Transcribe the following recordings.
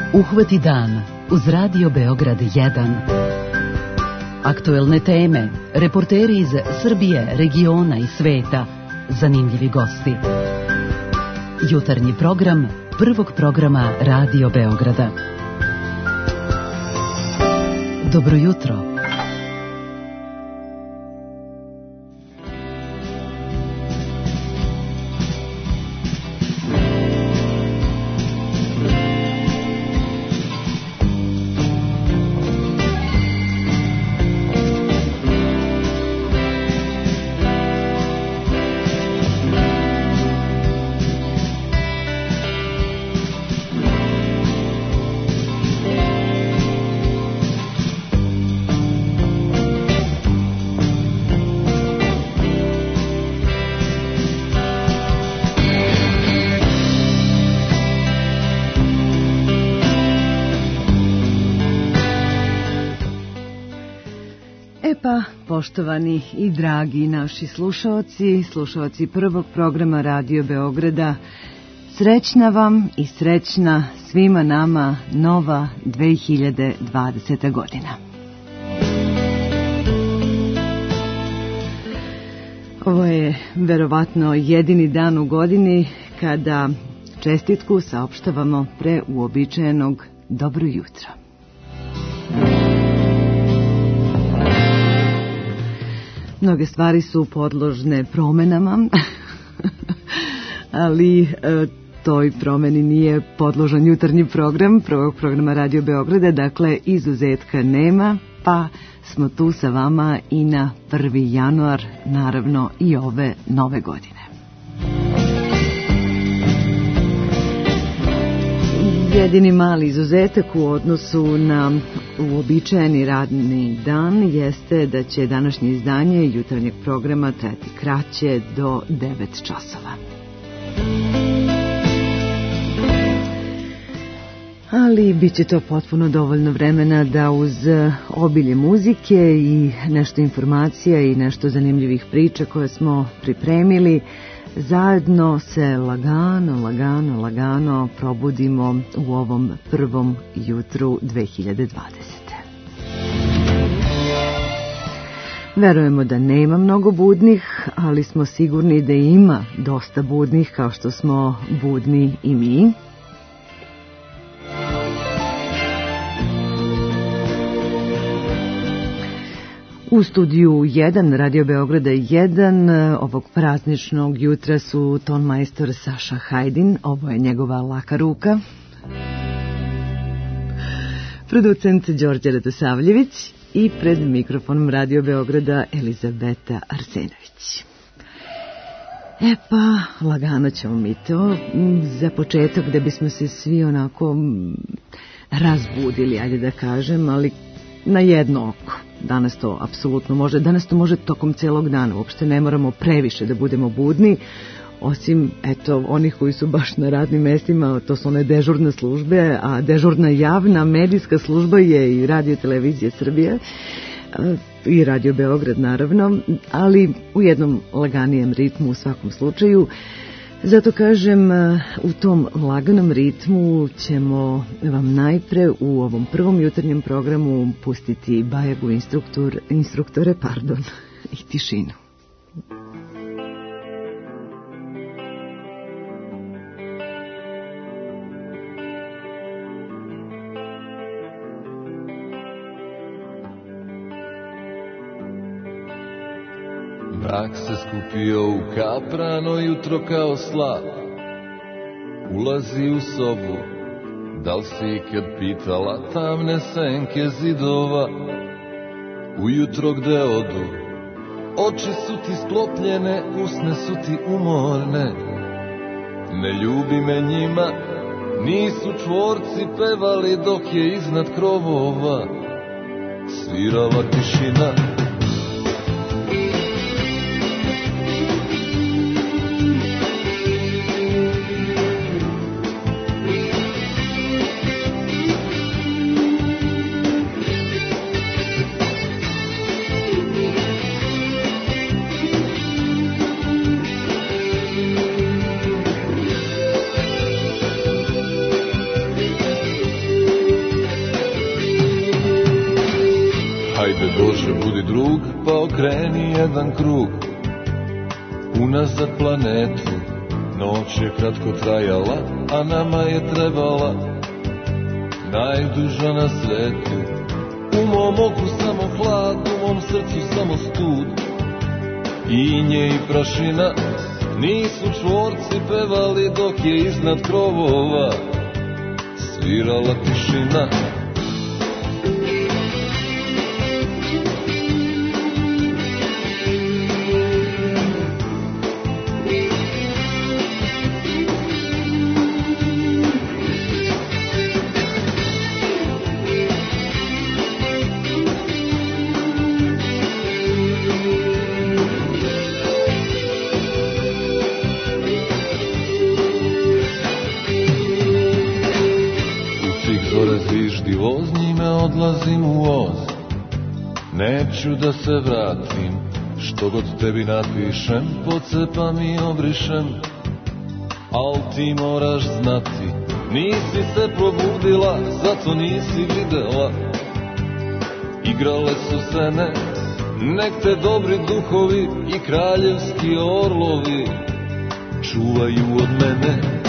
Uhvati dan uz Radio Beograd 1. Aktuelne teme, reporteri iz Srbije, regiona i sveta, zanimljivi gosti. Jutarnji program prvog programa Radio Beograda. Dobro jutro. Poštovani i dragi naši slušaoci prvog programa Radio Beograda, srećna vam i srećna svima nama nova 2020. godina. Ovo je verovatno jedini dan u godini kada čestitku saopštavamo pre uobičajenog dobro jutro. Mnoge stvari su podložne promenama, ali toj promeni nije podložan jutarnji program prvog programa Radio Beograda, dakle izuzetka nema, pa smo tu sa vama i na 1. januar, naravno i ove nove godine. Jedini mali izuzetak u odnosu na uobičajeni radni dan jeste da će današnje izdanje jutarnjeg programa trajati kraće do 9 časova. Ali bit će to potpuno dovoljno vremena da uz obilje muzike i nešto informacija i nešto zanimljivih priča koje smo pripremili, zajedno se lagano probudimo u ovom prvom jutru 2020. Verujemo da nema mnogo budnih, ali smo sigurni da ima dosta budnih, kao što smo budni i mi. U studiju 1 Radio Beograda 1 ovog prazničnog jutra su tonmajstor Saša Hajdin, ovo je njegova laka ruka, producent Đorđe Radosavljević i pred mikrofonom Radio Beograda Elizabeta Arsenović. E pa, lagano ćemo mi to za početak da bismo se svi onako razbudili, ajde da kažem, ali na jedno oko. Danas to apsolutno može, danas to može tokom celog dana, uopšte ne moramo previše da budemo budni, osim, eto, onih koji su baš na radnim mestima, to su one dežurne službe, a dežurna javna medijska služba je i Radio Televizija Srbije i Radio Beograd, naravno, ali u jednom laganijem ritmu u svakom slučaju. Zato kažem, u tom laganom ritmu ćemo vam najpre u ovom prvom jutarnjem programu pustiti bajagu instruktore i tišinu. Mrak se skupio u kaprano jutro kao slab, ulazi u sobu, da li si ikad pitala tamne senke zidova, ujutro gde odu, oči su ti sklopljene, usne su ti umorne, ne ljubi me njima, nisu čvorci pevali dok je iznad krovova svirala tišina. Bože, budi drug, pa okreni jedan krug unazad planetu. Noć je kratko trajala, a nama je trebala najduža na svetu. U mom oku samo hlad, u mom srcu samo stud. Inje i prašina, nisu čvorci pevali dok je iznad krovova svirala tišina. Odlazim u voz, neću da se vratim, što god tebi napišem, pocepam i obrišem. Al ti moraš znati, nisi se probudila, zato nisi videla. Igrale su sene, nek te dobri duhovi i kraljevski orlovi čuvaju od mene.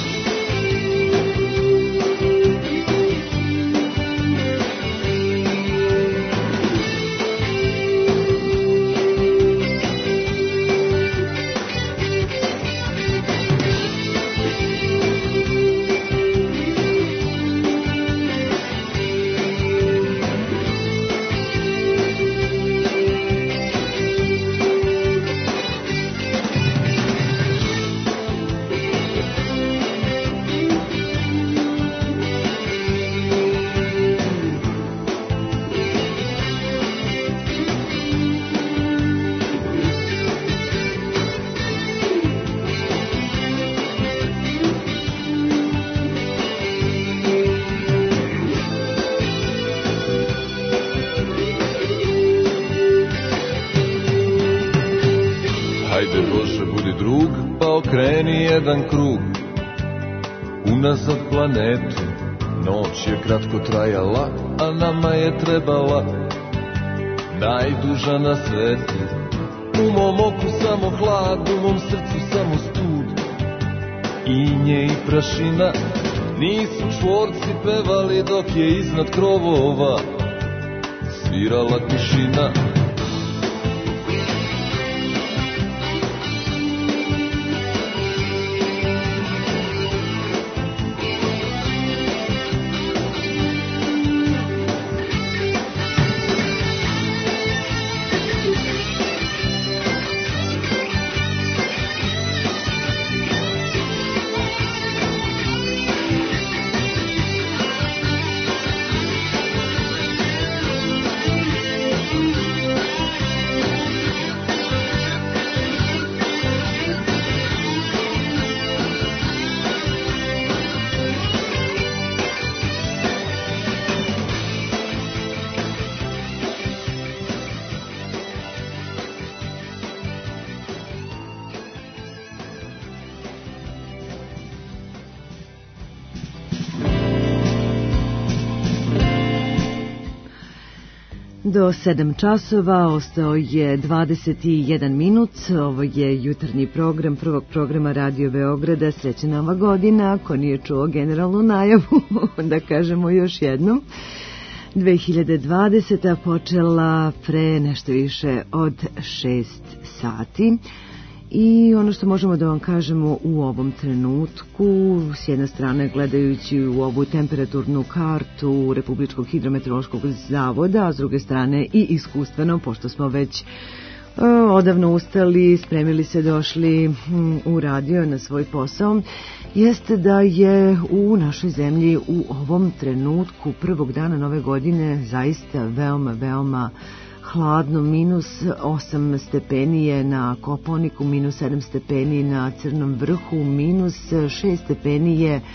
Jedan krug unazad planetu. Noć je kratko trajala, a nama je trebala najduža na svetu. U mom oku samo hlad, u mom srcu samo stud. Inje i prašina, nisu čvorci pevali dok je iznad krovova svirala tišina. Do 7 časova ostao je 21 minut. Ovo je jutarnji program prvog programa Radio Beograda. Srećna Nova godina. Ako nije čuo generalnu najavu, da kažemo još jednom. 2020. počela pre nešto više od 6 sati. I ono što možemo da vam kažemo u ovom trenutku, s jedne strane gledajući u ovu temperaturnu kartu Republičkog hidrometeorološkog zavoda, a s druge strane i iskustveno, pošto smo već odavno ustali, spremili se, došli u radio na svoj posao, jeste da je u našoj zemlji u ovom trenutku prvog dana nove godine zaista veoma hladno. -8 stepeni je na Kopaoniku, -7 stepeni na Crnom vrhu, -6 stepeni je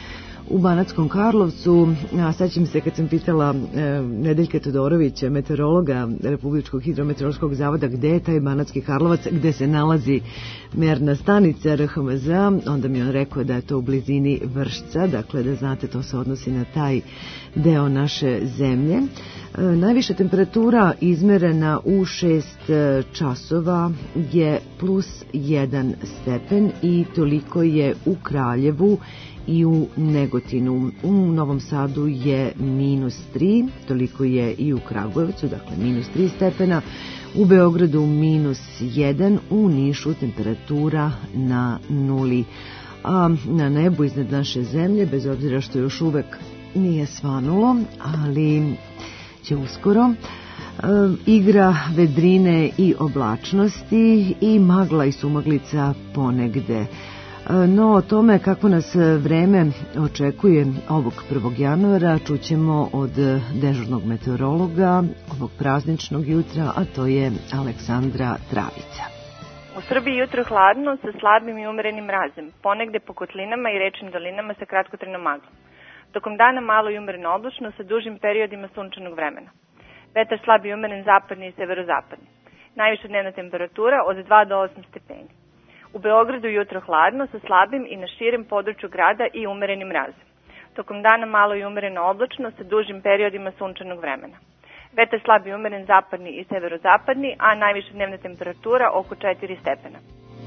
u Banatskom Karlovcu. A sećam se kad sam pitala Nedeljka Todorovića, meteorologa Republičkog hidrometeorološkog zavoda, gde je taj Banatski Karlovac, gde se nalazi merna stanica RHMZ, onda mi on rekao da je to u blizini Vršca, dakle da znate, to se odnosi na taj deo naše zemlje. Najviša temperatura izmerena u 6 časova je plus 1 stepen i toliko je u Kraljevu i u Negotinu. U Novom Sadu je minus 3, toliko je i u Kragujevcu, dakle minus 3 stepena, u Beogradu minus 1, u Nišu temperatura na 0. A na nebu iznad naše zemlje, bez obzira što još uvek nije svanulo, ali će uskoro, igra vedrine i oblačnosti i magla i sumaglica ponegde. No o tome kako nas vreme očekuje ovog 1. januara čućemo od dežurnog meteorologa ovog prazničnog jutra, a to je Aleksandra Travica. U Srbiji jutro hladno sa slabim i umerenim mrazem, ponegde po kotlinama i rečnim dolinama sa kratkotrajnom maglom. Tokom dana malo i umereno oblačno sa dužim periodima sunčanog vremena. Vetar slab i umeren zapadni i severozapadni. Najviša dnevna temperatura od 2 do 8 stepeni. U Beogradu jutro hladno sa slabim i na širem području grada i umerenim mrazem. Tokom dana malo i umereno oblačno sa dužim periodima sunčanog vremena. Vetar slab i umeren zapadni i severozapadni, a najviša dnevna temperatura oko 4 stepena.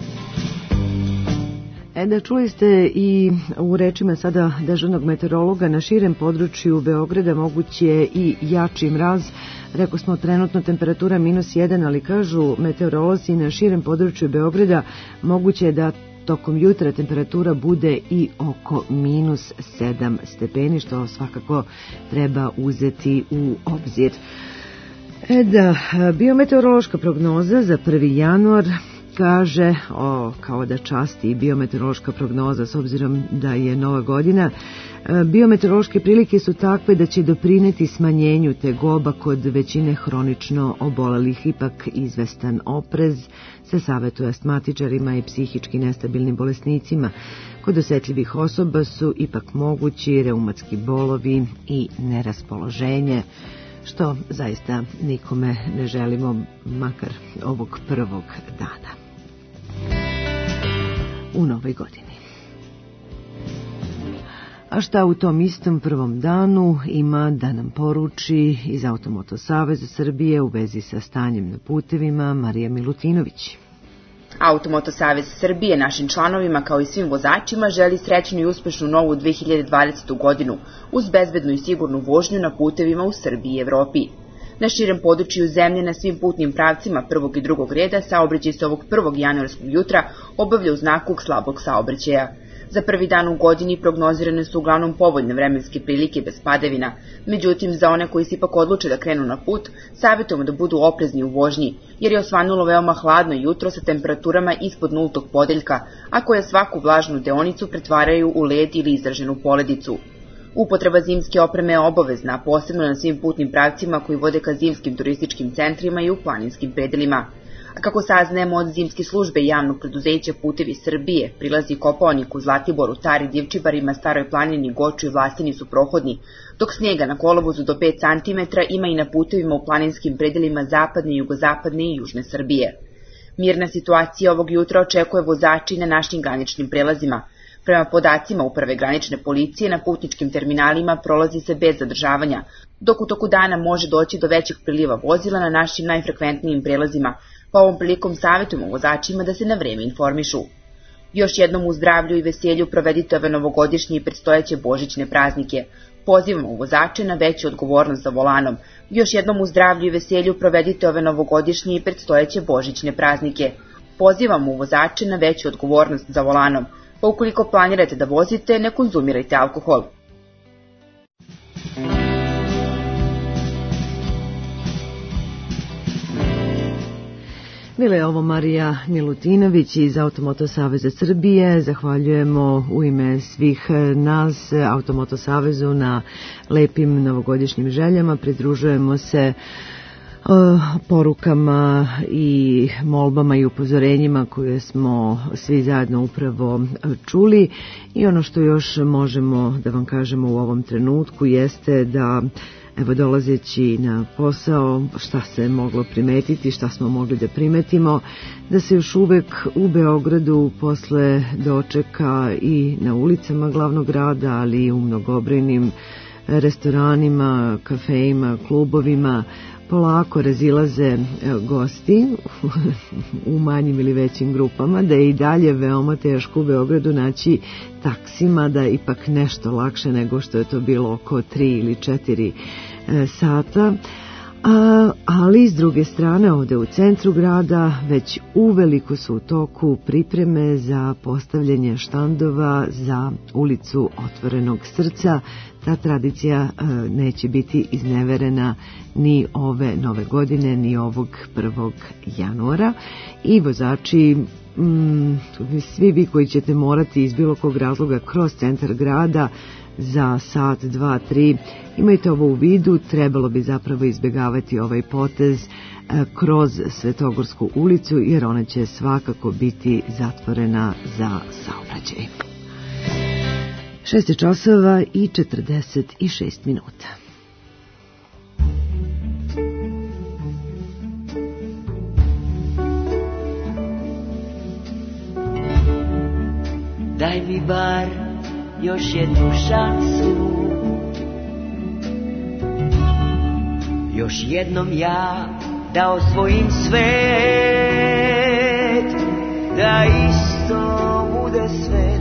Da, čuli ste i u rečima sada dežurnog meteorologa, na širem području Beograda moguće je i jači mraz. Rekao smo trenutno temperatura minus 1, ali kažu meteorolozi na širem području Beograda moguće je da tokom jutra temperatura bude i oko minus 7 stepeni, što svakako treba uzeti u obzir. Da, biometeorološka prognoza za 1. januar kaže, kao da časti i biometeorološka prognoza s obzirom da je nova godina, biometeorološke prilike su takve da će doprineti smanjenju tegoba kod većine hronično obolelih. Ipak izvestan oprez se savetuje astmatičarima i psihički nestabilnim bolesnicima. Kod osetljivih osoba su ipak mogući reumatski bolovi i neraspoloženje, što zaista nikome ne želimo, makar ovog prvog dana u novoj godini. A šta u tom istom prvom danu ima da nam poruči iz Automoto Saveza Srbije u vezi sa stanjem na putevima Marija Milutinović? Automoto Savez Srbije našim članovima kao i svim vozačima želi srećnu i uspešnu novu 2020. godinu uz bezbednu i sigurnu vožnju na putevima u Srbiji i Evropi. Na širem području zemlje na svim putnim pravcima prvog i drugog reda saobraćaj se ovog 1. januarskog jutra obavlja u znaku slabog saobraćaja. Za prvi dan u godini prognozirane su uglavnom povoljne vremenske prilike bez padavina, međutim za one koji se ipak odluče da krenu na put, savjetujemo da budu oprezni u vožnji, jer je osvanulo veoma hladno jutro sa temperaturama ispod 0. podeljka, a koje svaku vlažnu deonicu pretvaraju u led ili izraženu poledicu. Upotreba zimske opreme je obavezna, posebno na svim putnim pravcima koji vode ka zimskim turističkim centrima i u planinskim predelima. A kako saznajemo od zimske službe javnog preduzeća Putevi Srbije, prilazi Kopaoniku, Zlatiboru, Tari, Divčibarima, Staroj planini, Goču i Vlastini su prohodni, dok snijega na kolovozu do 5 cm ima i na putevima u planinskim predelima zapadne, jugozapadne i južne Srbije. Mirna situacija ovog jutra očekuje vozači na našim graničnim prelazima. Prema podacima Uprave granične policije, na putničkim terminalima prolazi se bez zadržavanja, dok u toku dana može doći do većeg priliva vozila na našim najfrekventnijim prelazima, pa ovom prilikom savjetujemo vozačima da se na vreme informišu. Još jednom u zdravlju i veselju provedite ove novogodišnje i predstojeće božićne praznike. Pozivamo vozače na veću odgovornost za volanom. Još jednom u zdravlju i veselju provedite ove novogodišnje i predstojeće božićne praznike. Pozivamo vozače na veću odgovornost za volanom. Pa ukoliko planirate da vozite, ne konzumirajte alkohol. Bila je ovo Marija Milutinović iz Automoto Saveza Srbije. Zahvaljujemo u ime svih nas Automoto Savezu na lepim novogodišnjim željama. Pridružujemo se porukama i molbama i upozorenjima koje smo svi zajedno upravo čuli. I ono što još možemo da vam kažemo u ovom trenutku jeste da, evo, dolazeći na posao, šta se moglo primetiti, šta smo mogli da primetimo, da se još uvek u Beogradu posle dočeka i na ulicama glavnog grada, ali i u mnogobrojnim restoranima, kafejima, klubovima polako razilaze gosti u manjim ili većim grupama, da je i dalje veoma teško u Beogradu naći taksima, da je ipak nešto lakše nego što je to bilo oko 3 ili 4 sata. Ali s druge strane, ovde u centru grada već uveliko su u toku pripreme za postavljanje štandova za ulicu Otvorenog srca. Ta tradicija neće biti izneverena ni ove nove godine, ni ovog 1. januara. I vozači, svi vi koji ćete morati iz bilo kog razloga kroz centar grada za sat, 2, 3, imajte ovo u vidu, trebalo bi zapravo izbjegavati ovaj potez kroz Svetogorsku ulicu, jer ona će svakako biti zatvorena za saobraćaj. 6 časova i 46 minuta. Daj mi bar još jednu šansu, još jednom ja da osvojim svet, da isto bude sve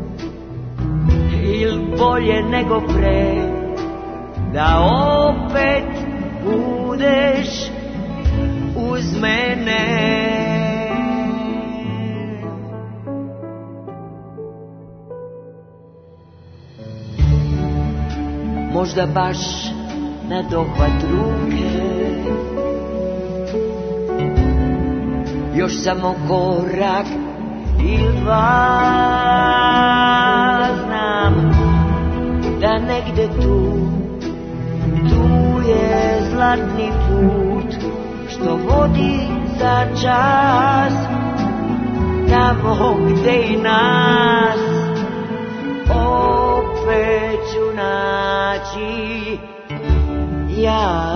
ili bolje nego pre, da opet budeš uz mene. Možda baš na dohvat ruke, još samo korak ili dva, znam da negde tu je zlatni put što vodi za čas tamo gde i nas opet ću naći ja.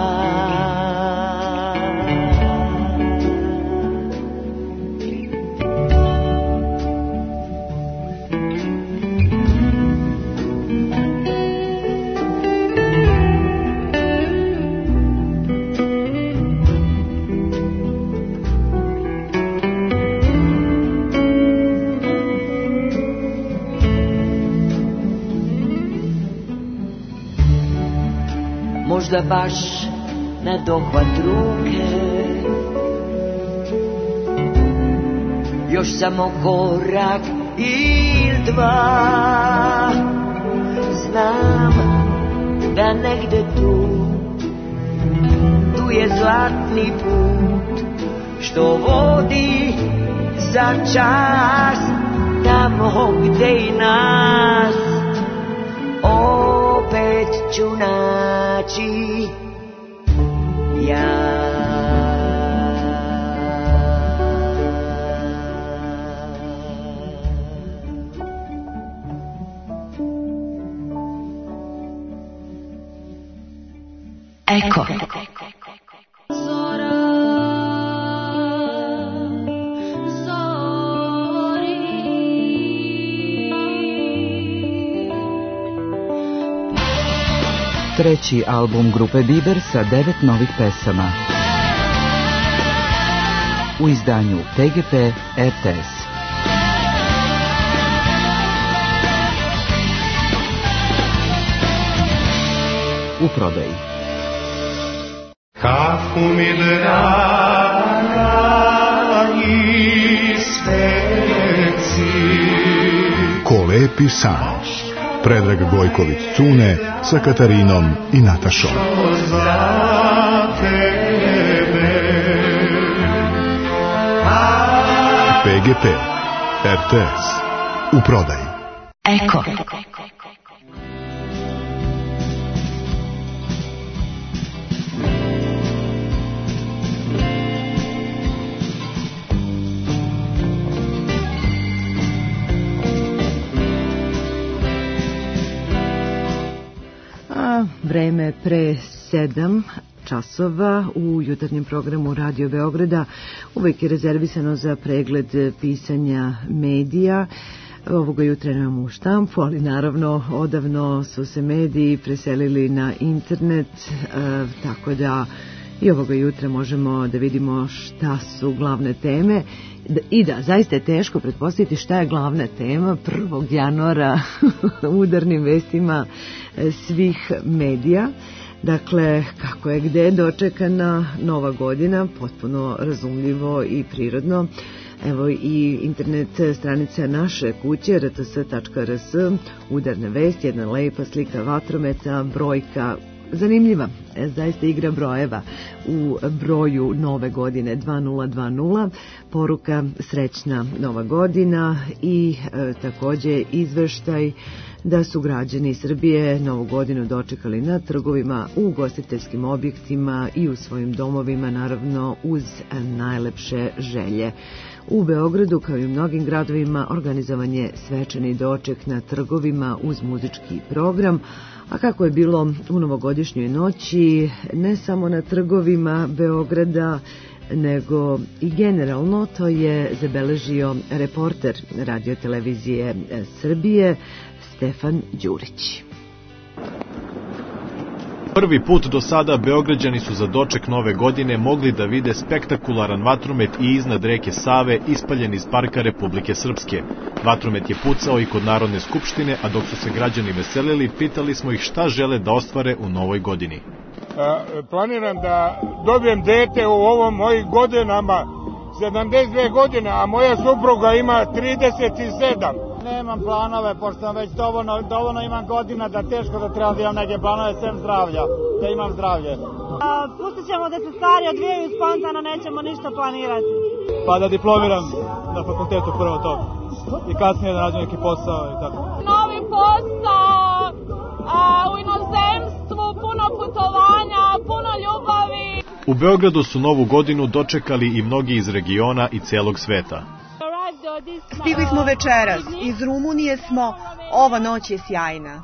Možda baš na dohvat ruke, još samo korak ili dva, znam da negde tu je zlatni put što vodi za čas tamo gde i nas opet ću naći ja. Eko. Treći album grupe Biber sa 9 novih pesama. U izdanju TGP RTS. U prodaji. Kafu mi draga i sveci. Ko lepi san. Predrag Gojković Cune sa Katarinom i Natašom. PGP RTS. U prodaji. Eko. časova, vreme pre 7 časova u jutarnjem programu Radio Beograda. Uvek je rezervisano za pregled pisanja medija. Ovoga jutra nemamo u štampu, ali naravno odavno su se mediji preselili na internet, tako da i ovoga jutra možemo da vidimo šta su glavne teme. I da, zaista je teško pretpostaviti šta je glavna tema 1. januara u udarnim vestima svih medija. Dakle, kako je gde dočekana nova godina, potpuno razumljivo i prirodno. Evo i internet stranica naše kuće rts.rs, udarna vest, jedna lepa slika vatrometa, brojka zanimljiva, zaista igra brojeva u broju nove godine 2020, poruka srećna nova godina i takođe izveštaj da su građani Srbije novu godinu dočekali na trgovima, u ugostiteljskim objektima i u svojim domovima, naravno uz najlepše želje. U Beogradu, kao i u mnogim gradovima, organizovan je svečani doček na trgovima uz muzički program, a kako je bilo u novogodišnjoj noći, ne samo na trgovima Beograda, nego i generalno, to je zabeležio reporter Radio-televizije Srbije Stefan Đurić. Prvi put do sada Beograđani su za doček nove godine mogli da vide spektakularan vatromet i iznad reke Save ispaljen iz parka Republike Srpske. Vatromet je pucao i kod Narodne skupštine, a dok su se građani veselili, pitali smo ih šta žele da ostvare u novoj godini. Planiram da dobijem dete u ovom mojih godinama, 72 godine, a moja supruga ima 37. Nemam planove, pošto sam već dovoljno imam godina da teško da trebam da imam neke planove sem zdravlja, da imam zdravlje. Pustit ćemo da se stvari odvijaju spontano, nećemo ništa planirati. Pa da diplomiram na fakultetu prvo to i kasnije da nađem neki posao i tako. Novi posao, u inozemstvu, puno putovanja, puno ljubavi. U Beogradu su novu godinu dočekali i mnogi iz regiona i celog sveta. Stigli smo večeras, iz Rumunije smo, ova noć je sjajna.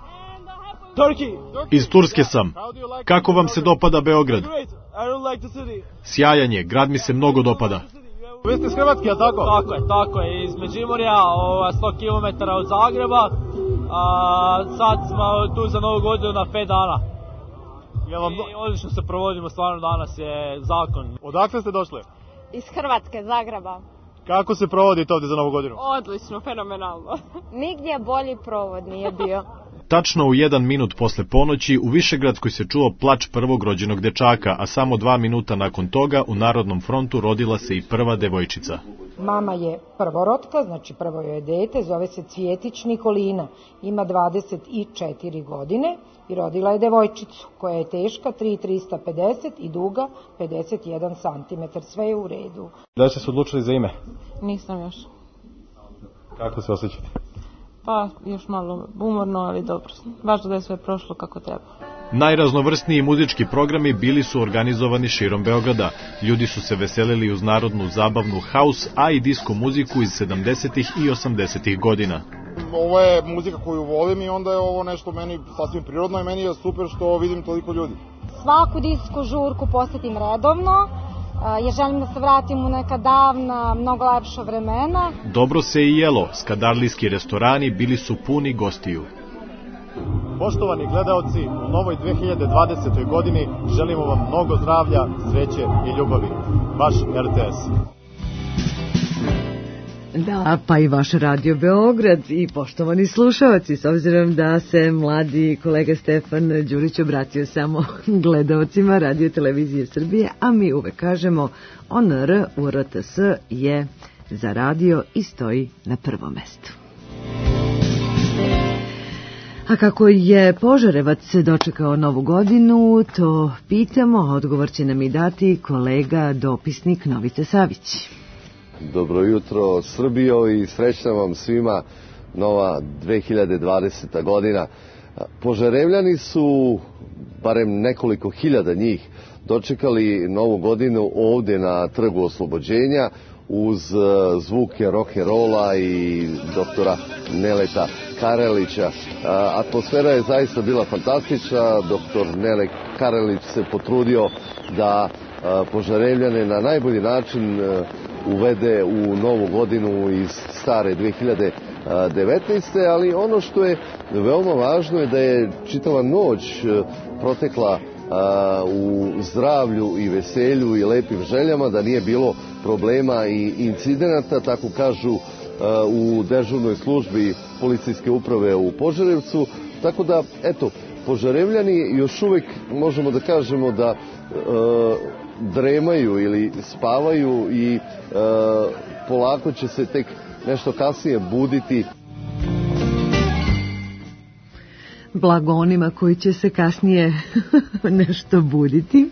Iz Turske sam. Kako vam se dopada Beograd? Sjajan je, grad mi se mnogo dopada. Vi ste iz Hrvatske, a tako? Tako je, iz Međimurja, 100 km od Zagreba, sad smo tu za novu godinu na 5 dana. I odlično se provodimo, stvarno danas je zakon. Odakle ste došli? Iz Hrvatske, Zagreba. Kako se provodite ovdje za novu godinu? Odlično, fenomenalno. Nigdje bolji provod nije bio. Tačno u 1 minut posle ponoći u Višegradskoj se čuo plač prvog rođenog dečaka, a samo 2 minuta nakon toga u Narodnom frontu rodila se i prva devojčica. Mama je prvorotka, znači prvo joj je dete, zove se Cvjetić Nikolina, ima 24 godine i rodila je devojčicu koja je teška 3,350 i duga 51 cm, sve je u redu. Da ste se odlučili za ime? Nisam još. Kako se osjećate? Pa još malo umorno, ali dobro. Važno da je sve prošlo kako treba. Najraznovrsniji muzički programi bili su organizovani širom Beograda. Ljudi su se veselili uz narodnu zabavnu house, a i disko muziku iz 70. i 80. godina. Ovo je muzika koju volim i onda je ovo nešto meni sasvim prirodno i meni je super što vidim toliko ljudi. Svaku disko žurku posetim redovno, jer želim da se vratim u neka davna, mnogo lepša vremena. Dobro se i jelo, skadarlijski restorani bili su puni gostiju. Poštovani gledaoci, u novoj 2020. godini želimo vam mnogo zdravlja, sreće i ljubavi. Vaš RTS. Da, pa i vaš Radio Beograd i poštovani slušalci, s obzirom da se mladi kolega Stefan Đurić obratio samo gledaocima Radio-televizije Srbije, a mi uvek kažemo ONR u RTS je za radio i stoji na prvom mestu. A kako je Požarevac dočekao novu godinu, to pitamo, a odgovor će nam i dati kolega dopisnik Novica Savić. Dobro jutro Srbijo i srećna vam svima nova 2020. godina. Požarevljani su, barem nekoliko hiljada njih, dočekali novu godinu ovdje na Trgu Oslobođenja uz zvuke rock'n'rolla i doktora Neleta Karelića. Atmosfera je zaista bila fantastična. Doktor Nele Karelić se potrudio da Požarevljane na najbolji način uvede u novu godinu iz stare 2019. Ali ono što je veoma važno je da je čitava noć protekla u zdravlju i veselju i lepim željama, da nije bilo problema i incidenata, tako kažu u dežurnoj službi policijske uprave u Požarevcu. Tako da, eto, Požarevljani još uvek možemo da kažemo da dremaju ili spavaju i polako će se tek nešto kasnije buditi. Blago onima koji će se kasnije nešto buditi.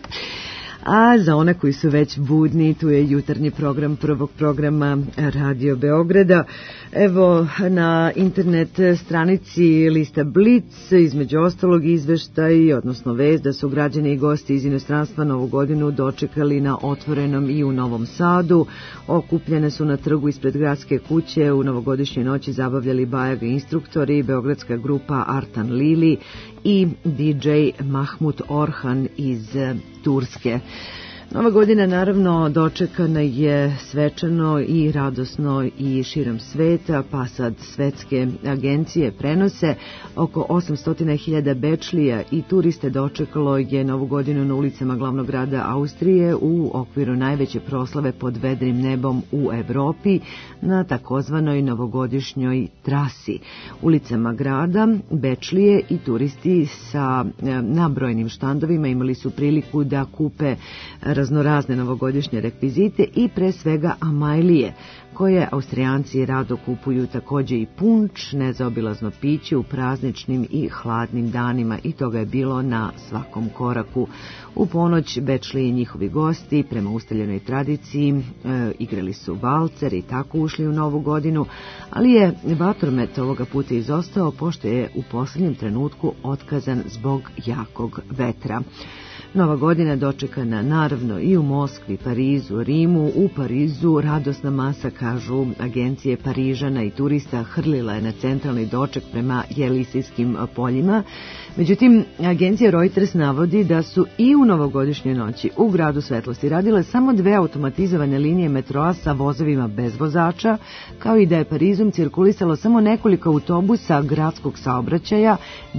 A za one koji su već budni, tu je jutarnji program prvog programa Radio Beograda. Evo, na internet stranici lista Blic, između ostalog izveštaj, odnosno vest da su građani i gosti iz inostranstva Novu godinu dočekali na Otvorenom i u Novom Sadu. Okupljene su na trgu ispred gradske kuće, u novogodišnjoj noći zabavljali Bajaga instruktori, beogradska grupa Artan Lili i DJ Mahmut Orhan iz Turske. Nova godina naravno dočekana je svečano i radosno i širom sveta, pa sad svetske agencije prenose. Oko 800.000 Bečlija i turiste dočekalo je Novu godinu na ulicama glavnog grada Austrije u okviru najveće proslave pod vedrim nebom u Evropi na takozvanoj novogodišnjoj trasi. Ulicama grada Bečlije i turisti sa nabrojnim štandovima imali su priliku da kupe raznorazne novogodišnje rekvizite i pre svega amajlije, koje Austrijanci rado kupuju, takođe i punč, nezaobilazno piće u prazničnim i hladnim danima, i toga je bilo na svakom koraku. U ponoć Bečlije i njihovi gosti, prema ustaljenoj tradiciji, igrali su valcer i tako ušli u Novu godinu, ali je vatromet ovoga puta izostao, pošto je u poslednjem trenutku otkazan zbog jakog vetra. Nova godina dočekana naravno i u Moskvi, Parizu, Rimu. U Parizu radosna masa, kažu agencije Parižana i turista, hrlila je na centralni doček prema Jelisejskim poljima. Međutim, agencija Reuters navodi da su i u novogodišnjoj noći u gradu svetlosti radile samo 2 automatizovane linije metroa sa vozovima bez vozača, kao i da je Parizom cirkulisalo samo nekoliko autobusa gradskog saobraćaja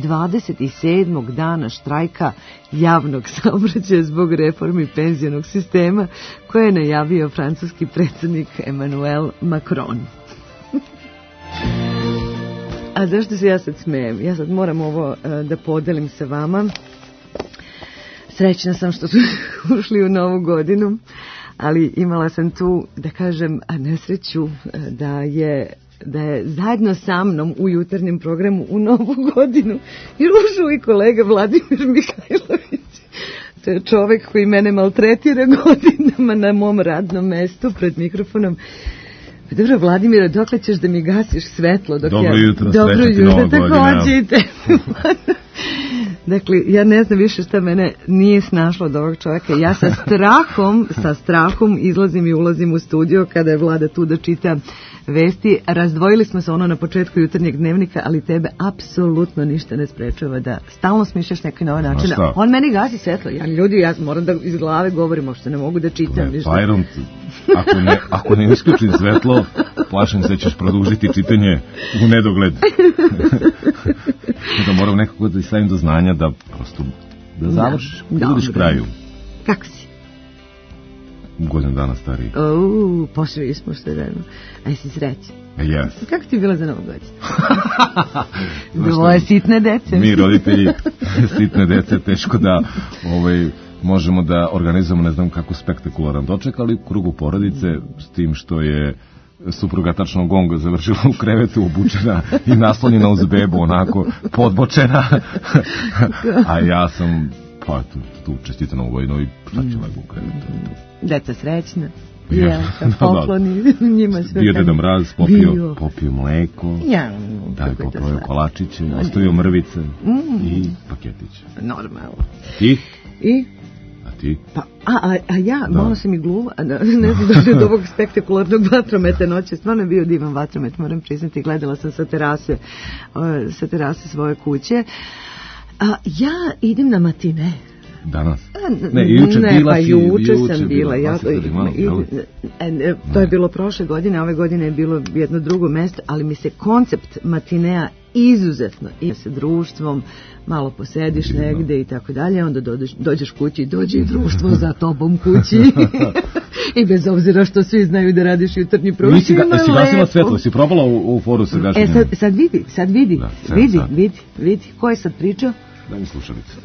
27. dana štrajka javnog saobraćaja zbog reformi penzionog sistema koje je najavio francuski predsjednik Emmanuel Macron. A zašto se ja sad smijem? Ja sad moram ovo da podelim sa vama. Srećna sam što su ušli u Novu godinu, ali imala sam tu, da kažem, nesreću da je zajedno sa mnom u jutarnjem programu u Novu godinu jer ušao i kolega Vladimir Mihajlović. To je čovek koji mene maltretira godinama na mom radnom mestu pred mikrofonom. Dobro, Vladimire, dokle ćeš da mi gasiš svetlo? Dobro jutro, takođe. Dakle, ja ne znam više šta mene nije snašlo od ovog čovjeka. Ja sa strahom izlazim i ulazim u studio kada je Vlada tu da čita vesti. Razdvojili smo se ono na početku jutarnjeg dnevnika, ali tebe apsolutno ništa ne sprečava da stalno smišljaš neki novi način. On meni gasi svetlo. Ja moram da iz glave govorim, što ne mogu da čitam ništa. Byron, ako ne isključim svetlo, plašim se da ćeš produžiti čitanje u nedogled. Da moram nekako da stavim do znanja da prosto da završiš, da budiš kraju. Kako si? Godinu dana stariji. Pošli smo što je dano. Aj si srećan. Yes. Kako ti je bila za Novu godinu? Bilo je sitne dece. Mi roditelji sitne dece teško da možemo da organizujemo ne znam kako spektakularan doček, ali u krugu porodice, s tim što je supruga tačno gonga završila u krevetu, obučena i naslonjena uz bebu, onako podbočena. A ja sam tu čestitao Novu godinu i šta će lepo u krevetu. Deca srećna. Pokloni njima sve. Bio Deda Mraz, popio mleko, popio kolačiće, ostavio mrvice i paketiće. Normalno. I? ti? Pa, a ja, malo sam i gluva, ne znam da je od ovog spektakularnog vatrometa noće, stvarno je bio divan vatromet, moram priznati, gledala sam sa terase svoje kuće. Ja idem na matine. Danas? Juče sam bila. To je bilo prošle godine, ove godine je bilo jedno drugo mesto, ali mi se koncept matinea izuzetno i sa društvom, malo posediš negde i tako dalje, onda dođeš kući i dođe i društvo za tobom kući. I bez obzira što svi znaju da radiš jutarnji program. Jesi gasila svetlo, si probala u foru sa gašenjem? Sad vidi. Ko je sad pričao? Daj mi slušalicu.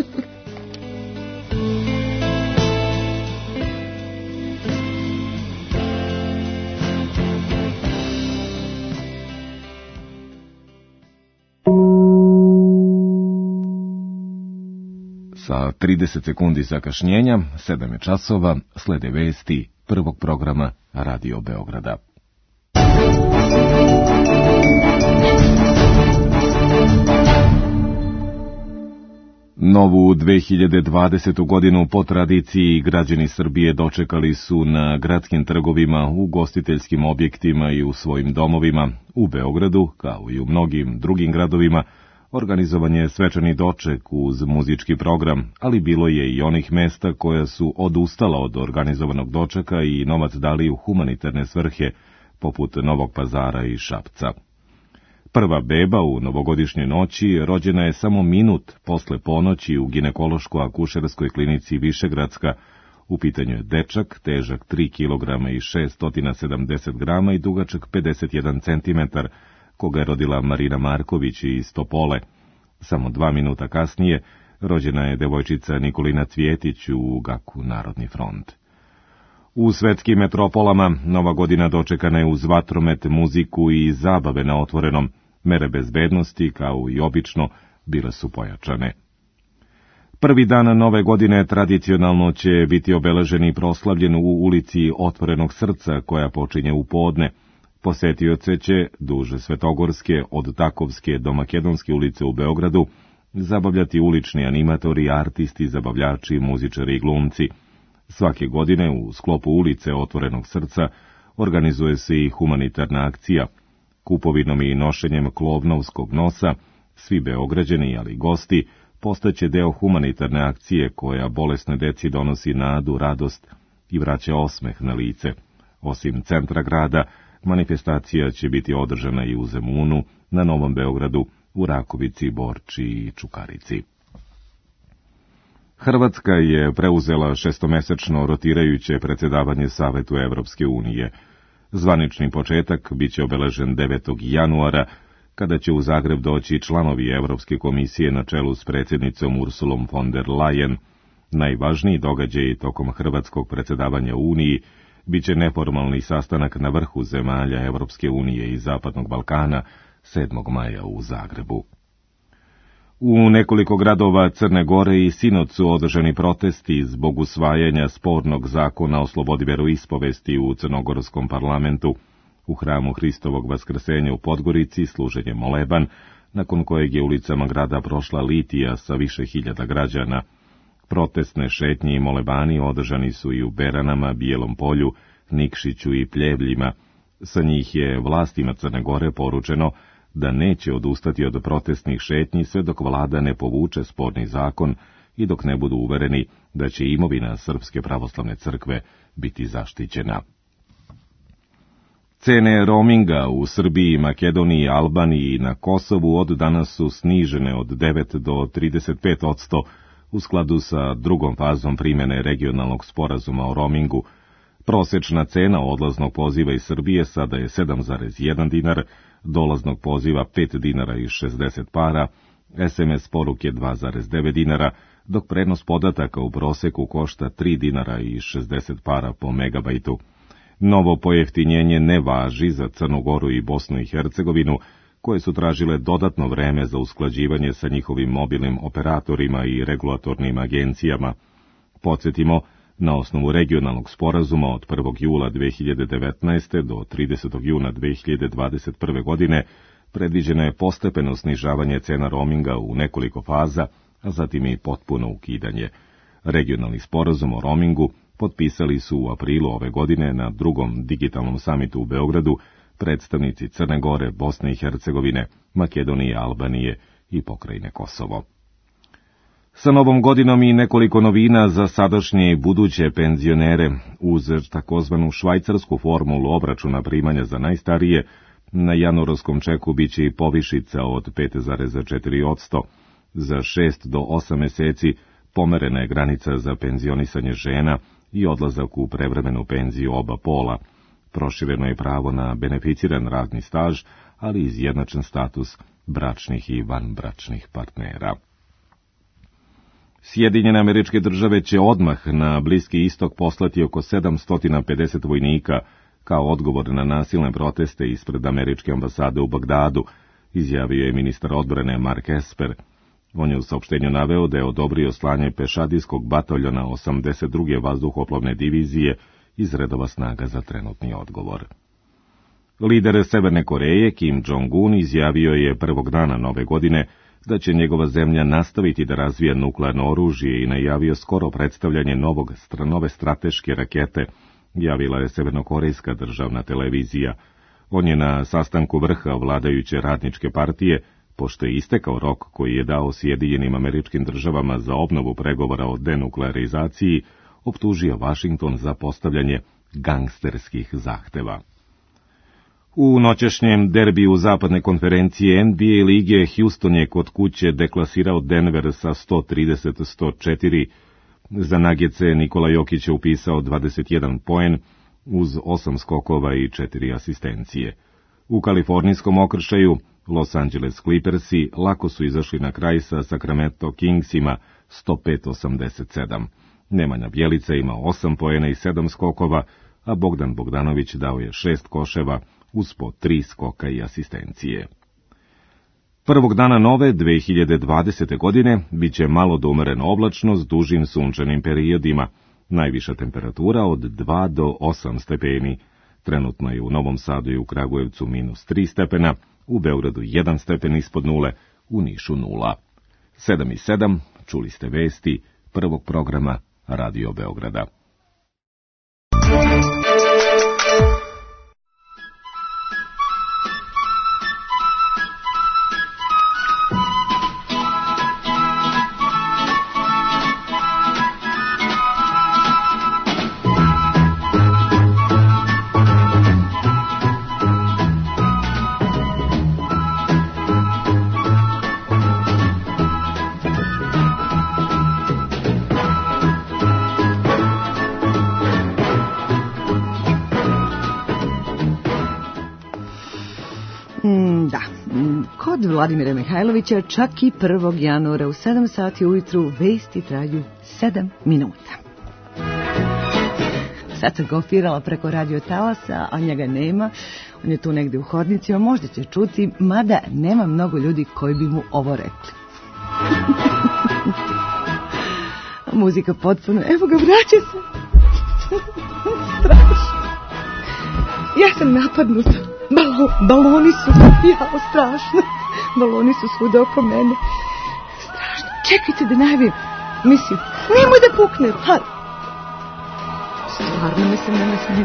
Sa 30 sekundi zakašnjenja, 7 je časova, slede vesti prvog programa Radio Beograda. Novu 2020. godinu po tradiciji građani Srbije dočekali su na gradskim trgovima, u ugostiteljskim objektima i u svojim domovima. U Beogradu, kao i u mnogim drugim gradovima, organizovan je svečani doček uz muzički program, ali bilo je i onih mesta koja su odustala od organizovanog dočeka i novac dali u humanitarne svrhe, poput Novog Pazara i Šapca. Prva beba u novogodišnjoj noći rođena je samo minut posle ponoći u ginekološko-akušerskoj klinici Višegradska. U pitanju je dečak, težak 3 kg i 670 grama i dugačak 51 cm, koga je rodila Marina Marković iz Topole. Samo 2 minuta kasnije rođena je devojčica Nikolina Cvjetić u Gaku Narodni front. U svetskim metropolama Nova godina dočekana je uz vatromet, muziku i zabave na otvorenom. Mere bezbednosti, kao i obično, bile su pojačane. Prvi dan Nove godine tradicionalno će biti obeležen i proslavljen u ulici Otvorenog srca, koja počinje u podne. Posetioce će duž Svetogorske, od Takovske do Makedonske ulice u Beogradu, zabavljati ulični animatori, artisti, zabavljači, muzičari i glumci. Svake godine u sklopu ulice Otvorenog srca organizuje se i humanitarna akcija. Kupovinom i nošenjem klovnovskog nosa, svi Beograđani, ali i gosti, postaće deo humanitarne akcije koja bolesne deci donosi nadu, radost i vraća osmeh na lice. Osim centra grada, manifestacija će biti održana i u Zemunu, na Novom Beogradu, u Rakovici, Borči i Čukarici. Hrvatska je preuzela šestomesečno rotirajuće predsjedavanje Savetu Evropske unije. Zvanični početak biće obeležen 9. januara, kada će u Zagreb doći članovi Evropske komisije na čelu s predsjednicom Ursulom von der Leyen. Najvažniji događaj tokom hrvatskog predsjedavanja Uniji biće neformalni sastanak na vrhu zemalja Evropske unije i Zapadnog Balkana 7. maja u Zagrebu. U nekoliko gradova Crne Gore i sinoć su održani protesti zbog usvajanja spornog zakona o slobodi veroispovesti u crnogorskom parlamentu. U hramu Hristovog vaskrsenja u Podgorici služen je moleban, nakon kojeg je ulicama grada prošla litija sa više hiljada građana. Protestne šetnje i molebani održani su i u Beranama, Bijelom polju, Nikšiću i Pljevljima. Sa njih je vlastima Crne Gore poručeno da neće odustati od protestnih šetnji sve dok vlada ne povuče sporni zakon i dok ne budu uvereni da će imovina Srpske pravoslavne crkve biti zaštićena. Cene roaminga u Srbiji, Makedoniji, Albaniji i na Kosovu od danas su snižene od 9 do 35% u skladu sa drugom fazom primjene regionalnog sporazuma o roamingu. Prosečna cena odlaznog poziva iz Srbije sada je 7,1 dinar, dolaznog poziva 5 dinara i 60 para, SMS poruke 2,9 dinara, dok prenos podataka u proseku košta 3 dinara i 60 para po megabajtu. Novo pojeftinjenje ne važi za Crnu Goru i Bosnu i Hercegovinu, koje su tražile dodatno vreme za usklađivanje sa njihovim mobilnim operatorima i regulatornim agencijama. Podsjetimo, na osnovu regionalnog sporazuma od 1. jula 2019. do 30. juna 2021. godine predviđeno je postepeno snižavanje cena roaminga u nekoliko faza, a zatim i potpuno ukidanje. Regionalni sporazum o roamingu potpisali su u aprilu ove godine na drugom digitalnom samitu u Beogradu predstavnici Crne Gore, Bosne i Hercegovine, Makedonije, Albanije i pokrajine Kosovo. Sa novom godinom i nekoliko novina za sadašnje i buduće penzionere. Uz takozvanu švajcarsku formulu obračuna primanja za najstarije, na januarskom čeku biće i povišica od 5,4%. Za 6 do 8 meseci pomerena je granica za penzionisanje žena i odlazak u prevremenu penziju oba pola. Prošireno je pravo na beneficiran radni staž, ali izjednačen status bračnih i vanbračnih partnera. Sjedinjene Američke Države će odmah na Bliski istok poslati oko 750 vojnika kao odgovor na nasilne proteste ispred američke ambasade u Bagdadu, izjavio je ministar odbrane Mark Esper. On je u saopštenju naveo da je odobrio slanje pešadijskog bataljona 82. vazduhoplovne divizije iz redova snaga za trenutni odgovor. Lider Severne Koreje Kim Jong-un izjavio je prvog dana nove godine da će njegova zemlja nastaviti da razvija nuklearno oružje i najavio skoro predstavljanje nove strateške rakete, javila je Severnokorejska državna televizija. On je na sastanku vrha vladajuće radničke partije, pošto je istekao rok koji je dao Sjedinjenim Američkim Državama za obnovu pregovora o denuklearizaciji, optužio Vašington za postavljanje gangsterskih zahteva. U noćašnjem derbiju zapadne konferencije NBA lige Houston je kod kuće deklasirao Denver sa 130-104. Za Nuggetse Nikola Jokić je upisao 21 poen uz 8 skokova i 4 asistencije. U kalifornijskom okršaju Los Angeles Clippersi lako su izašli na kraj sa Sacramento Kingsima 105-87. Nemanja Bjelica ima 8 poena i 7 skokova, a Bogdan Bogdanović dao je 6 koševa uz po 3 skoka i asistencije. Prvog dana nove 2020. godine biće malo do umereno oblačno s dužim sunčanim periodima, najviša temperatura od 2 do 8 stepeni. Trenutno je u Novom Sadu i u Kragujevcu -3 stepena, u Beogradu 1 stepen ispod nule, u Nišu 0. 7:07, čuli ste vesti prvog programa Radio Beograda. Vladimira Mihajlovića čak i 1. januara u 7 sati ujutru vesti traju 7 minuta. Sad sam ga ofirala preko radio talasa, a njega nema. On je tu negde u hodnici, a možda će čuti, mada nema mnogo ljudi koji bi mu ovo rekli. Muzika potpuno, evo ga, vraća se. Strašno. Ja sam napadnuta. Baloni su, jao, strašno. Baloni su svuda oko mene. Strašno. Čekajte da najavim. Mislim, nemoj da pukne. Ha. Stvarno mislim da ne smijem.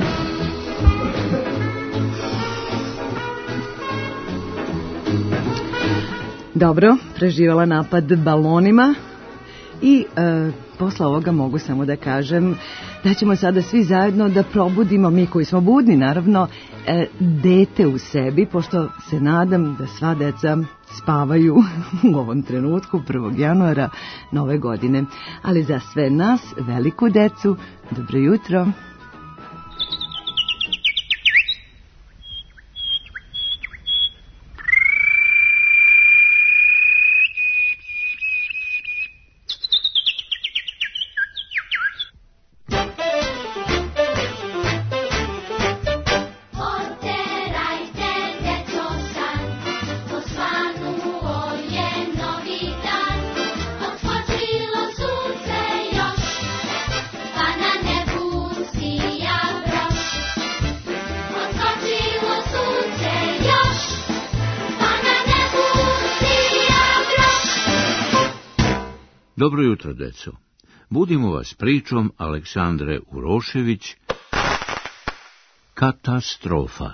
Dobro, preživjela napad balonima i posle ovoga mogu samo da kažem da ćemo sada svi zajedno da probudimo, mi koji smo budni naravno, dete u sebi, pošto se nadam da sva deca spavaju u ovom trenutku 1. januara nove godine. Ali za sve nas, veliku decu, dobro jutro. Dobro jutro, deco. budimo vas pričom Aleksandre Urošević, Katastrofa.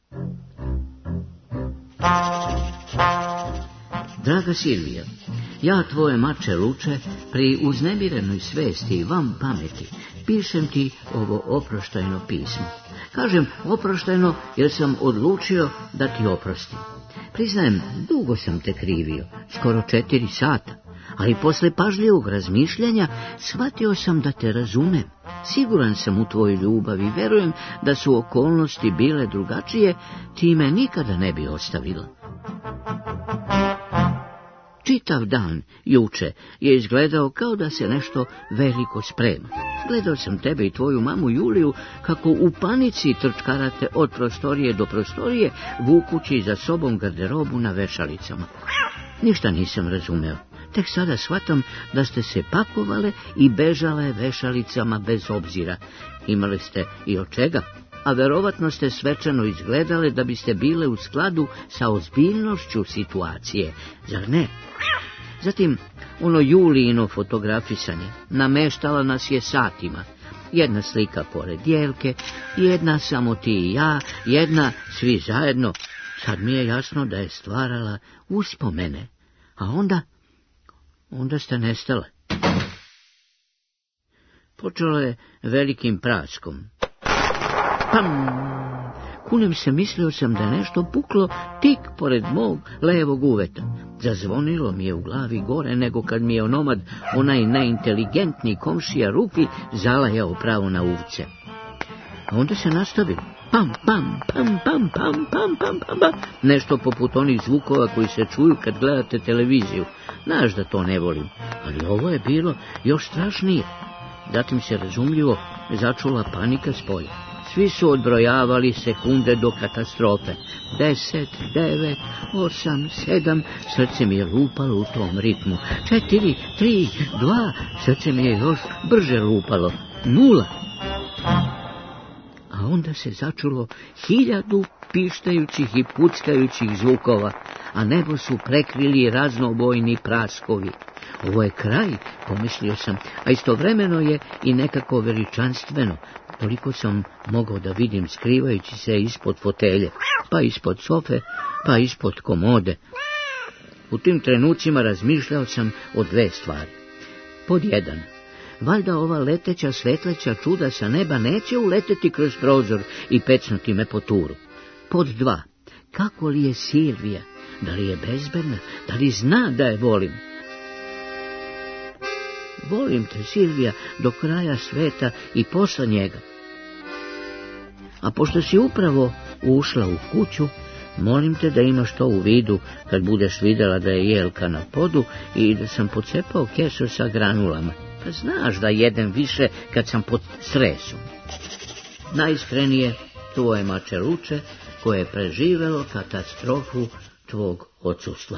Draga Silvija, ja, tvoje mače Luče, pri uznemirenoj svesti i vam pameti, pišem ti ovo oproštajno pismo. Kažem oproštajno jer sam odlučio da ti oprostim. Priznajem, dugo sam te krivio, skoro 4 sata, ali posle pažljivog razmišljanja shvatio sam da te razumem. Siguran sam u tvoju ljubav i verujem da su okolnosti bile drugačije, ti me nikada ne bi ostavila. Čitav dan, juče, je izgledao kao da se nešto veliko sprema. Gledao sam tebe i tvoju mamu Juliju kako u panici trčkarate od prostorije do prostorije, vukući za sobom garderobu na vešalicama. Ništa nisam razumeo. Tek sada shvatam da ste se pakovale i bežale vešalicama bez obzira. Imali ste i od čega, a verovatno ste svečano izgledale da biste bile u skladu sa ozbiljnošću situacije, zar ne? Zatim, ono Julijino fotografisanje nameštala nas je satima. Jedna slika pored Jelke, jedna samo ti i ja, jedna svi zajedno. Sad mi je jasno da je stvarala uspomene, a onda ste nestale. Počelo je velikim praskom. Pam! Kunem se, mislio sam da je nešto puklo tik pored mog levog uveta. Zazvonilo mi je u glavi gore nego kad mi je onomad, onaj neinteligentni komšija Rupi, zalajao pravo na uvce. A onda se nastavilo. Pam, pam, pam, pam, pam, pam, pam, pam, pam. Nešto poput onih zvukova koji se čuju kad gledate televiziju. Znaš da to ne volim, ali ovo je bilo još strašnije. Zatim se razumljivo začula panika s polja. Svi su odbrojavali sekunde do katastrofe. 10, 9, 8, 7, srce mi je lupalo u tom ritmu. 4, 3, 2, srce mi je još brže lupalo. 0. A onda se začulo 1000 pištajućih i puckajućih zvukova, a nebo su prekrili raznobojni praskovi. Ovo je kraj, pomislio sam, a istovremeno je i nekako veličanstveno. Toliko sam mogao da vidim skrivajući se ispod fotelje, pa ispod sofe, pa ispod komode. U tim trenucima razmišljao sam o 2 stvari. Pod 1. Valjda ova leteća svetleća čuda sa neba neće uleteti kroz prozor i pecnuti me po turu. Pod 2. Kako li je Silvija? Da li je bezbedna? Da li zna da je volim? Volim te, Silvija, do kraja sveta i posle njega. A pošto si upravo ušla u kuću, molim te da imaš to u vidu kad budeš vidjela da je Jelka na podu i da sam pocepao kesu sa granulama. Pa znaš da jedem više kad sam pod stresom. Najiskrenije, tvoje mače Luče, koje je preživelo katastrofu tvog odsustva.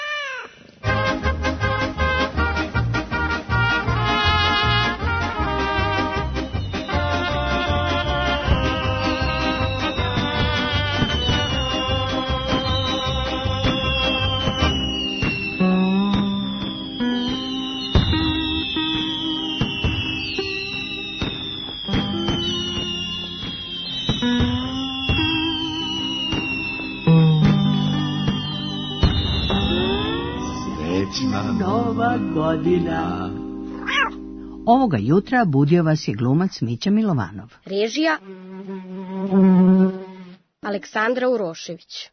Nova godina. Ovoga jutra budio vas je glumac Mića Milovanov. Režija Aleksandra Urošević.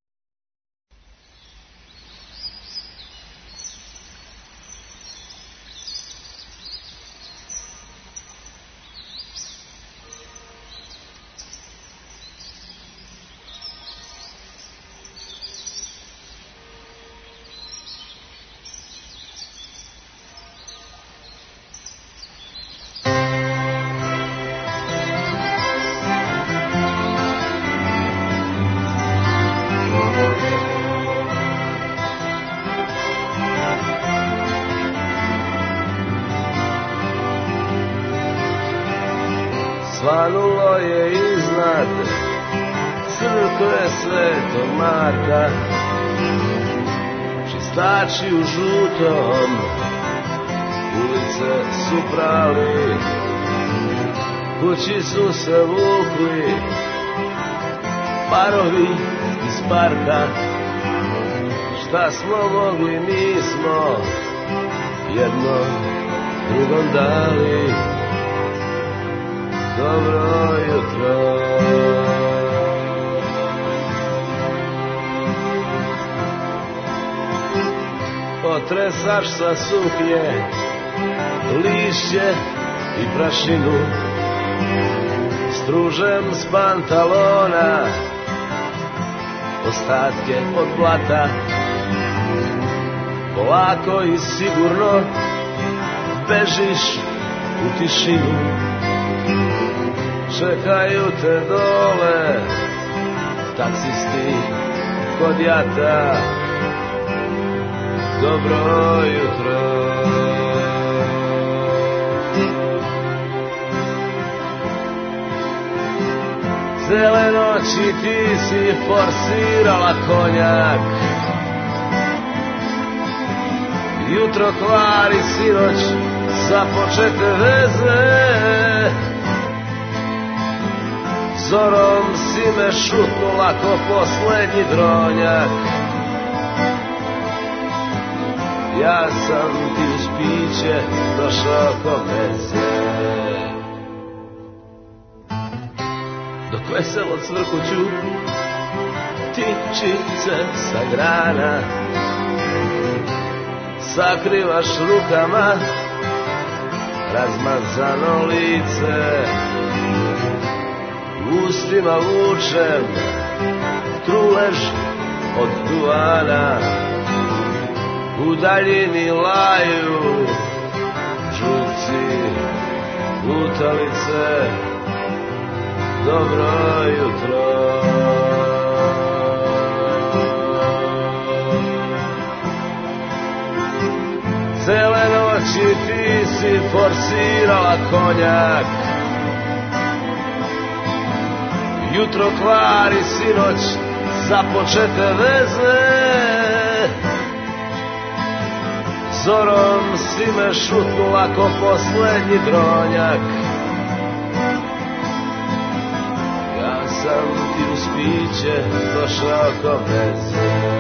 Svanulo je iznad crkve Svetog Marka, čistači u žutom ulice su prali, kući su se vukli, parovi iz parka. Šta smo mogli nismo jedno drugom dali. Dobro jutro. Otresaš sa suknje lišće i prašinu, stružem s pantalona ostatke od blata. Polako i sigurno bežiš u tišinu, čekaju te dole taksisti kod jata. Dobro jutro. Cele noći ti si forsirala konjak, jutro kvari sinoć započete veze. Zorom si me šutnula ko poslednji dronjak. Ja sam ti uz piće došao ko meze. Dok veselo cvrkuću ptičice sa grana, sakrivaš rukama razmazano lice. Ustima vučem trulež od duvana, u daljini laju žuci lutalice. Dobro jutro. Cele noći ti si forsirala konjak, jutro kvari sinoć započete veze. Zorom si me šutnula ko poslednji dronjak. Ja sam ti uz piće došao ko meze.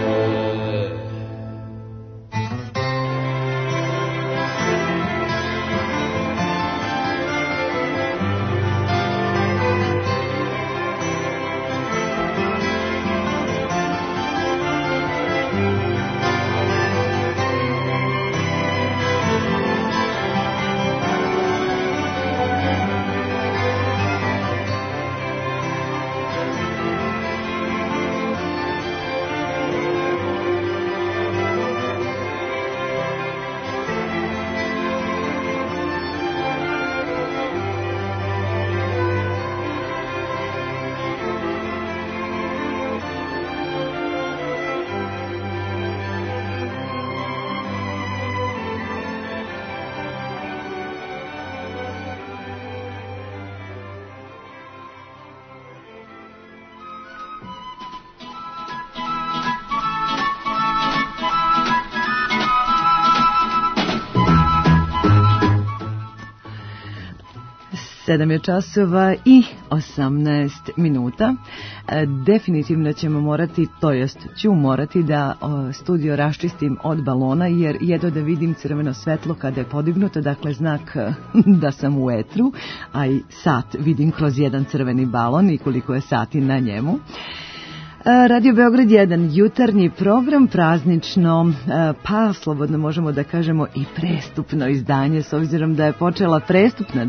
Sedam je časova i 18 minuta. Definitivno ćemo morati, to jest ću morati da studio raščistim od balona, jer jedno da vidim crveno svetlo kada je podignuto, dakle znak da sam u etru, a i sat vidim kroz jedan crveni balon i koliko je sati na njemu. Radio Beograd 1, jutarnji program, praznično, pa slobodno možemo da kažemo i prestupno izdanje, s obzirom da je počela prestupna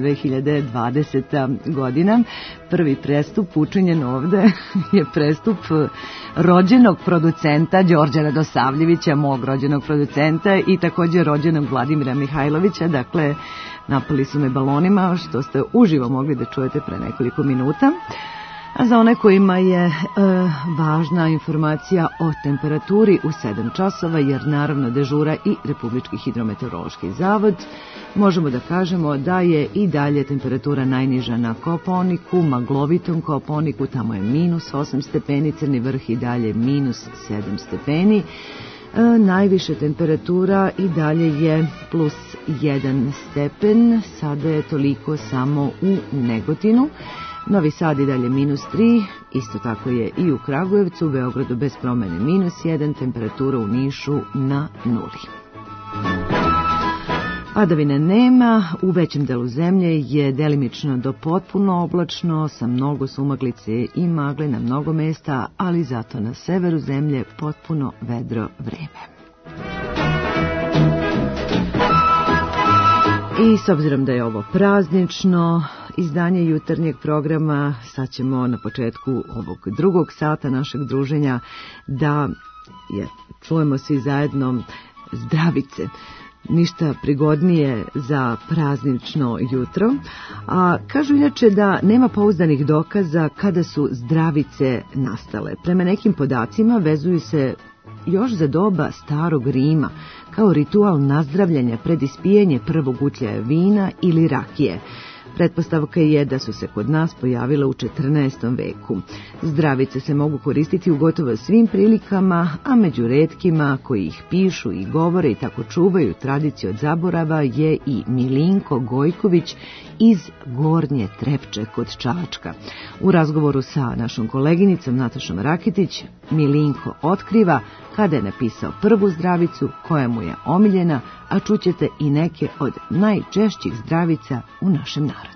2020. godina. Prvi prestup učinjen ovde je prestup rođenog producenta Đorđa Radosavljevića, mog rođenog producenta, i također rođenog Vladimira Mihajlovića. Dakle, napali su me balonima, što ste uživo mogli da čujete pre nekoliko minuta. A za one kojima je važna informacija o temperaturi u 7 časova, jer naravno dežura i Republički hidrometeorološki zavod, možemo da kažemo da je i dalje temperatura najniža na Kopaoniku, maglovitom Kopaoniku, tamo je -8 stepeni, Crni vrh i dalje -7 stepeni. Najviše temperatura i dalje je plus 1 stepen, sada je toliko samo u Negotinu. Novi Sad i dalje minus 3, isto tako je i u Kragujevcu, u Beogradu bez promene minus 1, temperatura u Nišu na 0. Padavine nema, u većem delu zemlje je delimično do potpuno oblačno, sa mnogo sumaglice i magle na mnogo mesta, ali zato na severu zemlje potpuno vedro vreme. I s obzirom da je ovo praznično izdanje jutarnjeg programa, sad ćemo na početku ovog drugog sata našeg druženja da čujemo svi zajedno zdravice. Ništa prigodnije za praznično jutro, a kažu inače da nema pouzdanih dokaza kada su zdravice nastale. Prema nekim podacima vezuju se još za doba starog Rima, kao ritual nazdravljanja pred ispijanje prvog utljaja vina ili rakije. Pretpostavka je da su se kod nas pojavile u 14. veku. Zdravice se mogu koristiti u gotovo svim prilikama, a među retkima koji ih pišu i govore i tako čuvaju tradiciju od zaborava je i Milinko Gojković iz Gornje Trepče kod Čačka. U razgovoru sa našom koleginicom Natašom Rakitić, Milinko otkriva kada je napisao prvu zdravicu koja mu je omiljena, a čućete i neke od najčešćih zdravica u našem narodu.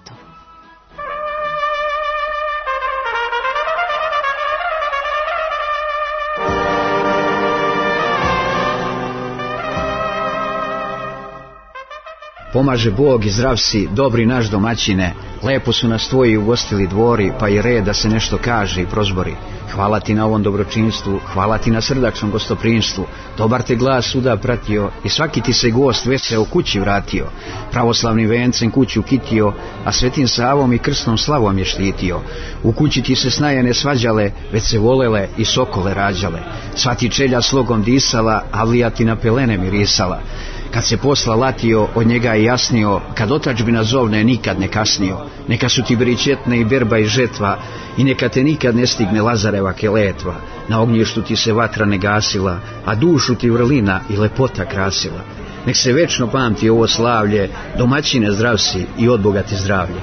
Pomaže Bog i zdrav si, dobri naš domaćine, lepo su nas tvoji ugostili dvori, pa i red da se nešto kaže i prozbori. Hvala ti na ovom dobročinstvu, hvala ti na srdačnom gostoprinstvu, dobar te glas svuda pratio i svaki ti se gost veseo kući vratio. Pravoslavnim vencem kuću kitio, a Svetim Savom i krsnom slavom je štitio. U kući ti se snaje ne svađale, već se volele i sokole rađale. Sva ti čelja slogom disala, Avlija ti na pelene mirisala. Kad se posla latio, od njega je jasnio, kad otadžbina zovne nikad ne kasnio. Neka su ti bričetne i berba i žetva, i neka te nikad ne stigne Lazareva keletva. Na ognjištu ti se vatra ne gasila, a dušu ti vrlina i lepota krasila. Nek se večno pamti ovo slavlje, domaćine zdrav si i od Boga ti zdravlje.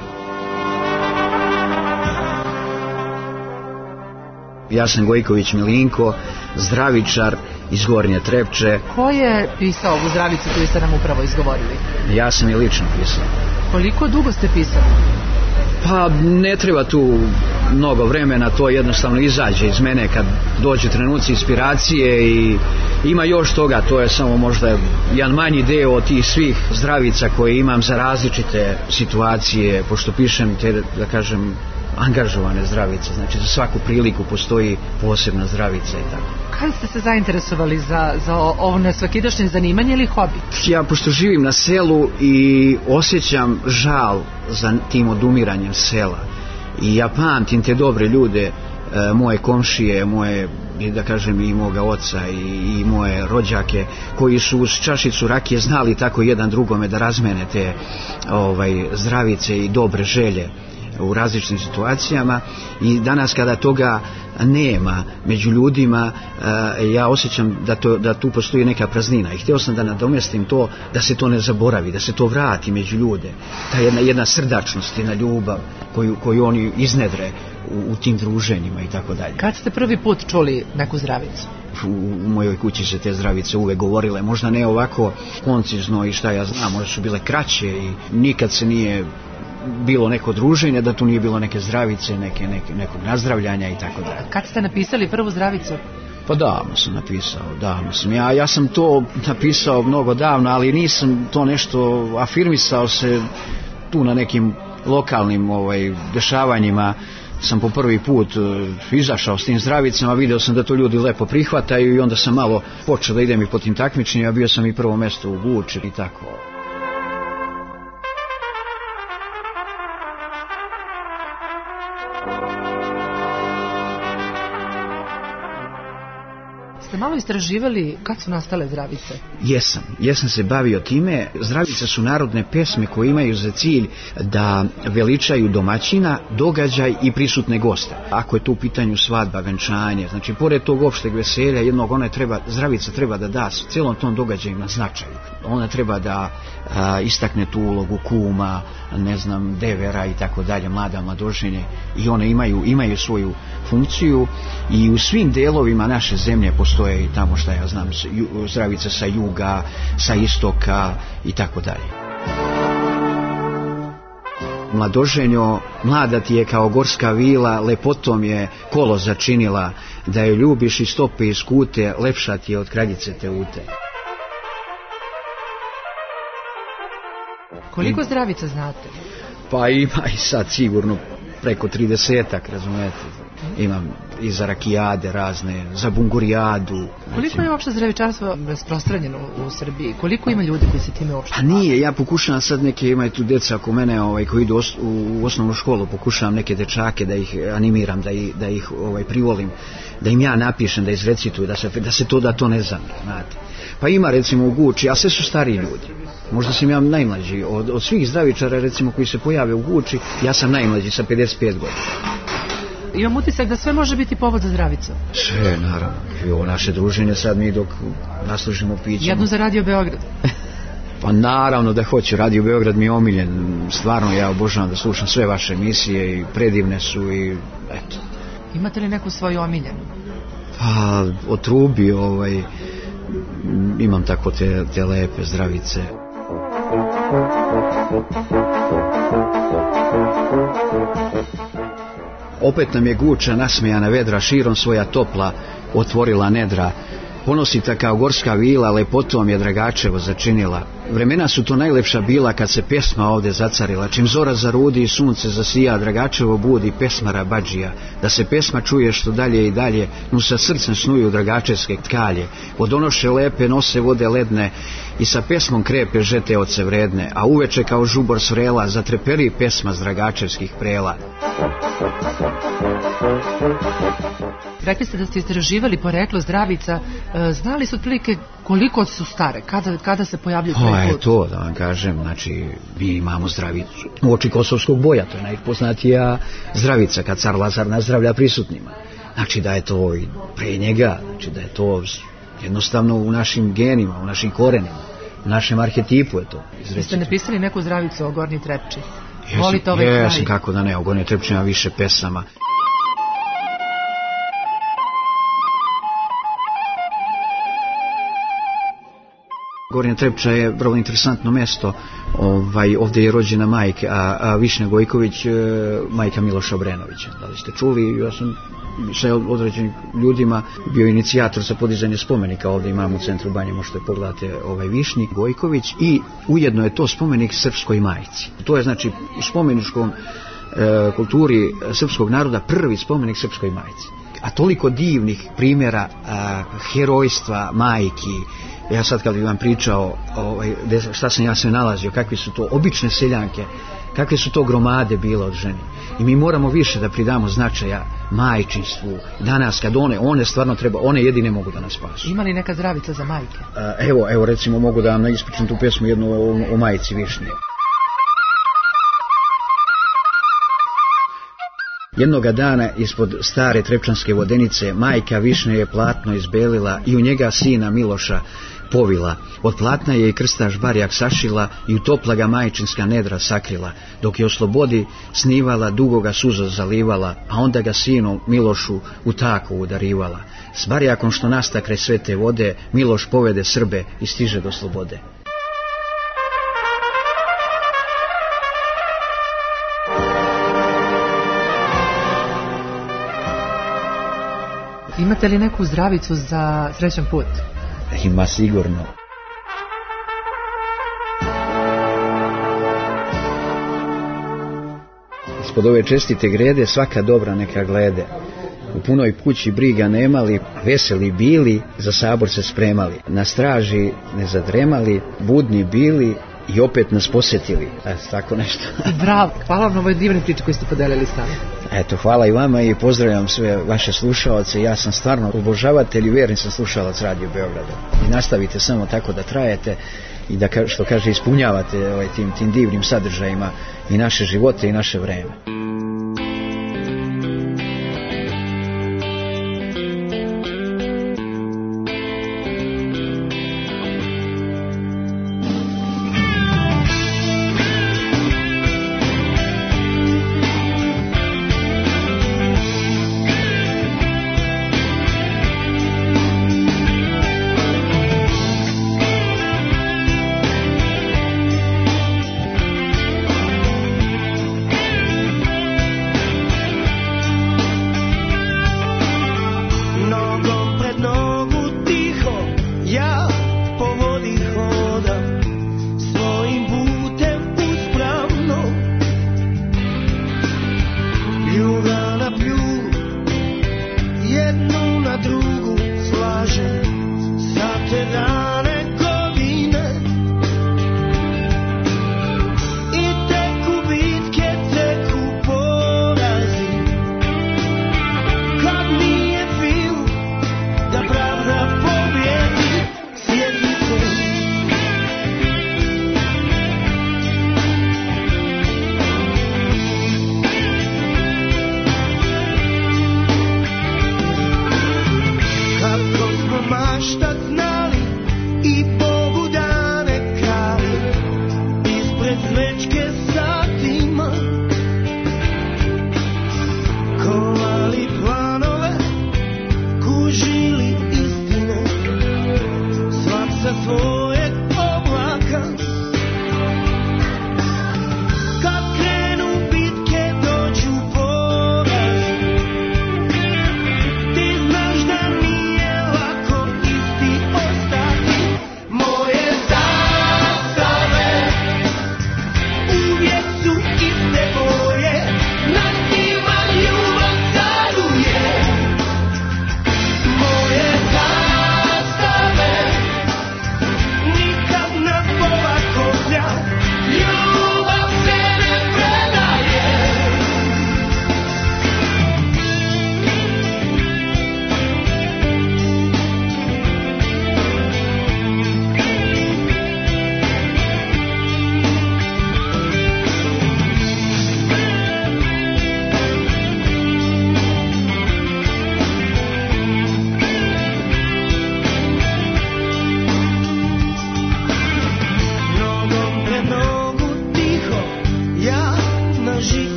Ja sam Gojković Milinko, zdravičar iz Gornje Trepče. Ko je pisao ovu zdravicu koju ste nam upravo izgovorili? Ja sam je lično pisao. Koliko dugo ste pisali? Pa ne treba tu mnogo vremena, to jednostavno izađe iz mene kad dođe trenuci inspiracije i ima još toga, to je samo možda jedan manji deo od tih svih zdravica koje imam za različite situacije, pošto pišem te, da kažem, angažovane zdravice, znači za svaku priliku postoji posebna zdravica i tako. Kada ste se zainteresovali za ovo nesvakidašnje zanimanje ili hobi? Ja pošto živim na selu i osjećam žal za tim odumiranjem sela i ja pamtim te dobre ljude, moje komšije, moje, da kažem, i moga oca i moje rođake koji su uz čašicu rakije znali tako jedan drugome da razmene te zdravice i dobre želje u različitim situacijama i danas kada toga nema među ljudima, ja osjećam da tu postoji neka praznina i htio sam da nadomestim to, da se to ne zaboravi, da se to vrati među ljude, ta jedna srdačnost, jedna ljubav koju oni iznedre u tim druženjima i tako dalje. Kad ste prvi put čuli neku zdravicu? U mojoj kući se te zdravice uvek govorile, možda ne ovako koncizno i šta ja znam, možda su bile kraće i nikad se nije bilo neko druženje, da tu nije bilo neke zdravice, nekog nazdravljanja i tako dalje. Kad ste napisali prvu zdravicu? Pa davno sam napisao, davno sam. Ja sam to napisao mnogo davno, ali nisam to nešto afirmisao se tu na nekim lokalnim dešavanjima. Sam po prvi put izašao s tim zdravicama, video sam da to ljudi lepo prihvataju i onda sam malo počeo da idem i po tim takmičenjima, bio sam i prvo mesto u Guči i tako. Ste malo istraživali kad su nastale zdravice? Jesam se bavio time. Zdravice su narodne pesme koje imaju za cilj da veličaju domaćina, događaj i prisutne goste. Ako je tu u pitanju svadba, venčanje, znači pored tog opšteg veselja jednog, zdravica treba da da cijelom tom događaju na značaju. Ona treba da istakne tu ulogu kuma, devera i tako dalje, mlada mladoženje, i one imaju svoju funkciju i u svim delovima naše zemlje postoje i tamo zdravice sa juga, sa istoka i tako dalje. Mladoženjo, mlada ti je kao gorska vila, lepotom je kolo začinila, da je ljubiš i stope iz kute, lepša ti je od kraljice Teute. Koliko zdravica znate? Pa ima i sad sigurno preko 30-ak, razumijete. Imam i za rakijade razne, za bungurijadu. Koliko je uopšte zdravičarstvo rasprostranjeno u Srbiji? Koliko ima ljudi koji se time uopšte bave? Pa nije, ja pokušavam sad imaju tu djeca oko mene koji idu u osnovnu školu, pokušavam neke dečake da ih animiram, da ih privolim, da im ja napišem, da izrecituju, da to ne znam, znate. Pa ima recimo u Guči, a sve su stariji ljudi. Možda sam ja najmlađi. Od svih zdravičara recimo koji se pojave u Guči, ja sam najmlađi sa 55 godina. Imam utisak da sve može biti povod za zdravicu. Sve, naravno. I ovo naše druženje sad mi dok naslužimo pićemo. Jednu za Radio Beograd. Pa naravno da hoću. Radio Beograd mi je omiljen. Stvarno ja obožavam da slušam sve vaše emisije i predivne su i eto. Imate li neku svoju omiljenu? Pa od Trubi imam tako te lepe zdravice. Opet nam je Guča nasmejana vedra, širom svoja topla otvorila nedra. Ponosita kao gorska vila, lepotom je Dragačevo začinila. Vremena su to najlepša bila kad se pesma ovde zacarila. Čim zora zarudi i sunce zasija, Dragačevo budi pesmara badžija. Da se pesma čuje što dalje i dalje, nu sa srcem snuju dragačevske tkalje. Vodonoše lepe nose vode ledne i sa pesmom krepe žete oce vredne, a uveče kao žubor svrela zatreperi pesma z dragačevskih prela. Rekli ste da ste istraživali poreklo zdravica. Znali su otprilike koliko su stare? Kada se pojavljaju prvi put? To da vam kažem, znači mi imamo zdravicu u oči kosovskog boja, to je najpoznatija zdravica kad car Lazar nazdravlja prisutnima. Znači da je to i pre njega, znači da je to jednostavno u našim genima, u našim korenima, u našem arhetipu je to. Jeste napisali neku zdravicu o Gornji Trepči? Jesam, kako da ne, o Gornjoj Trepči ima više pesama. Gornja Trepča je vrlo interesantno mjesto. Ovdje je rođena majka, a Višnja Gojković, majka Miloša Obrenovića. Da li ste čuli? Ja sam sa određenim ljudima bio inicijator za podizanje spomenika. Ovdje imamo u centru Banje, možete pogledati Višnji Gojković, i ujedno je to spomenik srpskoj majci. To je znači u spomeničkom kulturi srpskog naroda prvi spomenik srpskoj majci. A toliko divnih primjera herojstva majki. Ja sad kad bih vam pričao šta sam ja sve nalazio, kakve su to obične seljanke, kakve su to gromade bile od ženi. I mi moramo više da pridamo značaja majčinstvu. Danas kad one stvarno treba, one jedine mogu da nas spasu. Ima li neka zdravica za majke? Evo recimo mogu da vam ispričam tu pesmu jednu o majici Višnje. Jednoga dana ispod stare trepčanske vodenice majka Višnje je platno izbelila i u njega sina Miloša povila. Od platna je i krstaš barjak sašila i u topla ga majčinska nedra sakrila. Dok je o slobodi snivala, dugo ga suza zalivala, a onda ga sinu Milošu u tako udarivala. S barjakom što nasta kraj svete vode, Miloš povede Srbe i stiže do slobode. Imate li neku zdravicu za srećan put? Ima sigurno. Ispod ove čestite grede svaka dobra neka glede. U punoj kući briga nemali, veseli bili, za sabor se spremali. Na straži ne zadremali, budni bili i opet nas posjetili. Tako nešto. Bravo, hvala vam na ovoj divnoj priči koju ste podelili s nama. Eto, hvala i vama i pozdravljam sve vaše slušaoce. Ja sam stvarno obožavatelj i vjerni sam slušalac Radio Beograda. I nastavite samo tako da trajete i da, što kaže, ispunjavate tim divnim sadržajima i naše živote i naše vreme.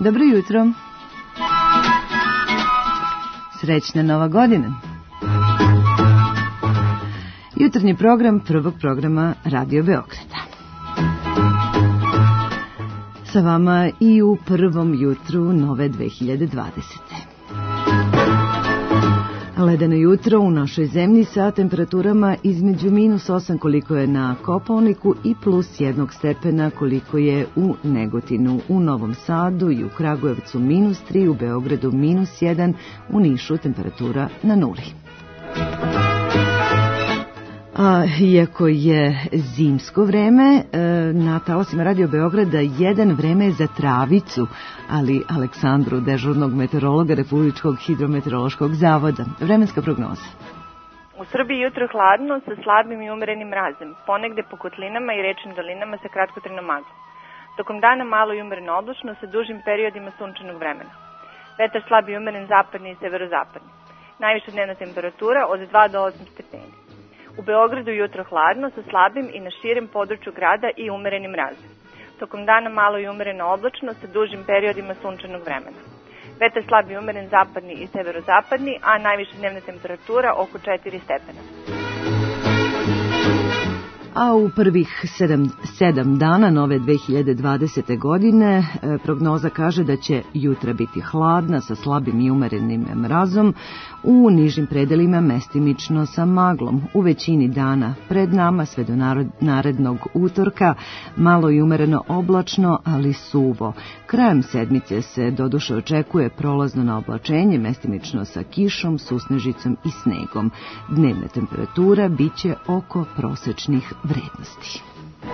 Dobro jutro. Srećna Nova godina. Jutarnji program prvog programa Radio Beograda. Sa vama i u prvom jutru nove 2020. Ledeno jutro u našoj zemlji sa temperaturama između -8 koliko je na Kopaoniku i +1 stepena koliko je u Negotinu, u Novom Sadu i u Kragujevcu -3, u Beogradu -1, u Nišu temperatura na 0. Iako je zimsko vreme, na talasima Radio Beograda jedan vreme je za travicu, ali Aleksandru, dežurnog meteorologa Republičkog hidrometeorološkog zavoda. Vremenska prognoza. U Srbiji jutro hladno sa slabim i umerenim mrazem, ponegde po kotlinama i rečnim dolinama sa kratkotrajnom maglom. Tokom dana malo i umereno oblačno sa dužim periodima sunčanog vremena. Vetar slab i umeren zapadni i severozapadni. Najviša dnevna temperatura od 2 do 8 stepeni. U Beogradu jutro hladno sa slabim i na širem području grada i umerenim mrazom. Tokom dana malo i umereno oblačno sa dužim periodima sunčanog vremena. Vetar slab i umeren zapadni i severozapadni, a najviša dnevna temperatura oko 4 stepena. A u prvih 7 dana nove 2020. godine prognoza kaže da će jutra biti hladna sa slabim i umerenim mrazom, u nižim predelima mestimično sa maglom. U većini dana pred nama sve do narednog utorka malo i umereno oblačno, ali suvo. Krajem sedmice se doduše očekuje prolazno na oblačenje, mestimično sa kišom, susnežicom i snegom. Dnevna temperatura biće oko prosečnih vrednosti.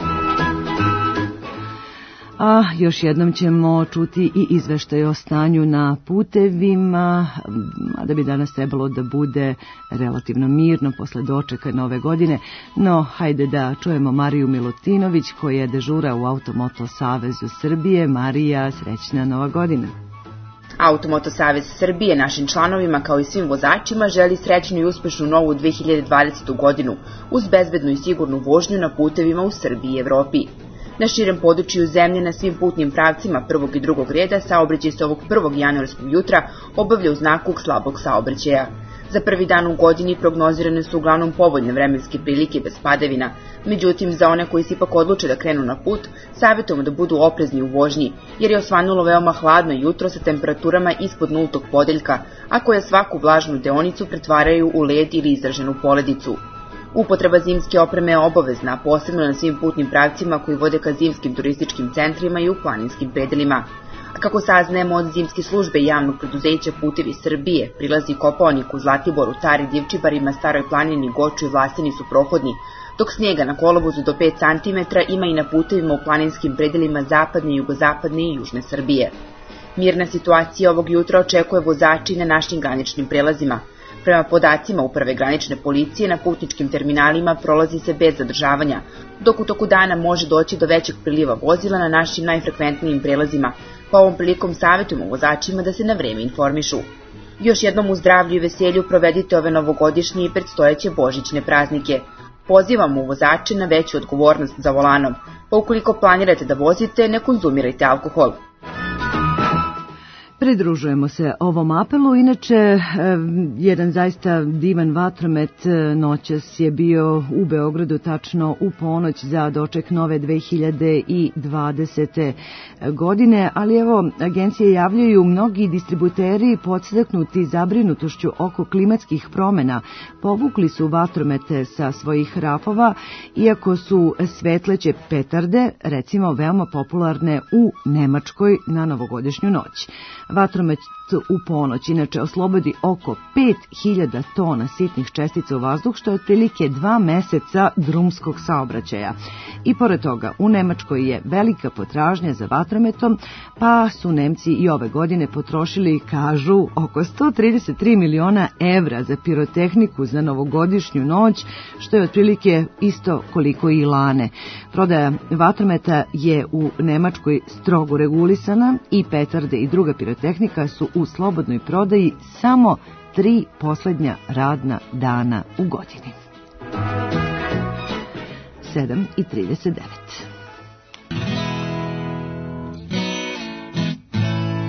A još jednom ćemo čuti i izveštaj o stanju na putevima, da bi danas trebalo da bude relativno mirno posle dočeka nove godine, no hajde da čujemo Mariju Milutinović koja dežura u Automoto Savezu Srbije. Marija, srećna Nova godina. Automoto Savez Srbije našim članovima kao i svim vozačima želi srećnu i uspešnu novu 2020. godinu uz bezbednu i sigurnu vožnju na putevima u Srbiji i Evropi. Na širem području zemlje na svim putnim pravcima prvog i drugog reda saobraćaj se ovog 1. januarskog jutra obavlja u znaku slabog saobraćaja. Za prvi dan u godini prognozirane su uglavnom povoljne vremenske prilike bez padavina, međutim za one koji se ipak odluče da krenu na put, savjetujemo da budu oprezni u vožnji, jer je osvanulo veoma hladno jutro sa temperaturama ispod 0. podeljka, a koje svaku vlažnu deonicu pretvaraju u led ili izraženu poledicu. Upotreba zimske opreme je obavezna, posebno na svim putnim pravcima koji vode ka zimskim turističkim centrima i u planinskim predelima. A kako saznajemo od zimske službe javnog preduzeća Putevi Srbije, prilazi Kopaoniku, Zlatiboru, Tari, Divčibarima, Staroj planini, Goču i Vlasini su prohodni, dok snijega na kolovozu do 5 cm ima i na putevima u planinskim predelima zapadne, jugozapadne i južne Srbije. Mirna situacija ovog jutra očekuje vozači na našim graničnim prelazima. Prema podacima Uprave granične policije, na putničkim terminalima prolazi se bez zadržavanja, dok u toku dana može doći do većeg priliva vozila na našim najfrekventnijim prelazima, pa ovom prilikom savjetujemo vozačima da se na vreme informišu. Još jednom u zdravlju i veselju provedite ove novogodišnje i predstojeće božićne praznike. Pozivamo vozače na veću odgovornost za volanom, pa ukoliko planirate da vozite, ne konzumirajte alkohol. Pridružujemo se ovom apelu, inače jedan zaista divan vatromet noćas je bio u Beogradu tačno u ponoć za doček nove 2020. godine, ali evo agencije javljaju mnogi distributeri podstaknuti zabrinutošću oko klimatskih promena povukli su vatromete sa svojih rafova, iako su svetleće petarde recimo veoma popularne u Nemačkoj na novogodišnju noć. Vatromet u ponoć inače oslobodi oko 5000 tona sitnih čestica u vazduh, što je otprilike 2 meseca drumskog saobraćaja. I pored toga, u Nemačkoj je velika potražnja za vatrometom, pa su Nemci i ove godine potrošili, kažu, oko 133 miliona evra za pirotehniku za novogodišnju noć, što je otprilike isto koliko i lane. Prodaja vatrometa je u Nemačkoj strogo regulisana i petarde i druga pirotehnika su u slobodnoj prodaji samo 3 poslednja radna dana u godini. 7:39.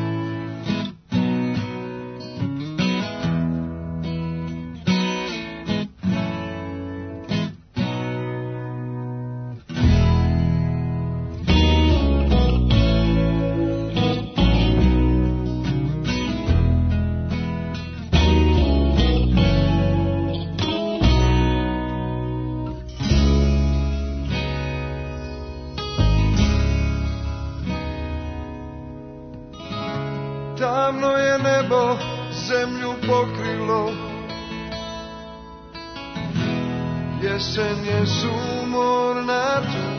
jesen je sumorna tu.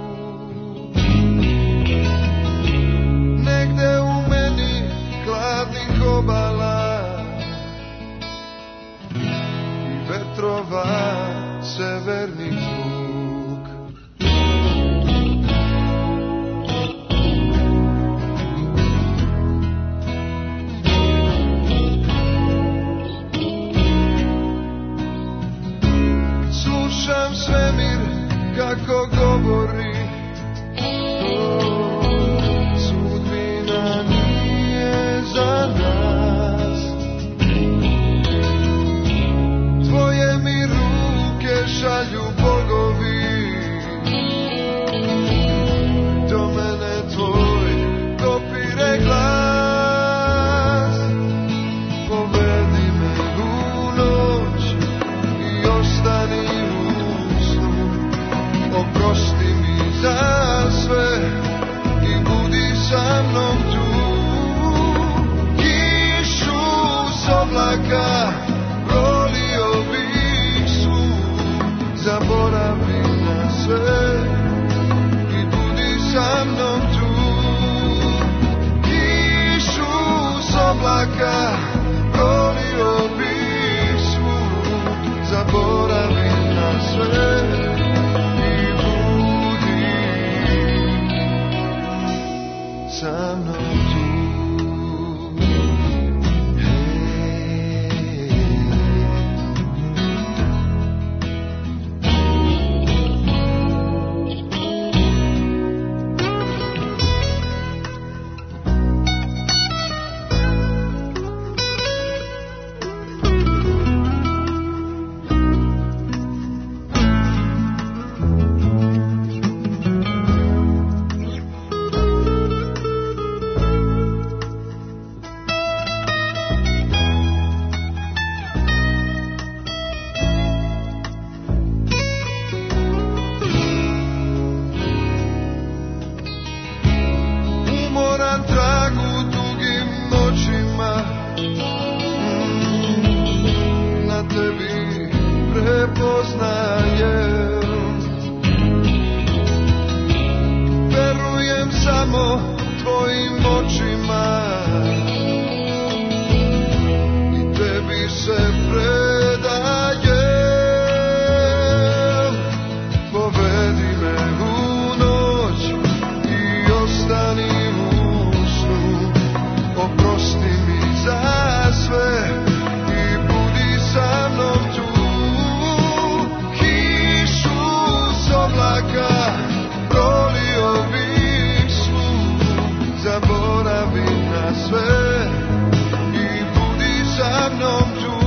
Negde u meni hladnih obala i vetrova severnih zvuk. Slušam svemir kako govori, sudbina nije za nas. Tvoje mi ruke šalju bogovi, do mene tvoj dopire glas. Povedi me u noć i ostani u snu, oprosti mi za sve i budi sa mnom tu. Kišu s oblaka prolio bih svud, zaboravi na sve i budi sa mnom tu. Kišu s oblaka prolio bih svud, zaboravi na sve i budi sa mnom tu. Umoran tragu dugim noćima, na tebi prepoznajem. Verujem samo tvojim očima i tebi se predajem. Povedi me u noć i ostani u snu, oprosti mi za sve i budi sa mnom tu. Kišu s oblaka prolio bih svud, zaboravi na sve i budi sa mnom tu.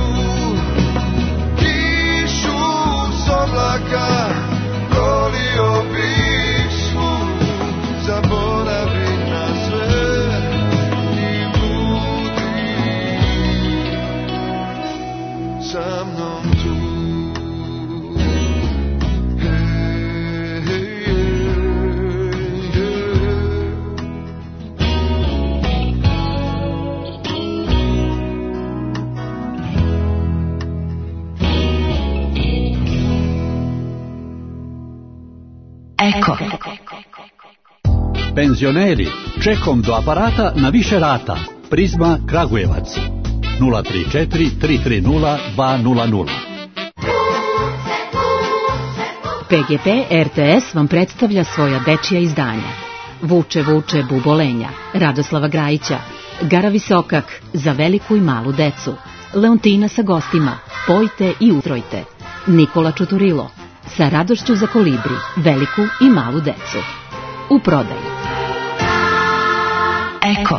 Kišu s oblaka prolio bih svud, zaboravi na sve i budi sa mnom tu. Hey, hey, Eko. Penzioneri, čekom do aparata na više rata. Prizma Kragujevac 034 330 200. PGP RTS vam predstavlja svoja dečija izdanja. Vuče, vuče, bubolenja, Radoslava Grajića, Gara Visokak, za veliku i malu decu, Leontina sa gostima, Pojte i utrojte, Nikola Čuturilo, sa radošću za kolibri, veliku i malu decu. U prodaju. Eko.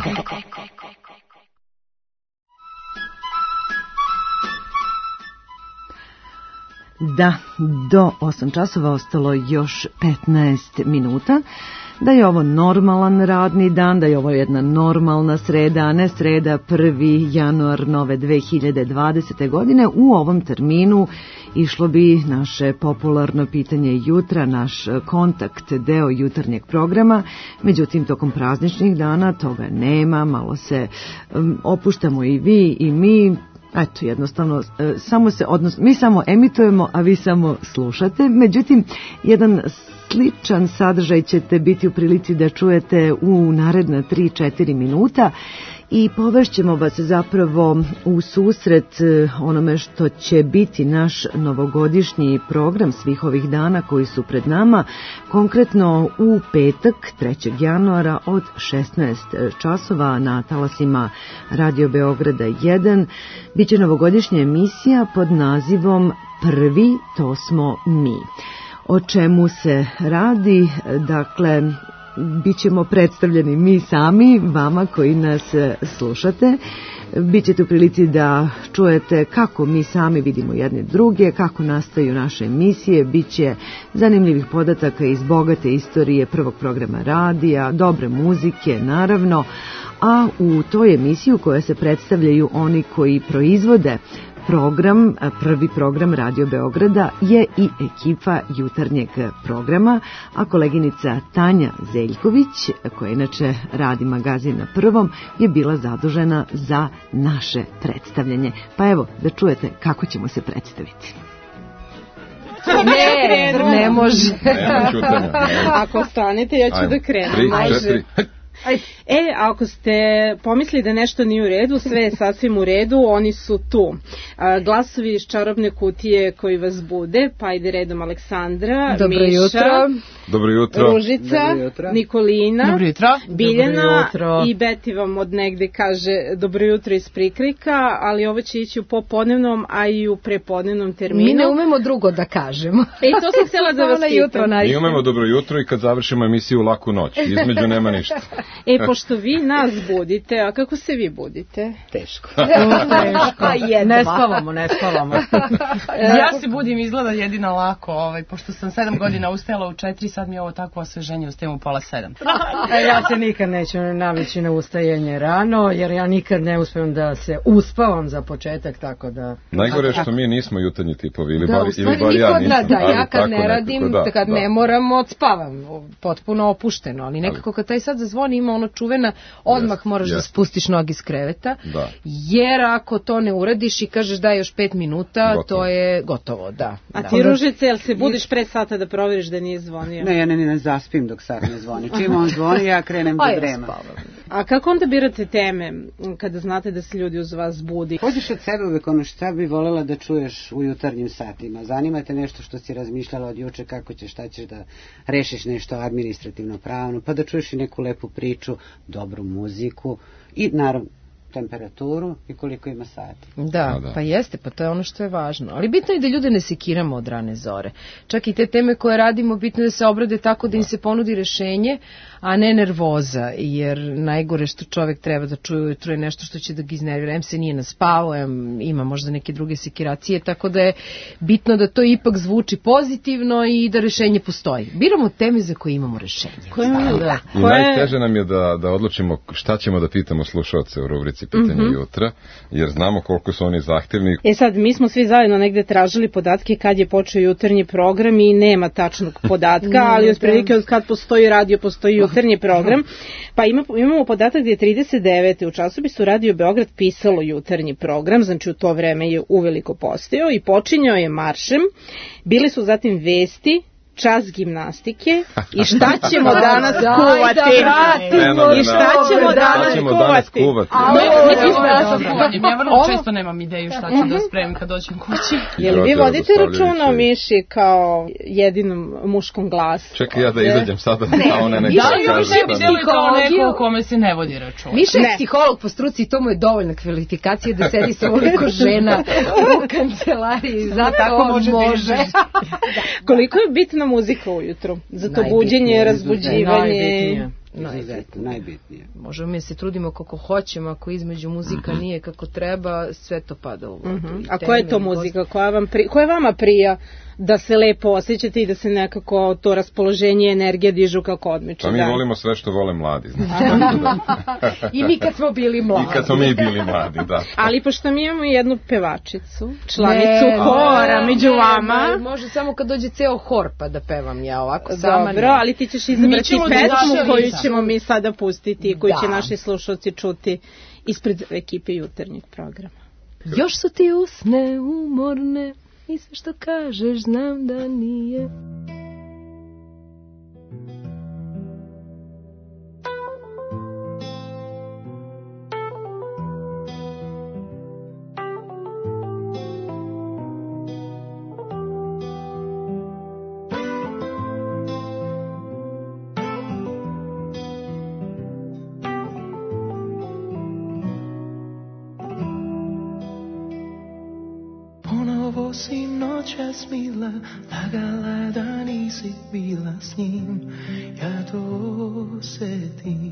Da, do 8 časova ostalo još 15 minuta. Da je ovo normalan radni dan, da je ovo jedna normalna sreda, a ne sreda 1. januar nove 2020. godine. U ovom terminu išlo bi naše popularno pitanje jutra, naš kontakt, deo jutarnjeg programa. Međutim, tokom prazničnih dana toga nema, malo se opuštamo i vi i mi, Eto, jednostavno, mi samo emitujemo, a vi samo slušate. Međutim, jedan sličan sadržaj ćete biti u prilici da čujete u naredna 3-4 minuta i povešćemo vas zapravo u susret onome što će biti naš novogodišnji program svih ovih dana koji su pred nama, konkretno u petak 3. januara od 16 časova na talasima Radio Beograda 1 biće novogodišnja emisija pod nazivom Prvi to smo mi. O čemu se radi? Dakle, bićemo predstavljeni mi sami, vama koji nas slušate. Bićete u prilici da čujete kako mi sami vidimo jedne druge, kako nastaju naše emisije, biće zanimljivih podataka iz bogate istorije prvog programa radija, dobre muzike, naravno, a u toj emisiji u kojoj se predstavljaju oni koji proizvode program, prvi program Radio Beograda je i ekipa jutarnjeg programa, a koleginica Tanja Zeljković, koja inače radi magazin na Prvom, je bila zadužena za naše predstavljanje. Pa evo, da čujete kako ćemo se predstaviti. Ne može. Ako stanete, ja ću da krenem. 3, 4, ako ste pomislili da nešto nije u redu, sve je sasvim u redu, oni su tu. Glasovi iz čarobne kutije koji vas bude, pa ide redom Aleksandra, Dobro Miša, jutro. Dobro jutro. Ružica, Dobro jutro. Nikolina, Dobro jutro. Biljana Dobro jutro. I Beti vam od negde kaže dobro jutro iz Prikrika, ali ovo će ići u popodnevnom, a i u prepodnevnom terminu. Mi ne umemo drugo da kažemo. To sam htjela da vas pitam. Mi umemo dobro jutro i kad završimo emisiju laku noć. Između nema ništa. Pošto vi nas budite, a kako se vi budite? Teško. Ne spavamo. Ja se budim izgleda jedina lako, pošto sam 7 godina ustajala u 4, sad mi je ovo takvo osveženje, ustajem u 6:30. Ja se nikad neću navići na ustajanje rano, jer ja nikad ne uspijem da se uspavam za početak, tako da... Najgore što mi nismo jutarnji tipovi, ili bar ja nisam. Ja kad ne radim, kad ne moram, odspavam, potpuno opušteno, ali nekako kad taj sad zazvoni ima ono čuvena, odmah moraš da spustiš nogi iz kreveta, jer ako to ne uradiš i kažeš da još 5 minuta, to je gotovo, da. A ti, Ružice, jel se budiš pre sata da provjeriš da nije zvonio? Ne, ja ne zaspim dok sat ne zvoni. Čim on zvoni, ja krenem da drema. A kako onda birate teme kada znate da se ljudi uz vas budi? Pođeš od sebe uvek ono šta bi voljela da čuješ u jutarnjim satima. Zanima te nešto što si razmišljala od juče, kako ćeš, šta ćeš da rešiš nešto administrativno pravno, pa da čuješ i neku lepu priču, dobru muziku i naravno temperaturu i koliko ima sati. Da, pa jeste, pa to je ono što je važno. Ali bitno je da ljude ne sekiramo od rane zore. Čak i te teme koje radimo, bitno je da se obrade tako da im se ponudi rešenje, a ne nervoza, jer najgore što čovjek treba da čuje ujutro je nešto što će da ga iznervira. Em se nije naspavao, ima možda neke druge sekiracije, tako da je bitno da to ipak zvuči pozitivno i da rešenje postoji. Biramo teme za koje imamo rešenje. I najteže nam je da odlučimo šta ćemo da pitamo slušalce u rubrici Pitanje jutra, jer znamo koliko su oni zahtevni. Sad, mi smo svi zajedno negde tražili podatke kad je počeo jutarnji program i nema tačnog podatka, ali otprilike od kad postoji radio, postoji jutarnji program. Pa imamo podatak da je 39. u časopisu Radio Beograd pisalo jutarnji program, znači u to vreme je uveliko postojao i počinjao je maršem. Bili su zatim vesti, čas gimnastike i šta ćemo danas kuvati. I šta ćemo danas kuvati. Ja vrlo često nemam ideju šta ću da spremim kad dođem kući. Jel vi vodite računa o Miši kao jedinom muškom glasu? Čekaj ja da izađem sada. Ja ne bih kao neko u kome se ne vodi računa. Miša je psiholog po struci i to mu je dovoljna kvalifikacija da sedi sa ovoliko žena u kancelariji. Zato on može. Koliko je bitna muzika ujutru? Za to buđenje, razbuđivanje. Najbitnije. Možemo mi se trudimo kako hoćemo, ako između muzika nije kako treba, sve to pada u vodu. A koja je to muzika? Koja vama prija da se lepo osjećate i da se nekako to raspoloženje i energija dižu kako odmiče? Pa mi volimo sve što vole mladi. I mi kad smo bili mladi. I kad smo mi bili mladi, da. Ali pošto mi imamo jednu pevačicu, članicu hora među vama. Može samo kad dođe ceo hor pa da pevam ja ovako sama. Dobro, ali ti ćeš izabrati pesmu koju ćemo mi sada pustiti i koju će naši slušalci čuti ispred ekipe jutarnjeg programa. Još su ti usne umorne i sve što kažeš znam da nije. Si noćas mila, lagala da nisi bila s njim, ja to osetim.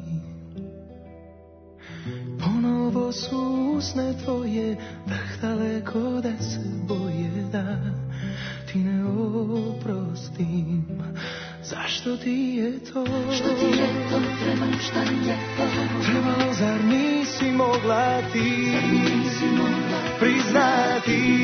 Ponovo su usne tvoje, vrh daleko da se boje da ti ne oprostim. Zašto ti je to? Što ti je to? Trebalo šta je to? Trebalo, zar nisi mogla ti priznati?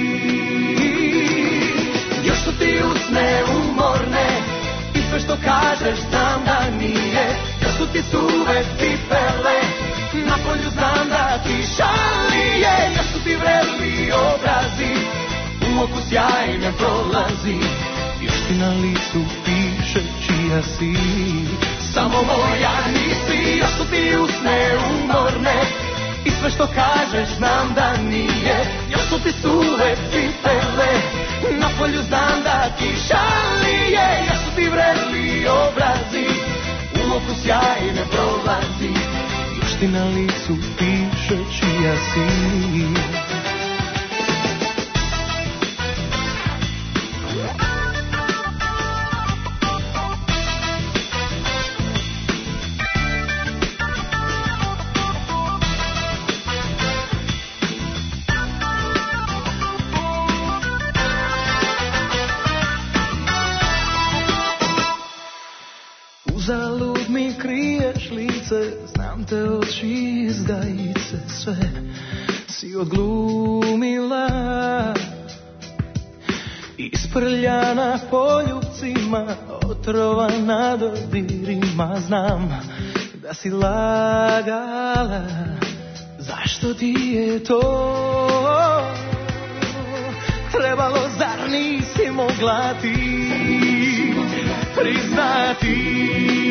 Još su ti usne umorne i sve što kažeš znam da nije. Još su ti suve cipele, na polju znam da ti šalije. Još su ti vreli obrazi, u oku sjaj ne prolazi. Još ti na licu piše čija si, samo moja nisi. Još su ti usne umorne i sve što kažeš znam da nije. Još su ti suve cipele, na polju znam da ti šalije. Još su ti vreli obrazi, u oku sjaj ne prolazi. Još ti na licu piše čija si. Uzalud mi kriješ lice, znam te oči izdajice, sve si odglumila. Isprljana poljubcima, otrovana dodirima, znam da si lagala. Zašto ti je to trebalo, zar nisi mogla ti priznati?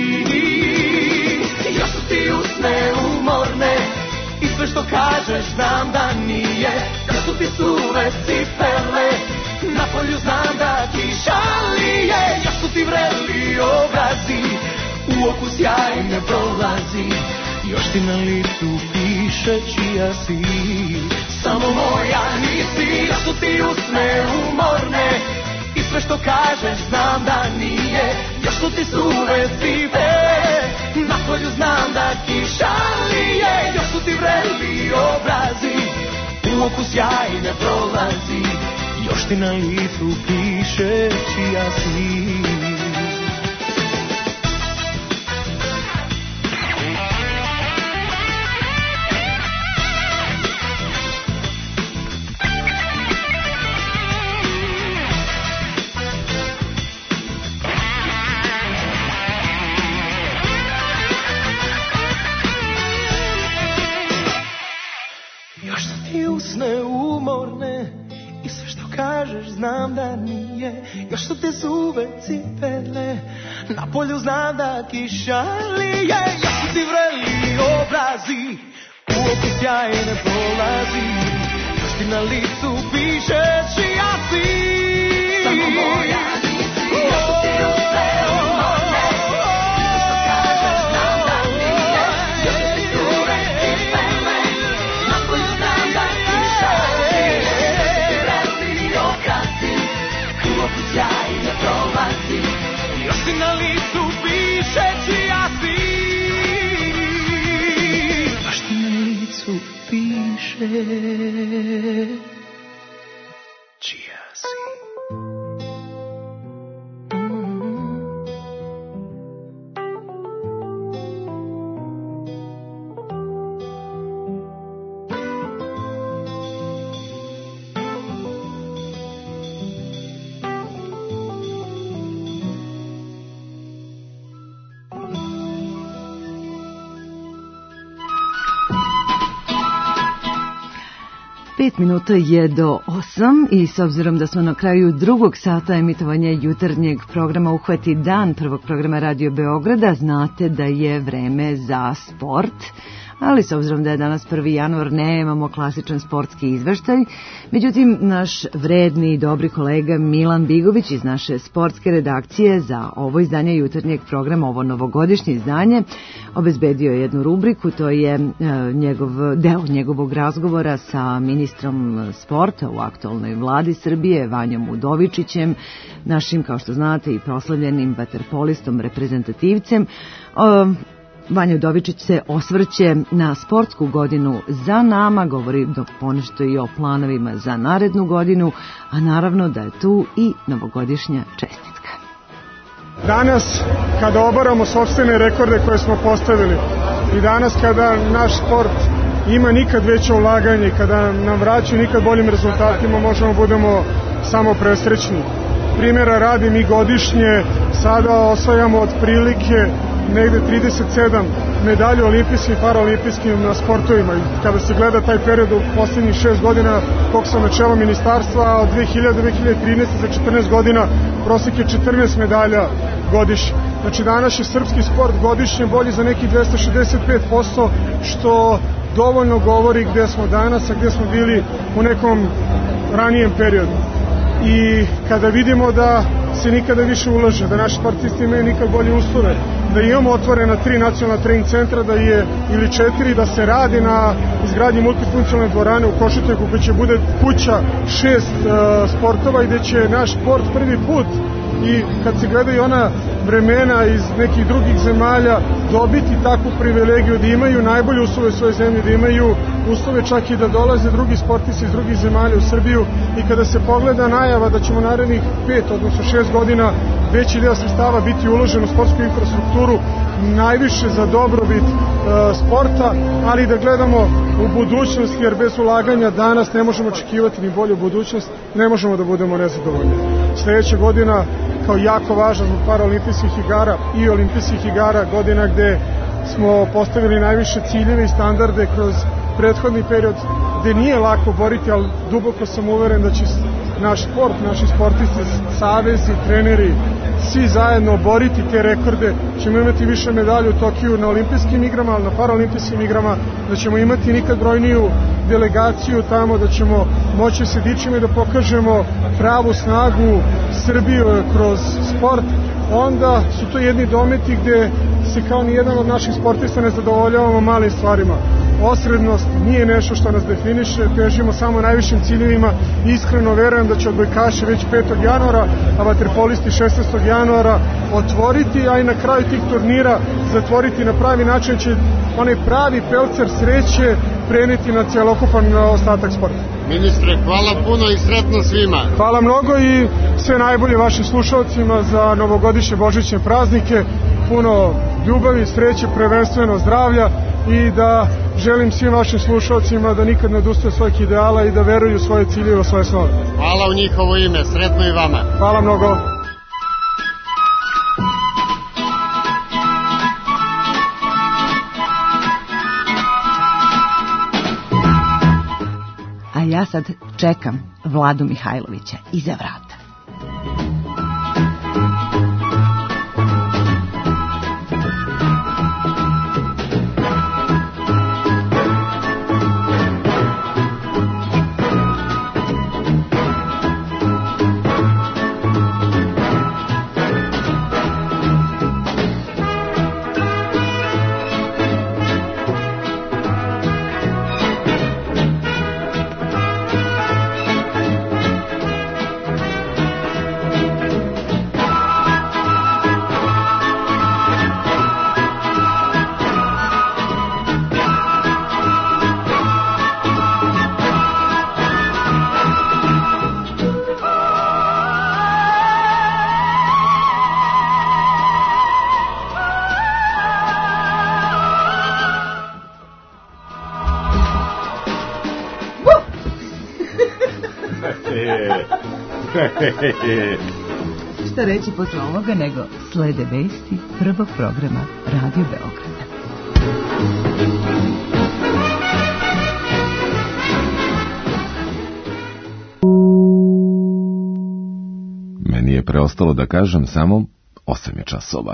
Još su ti usne umorne i sve što kažeš znam da nije. Još su ti suve cipele, na polju znam da ti šalije. Još su ti vreli obrazi, u oku sjaj ne prolazi. Još ti na licu piše čija si, samo moja nisi. Još su ti usne umorne i sve što kažeš znam da nije. Još su ti suve cipe, na polju znam da ti šalije. Još su ti vreli obrazi, u oku sjaj ne prolazi. Još ti na licu piše čija si. Umorne i sve što kažeš znam da nije. Još su te zube cipele, na polju znam da kiša lije. Još su ti vreli obrazi, u oku sjaj ne prolazi. Još ti na licu piše čija si, samo moja nisi. Još su ti usne umorne i sve što kažeš znam da nije. Još su ti zube cipele, na polju znam da kiša lije. Sjaj ne prolazi, još ti na licu piše čija si. Još ti na licu piše čija si. 5 minuta je do 8 i s obzirom da smo na kraju drugog sata emitovanja jutarnjeg programa Uhvati dan prvog programa Radio Beograda, znate da je vreme za sport. Ali s obzirom da je danas 1. januar, nemamo klasičan sportski izveštaj. Međutim, naš vredni i dobri kolega Milan Bigović iz naše sportske redakcije za ovo izdanje jutarnjeg programa, ovo novogodišnje izdanje, obezbedio jednu rubriku, to je deo njegovog razgovora sa ministrom sporta u aktualnoj vladi Srbije, Vanjom Udovičićem, našim, kao što znate, i proslavljenim vaterpolistom, reprezentativcem. Vanja Udovičić se osvrće na sportsku godinu za nama, govori ponešto i o planovima za narednu godinu, a naravno da je tu i novogodišnja čestitka. Danas, kada obaramo sopstvene rekorde koje smo postavili i danas kada naš sport ima nikad veće ulaganje, kada nam vraćaju nikad boljim rezultatima, možemo budemo samo presrećni. Primjera radi, mi godišnje sada osvajamo otprilike negde 37 medalja olimpijskim i paraolimpijskim na sportovima. I kada se gleda taj period u posljednjih 6 godina kog sam na čelu ministarstva, od 2000 do 2013 za 14 godina prosek je 14 medalja godišnje. Znači danas je srpski sport godišnje bolji za neki 265%, što dovoljno govori gde smo danas, a gde smo bili u nekom ranijem periodu. I kada vidimo da se nikada više ulaže, da naši sportisti imaju nikad bolje uslove, da imamo otvorena 3 nacionalna trening centra, da je ili 4, da se radi na izgradnji multifunkcionalne dvorane u Košutnjaku, koja će bude kuća 6 sportova i gde će naš sport prvi put, i kad se gledaju ona vremena iz nekih drugih zemalja, dobiti takvu privilegiju da imaju najbolje uslove u svojoj zemlji, da imaju uslove čak i da dolaze drugi sportisti iz drugih zemalja u Srbiju. I kada se pogleda najava da ćemo narednih 5, odnosno 6 godina veći deo sredstava biti uložen u sportsku infrastrukturu, najviše za dobrobit sporta, ali da gledamo u budućnost, jer bez ulaganja danas ne možemo očekivati ni bolju budućnost, ne možemo da budemo nezadovoljni. Sledeća godina, kao jako važna zbog paraolimpijskih igara i olimpijskih igara, godina gde smo postavili najviše ciljeve i standarde kroz prethodni period, gde nije lako boriti, ali duboko sam uveren da će naš sport, naši sportisti, savezi, treneri, svi zajedno boriti te rekorde. Ćemo imati više medalja u Tokiju na olimpijskim igrama, ali na paraolimpijskim igrama, da ćemo imati nikad brojniju delegaciju tamo, da ćemo moći se dičimo i da pokažemo pravu snagu Srbije kroz sport. Onda su to jedni dometi gde se kao ni jedan od naših sportista ne zadovoljavamo malim stvarima. Osrednost nije nešto što nas definiše, težimo samo najvišim ciljevima. Iskreno verujem da će odbojkaši već 5. januara, a vaterpolisti 16. januara otvoriti, a i na kraju tih turnira zatvoriti na pravi način, će onaj pravi pelcer sreće preneti na cjelokupan ostatak sporta. Ministre, hvala puno i sretno svima. Hvala mnogo i sve najbolje vašim slušalcima za novogodišnje božićne praznike. Puno ljubavi, sreće, prvenstveno zdravlja, i da želim svim vašim slušalcima da nikad ne odustaju svojih ideala i da veruju u svoje ciljeve, u svoje snove. Hvala u njihovo ime, sretno i vama. Hvala mnogo. A ja sad čekam Vladu Mihajlovića iza vrata. Šta reći posle ovoga nego slede vesti prvog programa Radio Beograda. Meni je preostalo da kažem samo 8 je časova.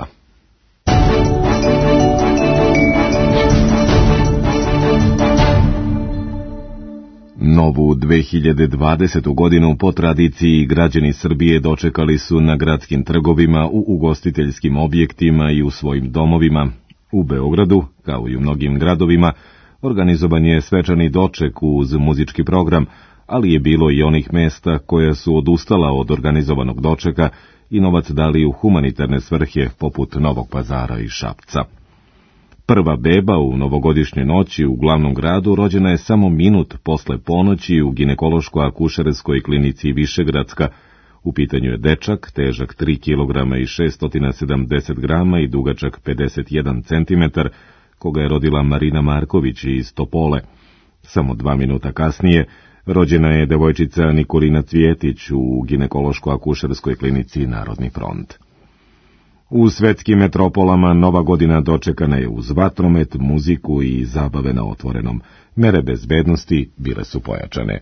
Novu 2020. godinu po tradiciji građani Srbije dočekali su na gradskim trgovima, u ugostiteljskim objektima i u svojim domovima. U Beogradu, kao i u mnogim gradovima, organizovan je svečani doček uz muzički program, ali je bilo i onih mesta koja su odustala od organizovanog dočeka i novac dali u humanitarne svrhe poput Novog Pazara i Šapca. Prva beba u novogodišnjoj noći u glavnom gradu rođena je samo minut posle ponoći u ginekološko-akušerskoj klinici Višegradska. U pitanju je dečak, težak 3 kg i 670 grama i dugačak 51 cm, koga je rodila Marina Marković iz Topole. Samo 2 minuta kasnije rođena je devojčica Nikolina Cvjetić u ginekološko-akušerskoj klinici Narodni front. U svetskim metropolama Nova godina dočekana je uz vatromet, muziku i zabave na otvorenom. Mere bezbednosti bile su pojačane.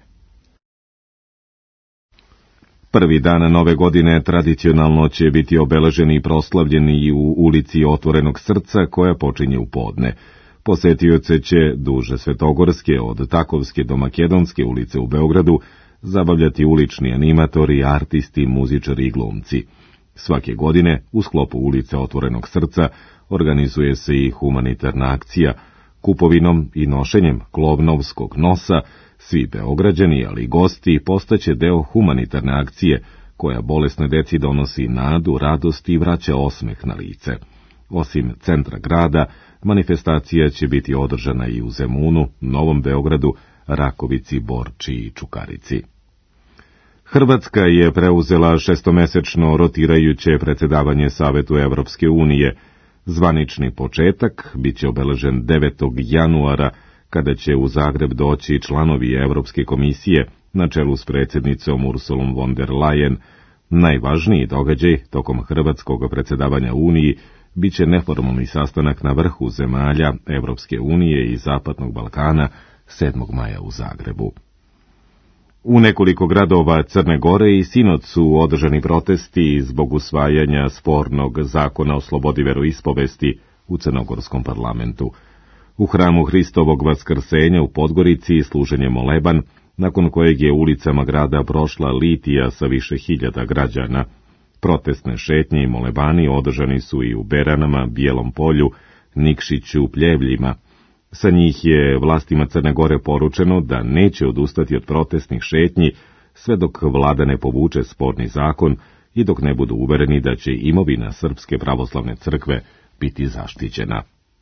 Prvi dan Nove godine tradicionalno će biti obeleženi i proslavljeni i u ulici Otvorenog srca koja počinje u podne. Posetioce će duže Svetogorske od Takovske do Makedonske ulice u Beogradu zabavljati ulični animatori, artisti, muzičari i glumci. Svake godine, u sklopu ulice Otvorenog srca, organizuje se i humanitarna akcija. Kupovinom i nošenjem klovnovskog nosa, svi Beograđani, ali i gosti, postaće deo humanitarne akcije, koja bolesne deci donosi nadu, radost i vraća osmeh na lice. Osim centra grada, manifestacija će biti održana i u Zemunu, Novom Beogradu, Rakovici, Borči i Čukarici. Hrvatska je preuzela šestomesečno rotirajuće predsjedavanje Savetu Evropske unije. Zvanični početak biće obeležen 9. januara, kada će u Zagreb doći članovi Evropske komisije na čelu s predsjednicom Ursulom von der Leyen. Najvažniji događaj tokom hrvatskog predsjedavanja Uniji biće neformalni sastanak na vrhu zemalja Evropske unije i Zapadnog Balkana 7. maja u Zagrebu. U nekoliko gradova Crne Gore i sinoć su održani protesti zbog usvajanja spornog zakona o slobodi veroispovesti u crnogorskom parlamentu. U hramu Hristovog vaskrsenja u Podgorici služen je moleban, nakon kojeg je ulicama grada prošla litija sa više hiljada građana. Protestne šetnje i molebani održani su i u Beranama, Bijelom polju, Nikšiću, Pljevljima. Sa njih je vlastima Crne Gore poručeno da neće odustati od protestnih šetnji sve dok vlada ne povuče sporni zakon i dok ne budu uvereni da će imovina Srpske pravoslavne crkve biti zaštićena.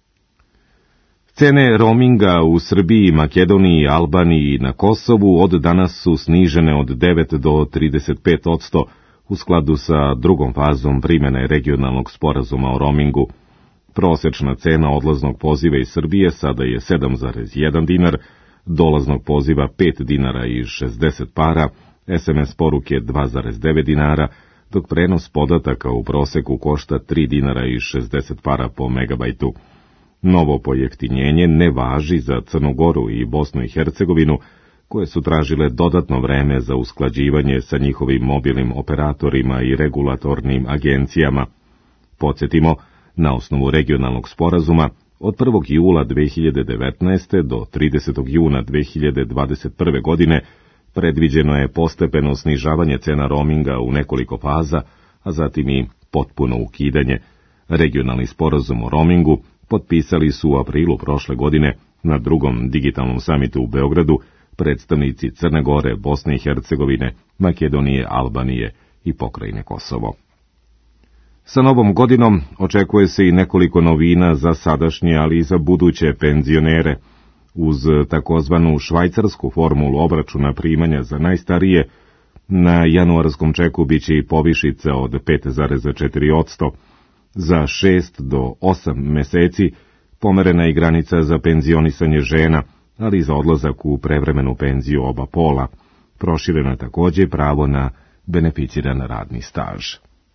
Cene roaminga u Srbiji, Makedoniji, Albaniji i na Kosovu od danas su snižene od 9 do 35% u skladu sa drugom fazom primjene regionalnog sporazuma o roamingu. Prosečna cena odlaznog poziva iz Srbije sada je 7,1 dinar, dolaznog poziva 5 dinara i 60 para, SMS poruke 2,9 dinara, dok prenos podataka u proseku košta 3 dinara i 60 para po megabajtu. Novo pojeftinjenje ne važi za Crnu Goru i Bosnu i Hercegovinu, koje su tražile dodatno vreme za usklađivanje sa njihovim mobilnim operatorima i regulatornim agencijama. Podsjetimo, na osnovu regionalnog sporazuma, od 1. jula 2019. do 30. juna 2021. godine predviđeno je postepeno snižavanje cena roaminga u nekoliko faza, a zatim i potpuno ukidanje. Regionalni sporazum o roamingu potpisali su u aprilu prošle godine na drugom digitalnom samitu u Beogradu predstavnici Crne Gore, Bosne i Hercegovine, Makedonije, Albanije i pokrajine Kosovo. Sa novom godinom očekuje se i nekoliko novina za sadašnje, ali i za buduće penzionere. Uz takozvanu švajcarsku formulu obračuna primanja za najstarije, na januarskom čeku biće i povišica od 5,4%. Za 6 do 8 meseci pomerena je granica za penzionisanje žena, ali i za odlazak u prevremenu penziju oba pola. Prošireno je također pravo na beneficiran radni staž.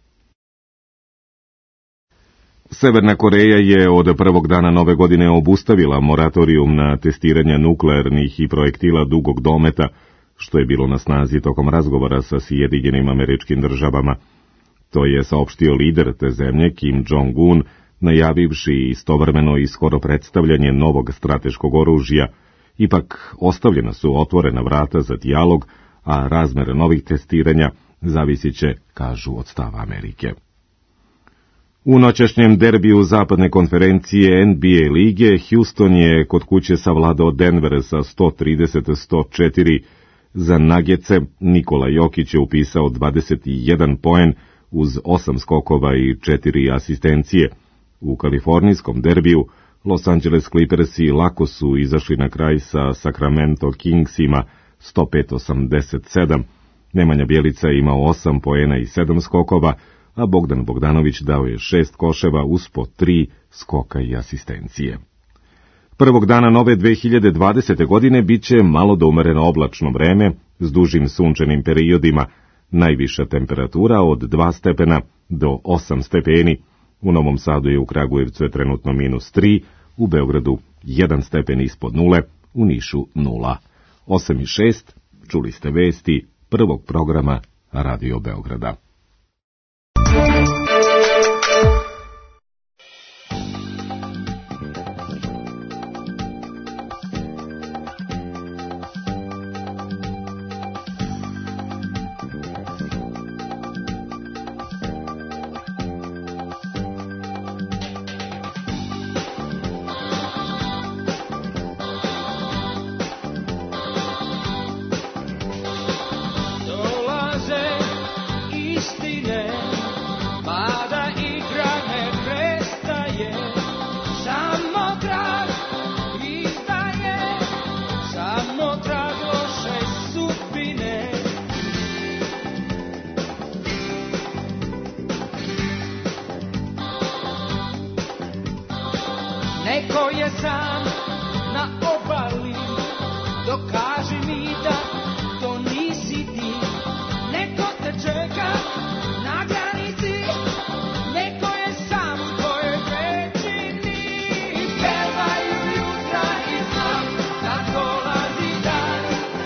Severna Koreja je od prvog dana nove godine obustavila moratorijum na testiranje nuklearnih i projektila dugog dometa, što je bilo na snazi tokom razgovora sa Sjedinjenim Američkim Državama. To je saopštio lider te zemlje Kim Jong-un, najavivši istovremeno i skoro predstavljanje novog strateškog oružja. Ipak ostavljena su otvorena vrata za dijalog, a razmere novih testiranja zavisit će, kažu, od stava Amerike. U noćašnjem derbiju zapadne konferencije NBA lige Houston je kod kuće savladao Denver sa 130-104. Za Nuggetse Nikola Jokić je upisao 21 poen uz 8 skokova i 4 asistencije. U kalifornijskom derbiju Los Angeles Clippersi lako su izašli na kraj sa Sacramento Kingsima 105-87. Nemanja Bjelica imao 8 poena i 7 skokova, a Bogdan Bogdanović dao je 6 koševa uz po 3 skoka i asistencije. Prvog dana nove 2020. godine biće malo do umereno oblačno vreme s dužim sunčanim periodima, najviša temperatura od 2 stepena do 8 stepeni. U Novom Sadu i u Kragujevcu je trenutno -3, u Beogradu 1 stepen ispod nule, u Nišu 0. 8:06, čuli ste vesti prvog programa Radio Beograda. Neko je sam na obali, dokaži mi da to nisi ti. Neko te čeka na granici, neko je sam u tvojoj većini. Pevaju jutra i znam da dolazi dan,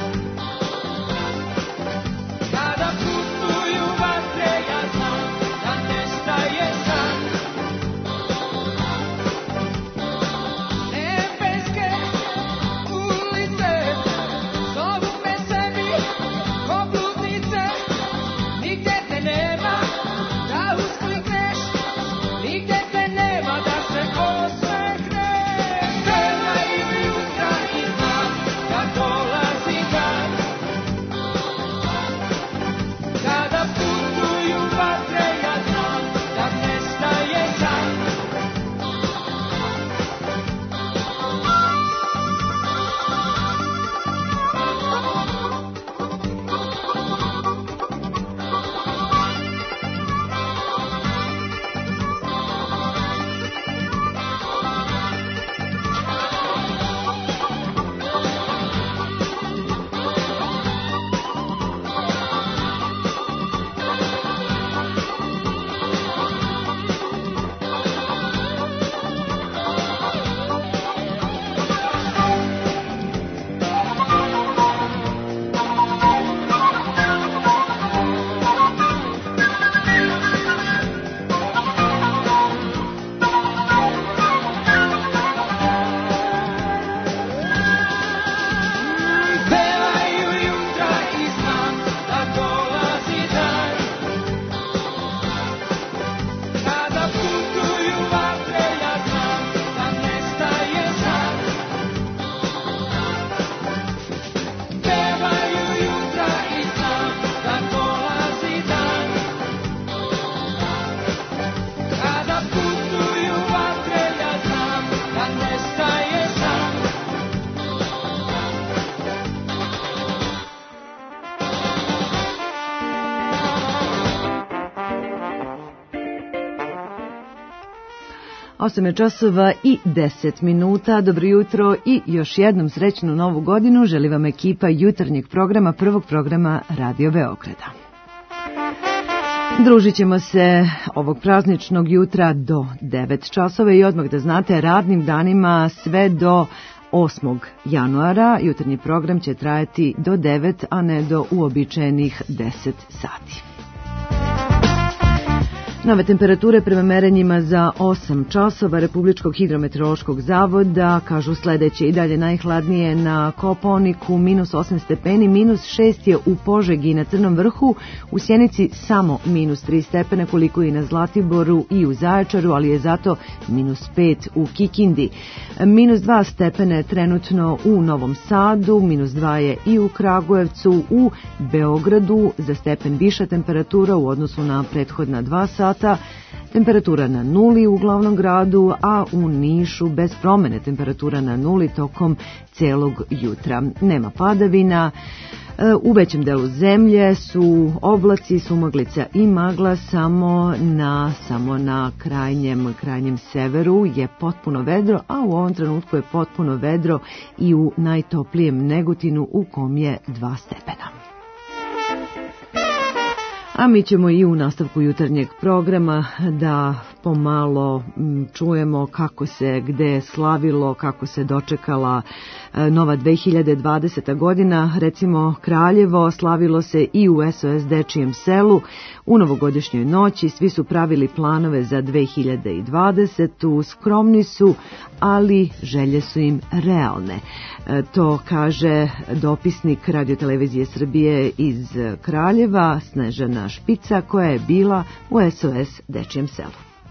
kada putuju vatre, ja znam da nestaje san. Osam je časova i 10 minuta. Dobro jutro i još jednom srećnu novu godinu želi vam ekipa jutarnjeg programa, prvog programa Radio Beograda. Družit ćemo se ovog prazničnog jutra do 9 časova i odmah da znate radnim danima sve do 8. januara. Jutarnji program će trajati do 9, a ne do uobičajenih 10 sati. Nove temperature prema merenjima za 8 časova Republičkog hidrometeorološkog zavoda kažu sledeće: i dalje najhladnije na Kopaoniku -8 stepeni, -6 je u Požegi na Crnom vrhu, u Sjenici samo -3 stepena koliko i na Zlatiboru i u Zaječaru, ali je zato -5 u Kikindi. -2 stepene trenutno u Novom Sadu, -2 je i u Kragujevcu, u Beogradu za stepen viša temperatura u odnosu na prethodna 2 sata. Temperatura na 0 u glavnom gradu, a u Nišu bez promene temperatura na 0 tokom celog jutra. Nema padavina. U većem delu zemlje su oblaci, sumaglica i magla, samo na krajnjem severu je potpuno vedro, a u ovom trenutku je potpuno vedro i u najtoplijem Negotinu u kom je 2 stepena. A mi ćemo i u nastavku jutarnjeg programa da pomalo čujemo kako se gde slavilo, kako se dočekala nova 2020. godina. Recimo Kraljevo slavilo se i u SOS Dečijem selu. U novogodišnjoj noći svi su pravili planove za 2020. Skromni su, ali želje su im realne. To kaže dopisnik Radiotelevizije Srbije iz Kraljeva, Snežana Špica, koja je bila u SOS Dečijem selu.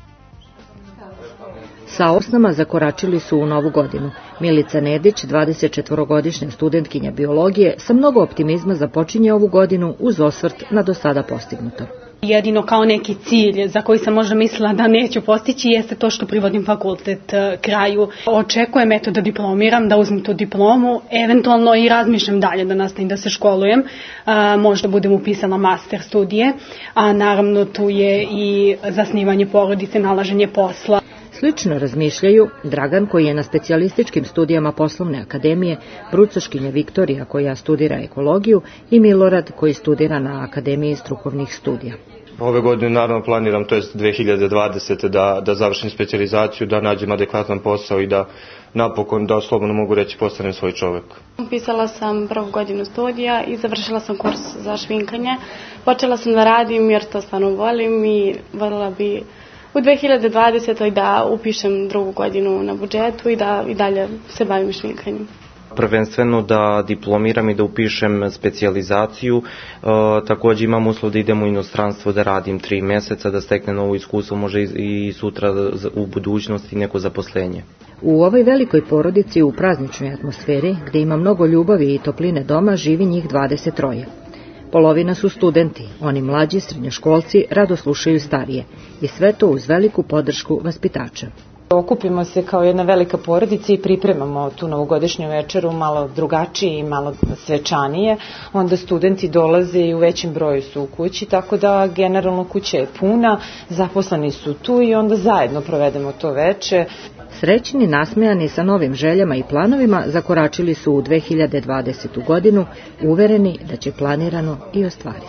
Sa osnama zakoračili su u novu godinu. Milica Nedić, 24-godišnja studentkinja biologije, sa mnogo optimizma započinje ovu godinu uz osvrt na do sada postignuto. Jedino kao neki cilj za koji sam možda mislila da neću postići jeste to što privodim fakultet kraju. Očekujem da diplomiram, da uzmem tu diplomu, eventualno i razmišljam dalje da nastavim da se školujem, možda budem upisala master studije, a naravno tu je i zasnivanje porodice, nalaženje posla. Slično razmišljaju Dragan, koji je na specijalističkim studijama Poslovne akademije, brucoškinja Viktorija, koja studira ekologiju, i Milorad, koji studira na Akademiji strukovnih studija. Ove godine naravno planiram, to je 2020. da završim specijalizaciju, da nađem adekvatan posao i da napokon, da slobodno mogu reći, postanem svoj čovek. Upisala sam prvu godinu studija i završila sam kurs za šminkanje. Počela sam da radim jer to stvarno volim i voljela bi u 2020. da upišem drugu godinu na budžetu i da i dalje se bavim šminkanjem. Prvenstveno da diplomiram i da upišem specijalizaciju. Također imam uslov da idem u inostranstvo da radim 3 meseca, da steknem novo iskustvo, može i sutra u budućnosti neko zaposlenje. U ovoj velikoj porodici u prazničnoj atmosferi, gde ima mnogo ljubavi i topline doma, živi njih 23. Polovina su studenti, oni mlađi, srednjoškolci, rado slušaju starije i sve to uz veliku podršku vaspitača. Okupimo se kao jedna velika porodica i pripremamo tu novogodišnju večeru malo drugačije i malo svečanije. Onda studenti dolaze i u većem broju su u kući, tako da generalno kuća je puna, zaposleni su tu i onda zajedno provedemo to veče. Srećni, nasmejani sa novim željama i planovima zakoračili su u 2020. godinu, uvereni da će planirano i ostvariti.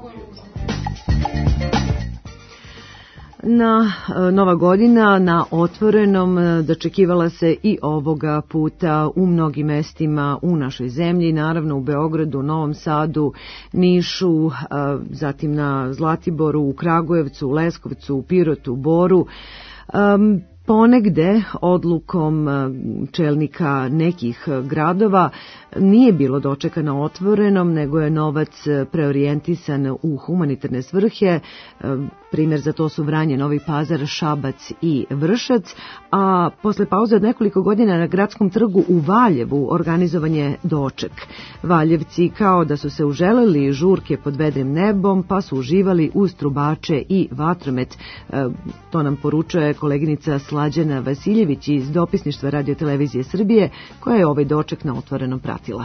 Nova godina na otvorenom dočekivala se i ovoga puta u mnogim mestima u našoj zemlji, naravno u Beogradu, Novom Sadu, Nišu, zatim na Zlatiboru, u Kragujevcu, Leskovcu, u Pirotu, Boru. Ponegde odlukom čelnika nekih gradova nije bilo dočeka na otvorenom, nego je novac preorijentisan u humanitarne svrhe. Primjer za to su Vranje, Novi Pazar, Šabac i Vršac, a posle pauze od nekoliko godina na Gradskom trgu u Valjevu organizovan je doček. Valjevci kao da su se uželeli žurke pod vedrim nebom, pa su uživali uz trubače i vatromet. To nam poručuje koleginica Slađana Vasiljević iz dopisništva Radiotelevizije Srbije, koja je ovaj doček na otvorenom pratila.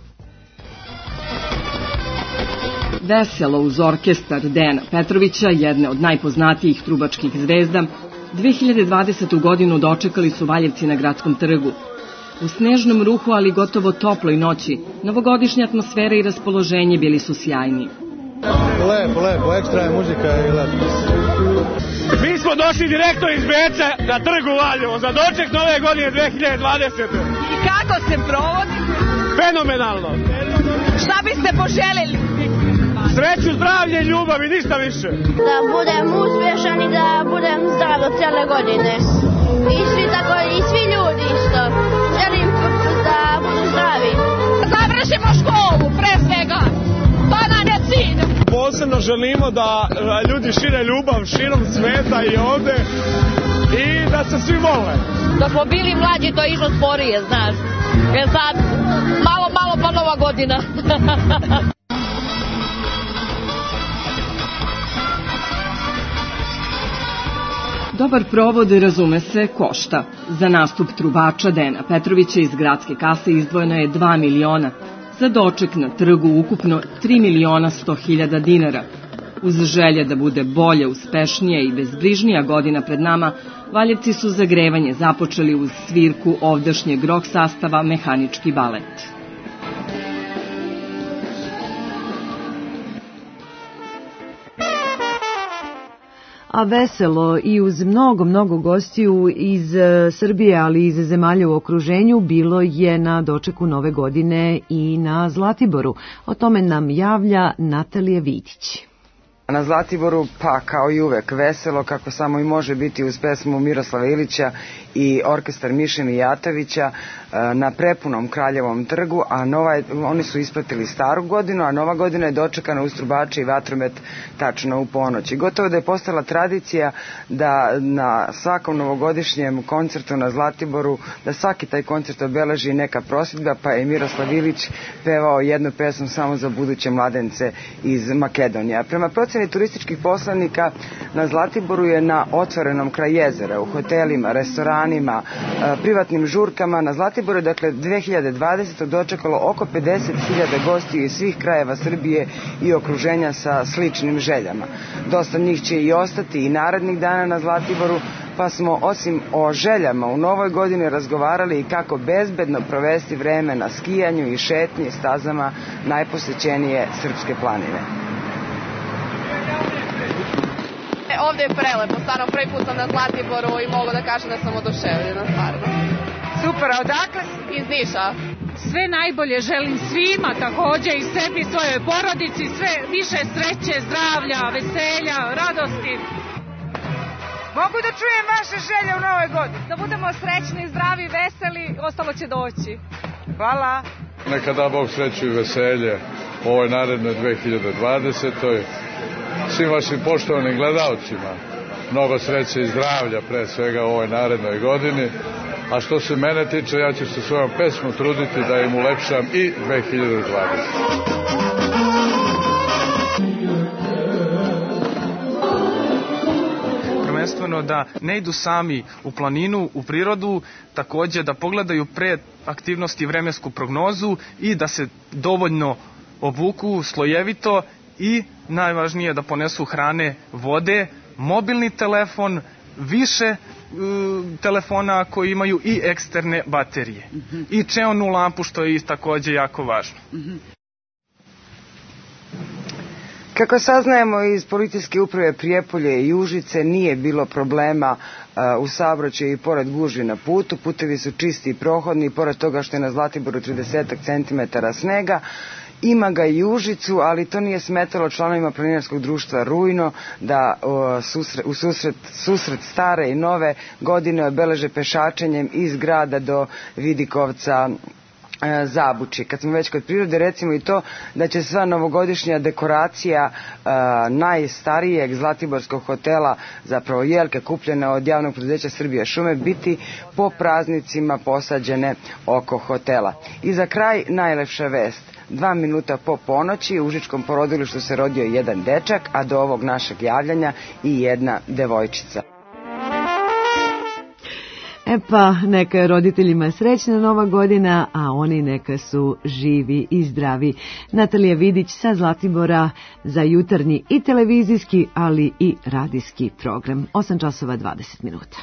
Veselo uz orkestar Dejana Petrovića, jedne od najpoznatijih trubačkih zvezda, 2020. godinu dočekali su Valjevci na Gradskom trgu. U snežnom ruhu, ali gotovo toploj noći, novogodišnja atmosfera i raspoloženje bili su sjajni. lepo, ekstra je muzika i lepo. Mi smo došli direktno iz Beča na trgu u Valjevo za doček nove godine 2020. I kako se provodi? Fenomenalno. Šta biste poželjeli? Sreću, zdravlje i ljubav i ništa više. Da budem uspješan i da budem zdrav do cijele godine. I svi tako, i svi ljudi isto. Želim da budu zdravi. Završimo školu, pre svega. To nam je cilj. Posebno želimo da ljudi šire ljubav širom sveta i ovde i da se svi vole. Da smo bili mlađi, to je išlo sporije, znaš. Jer sad, malo pa nova godina. Dobar provod, razume se, košta. Za nastup trubača Dejana Petrovića iz gradske kase izdvojeno je 2 miliona. Za doček na trgu ukupno 3.100.000 dinara. Uz želje da bude bolje, uspešnije i bezbrižnija godina pred nama, Valjevci su zagrevanje započeli uz svirku ovdašnjeg rock sastava Mehanički balet. A veselo i uz mnogo gostiju iz Srbije, ali i iz zemalja u okruženju bilo je na dočeku nove godine i na Zlatiboru. O tome nam javlja Natalija Vidić. Na Zlatiboru, pa kao i uvek, veselo kako samo i može biti uz pesmu Miroslava Ilića i orkestar Miše Mijatovića na prepunom Kraljevom trgu, a oni su ispratili staru godinu, a nova godina je dočekana uz trubače i vatromet tačno u ponoć. I gotovo da je postala tradicija da na svakom novogodišnjem koncertu na Zlatiboru, da svaki taj koncert obeleži neka prosvjedba, pa je Miroslav Ilić pevao jednu pesmu samo za buduće mladence iz Makedonije. Prema proceni turističkih poslanika na Zlatiboru je na otvorenom kraj jezera, u hotelima, restoranima, privatnim žurkama. Na Zlatiboru je dakle 2020. dočekalo oko 50.000 gostiju iz svih krajeva Srbije i okruženja sa sličnim željama. Dosta njih će i ostati i narednih dana na Zlatiboru, pa smo osim o željama u novoj godini razgovarali i kako bezbedno provesti vreme na skijanju i šetnji stazama najposećenije srpske planine. Ovdje je prelepo, stvarno prvi put sam na Zlatiboru i mogu da kažem da sam oduševljena, stvarno. Super, a odakle? Iz Niša. Sve najbolje želim svima, također i sebi, svojoj porodici, sve više sreće, zdravlja, veselja, radosti. Mogu da čujem vaše želje u novoj godini? Da budemo srećni, zdravi, veseli, ostalo će doći. Hvala. Neka da Bog sreću i veselje u ovoj narednoj 2020. Svim vašim poštovanim gledalcima mnogo sreće i zdravlja pre svega u ovoj narednoj godini, a što se mene tiče ja ću se svojom pesmom truditi da im ulepšam i 2020. Prvenstveno da ne idu sami u planinu, u prirodu, također da pogledaju pre aktivnosti vremensku prognozu i da se dovoljno obuku slojevito i najvažnije da ponesu hrane, vode, mobilni telefon, više telefona koji imaju i eksterne baterije. I čeonu lampu, što je također jako važno. Kako saznajemo iz policijske uprave Prijepolje i Užice, nije bilo problema u saobraćaju i pored gužvi na putu. Putevi su čisti i prohodni, pored toga što je na Zlatiboru 30 cm snega. Ima ga i u Užicu, ali to nije smetalo članovima planinarskog društva Rujno da u susret stare i nove godine obeleže pešačenjem iz grada do Vidikovca Zabuči. Kad smo već kod prirode, recimo i to da će sva novogodišnja dekoracija najstarijeg zlatiborskog hotela, zapravo jelke kupljene od javnog preduzeća Srbija šume, biti po praznicima posađene oko hotela. I za kraj najlepša vest. 2 minuta po ponoći u užičkom porodilištu se rodio jedan dečak, a do ovog našeg javljanja i jedna devojčica. E pa, neka je roditeljima srećna nova godina, a oni neka su živi i zdravi. Natalija Vidić sa Zlatibora za jutarnji i televizijski, ali i radijski program. 8 časova 20 minuta.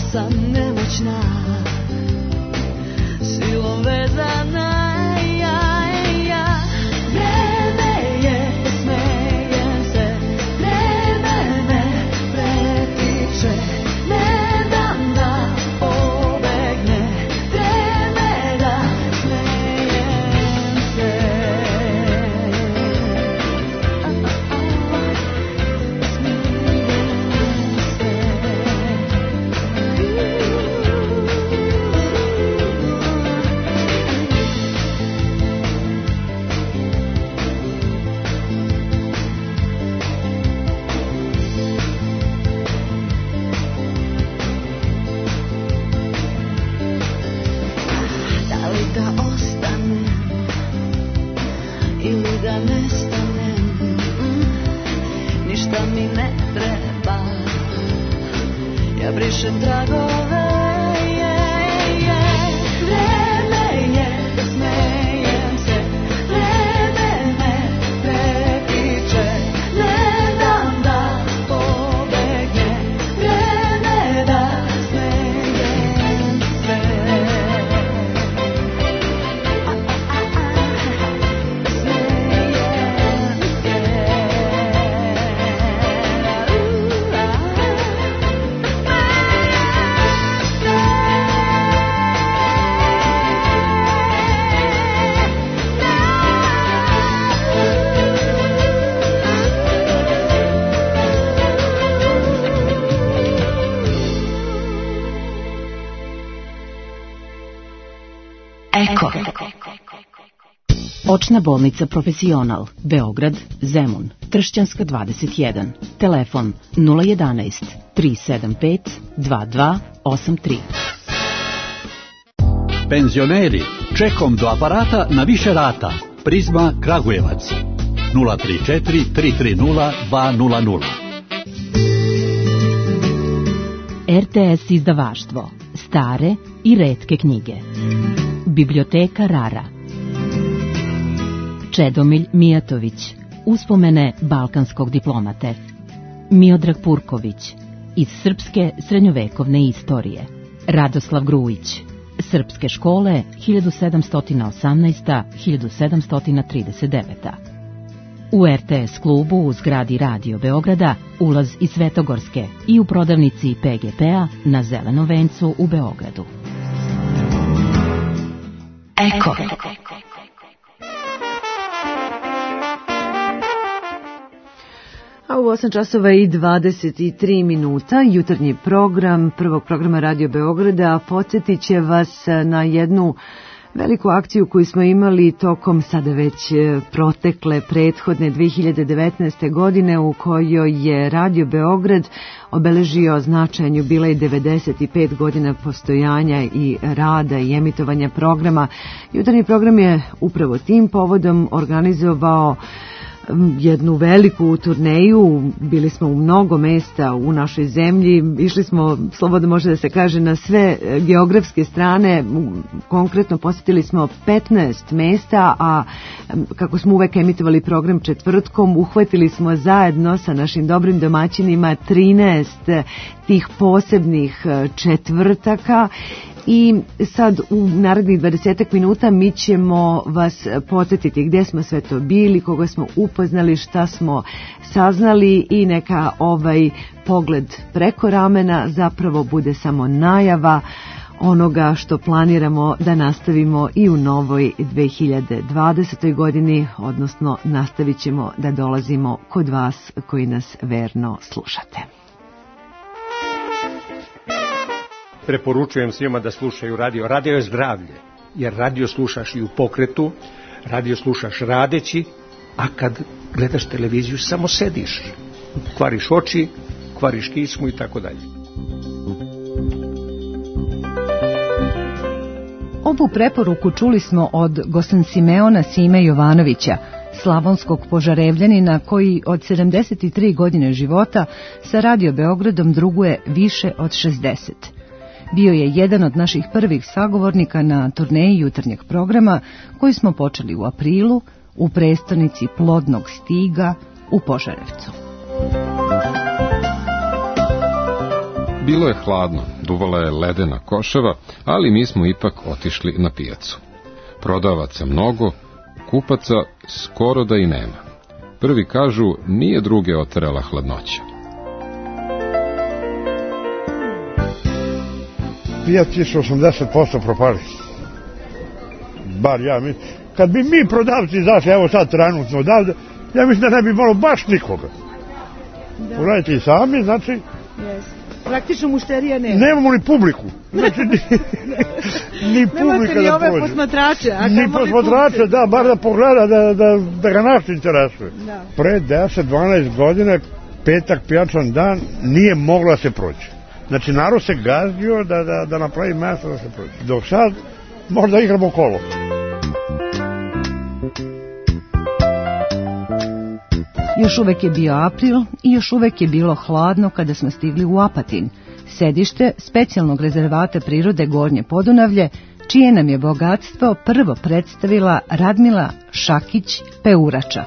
sam nemoćna, silom vezana. Vreme je, smejem se, vreme me pretiče, ne dam da pobegne, vreme da smejem se. Brišem tragove, vreme je da smejem se, vreme me pretiče, ne dam da pobegne, vreme da smejem se. Eko. Očna bolnica Profesional, Beograd, Zemun, Tršćanska 21, telefon 011 375 2283. Penzioneri, čekom do aparata na više rata. Prizma Kragujevac 034 330 200. RTS izdavaštvo, stare i retke knjige. Biblioteka Rara. Čedomilj Mijatović, uspomene balkanskog diplomate. Miodrag Purković, iz srpske srednjovekovne istorije. Radoslav Grujić, srpske škole 1718-1739. U RTS klubu u zgradi Radio Beograda ulaz iz Svetogorske i u prodavnici PGP-a na Zelenom vencu u Beogradu. Eko. A u 8 časova i 23 minuta jutarnji program prvog programa Radio Beograda podsjetit će vas na jednu veliku akciju koju smo imali tokom sada već protekle prethodne 2019. godine u kojoj je Radio Beograd obeležio značajan jubilej 95 godina postojanja i rada i emitovanja programa. Jutarnji program je upravo tim povodom organizovao jednu veliku turneju, bili smo u mnogo mesta u našoj zemlji, išli smo, slobodno može da se kaže, na sve geografske strane, konkretno posjetili smo 15 mesta, a kako smo uvek emitovali program četvrtkom, uhvatili smo zajedno sa našim dobrim domaćinima 13 tih posebnih četvrtaka. I sad u narednih 20 minuta mi ćemo vas podsjetiti gdje smo sve to bili, koga smo upoznali, šta smo saznali i neka ovaj pogled preko ramena zapravo bude samo najava onoga što planiramo da nastavimo i u novoj 2020. godini, odnosno nastavit ćemo da dolazimo kod vas koji nas verno slušate. Preporučujem svima da slušaju radio. Radio je zdravlje, jer radio slušaš i u pokretu, radio slušaš radeći, a kad gledaš televiziju samo sediš. Kvariš oči, kvariš kismu i tako dalje. Ovu preporuku čuli smo od Gosan Simeona Sime Jovanovića, slavonskog požarevljanina koji od 73 godine života sa Radio Beogradom druguje više od 60. Bio je jedan od naših prvih sagovornika na turneji jutarnjeg programa koji smo počeli u aprilu u prestonici plodnog stiga u Požarevcu. Bilo je hladno, duvala je ledena košava, ali mi smo ipak otišli na pijacu. Prodavaca mnogo, kupaca skoro da i nema. Prvi kažu, nije druge oterala hladnoća. Pijaci su 80% propali. Bar ja mislim. Kad bi mi prodavci izašli, evo sad trenutno odavde, ja mislim da ne bi malo baš nikoga. Uradite i sami, znači... Praktično mušterija nema. Nemamo ni publiku. Znači, ni publika da pođe. Nemate ni ove posmatrače. Ni posmatrače, da, bar da pogleda, da ga našto interesuje. Pre 10-12 godine, petak, pijačan dan, nije mogla se proći. Znači, narod se gazdio da napravi mesto da se proći. Dok sad, možda igramo kolo. Još uvek je bio april i još uvek je bilo hladno kada smo stigli u Apatin, sedište specijalnog rezervata prirode Gornje Podunavlje, čije nam je bogatstvo prvo predstavila Radmila Šakić-Peurača.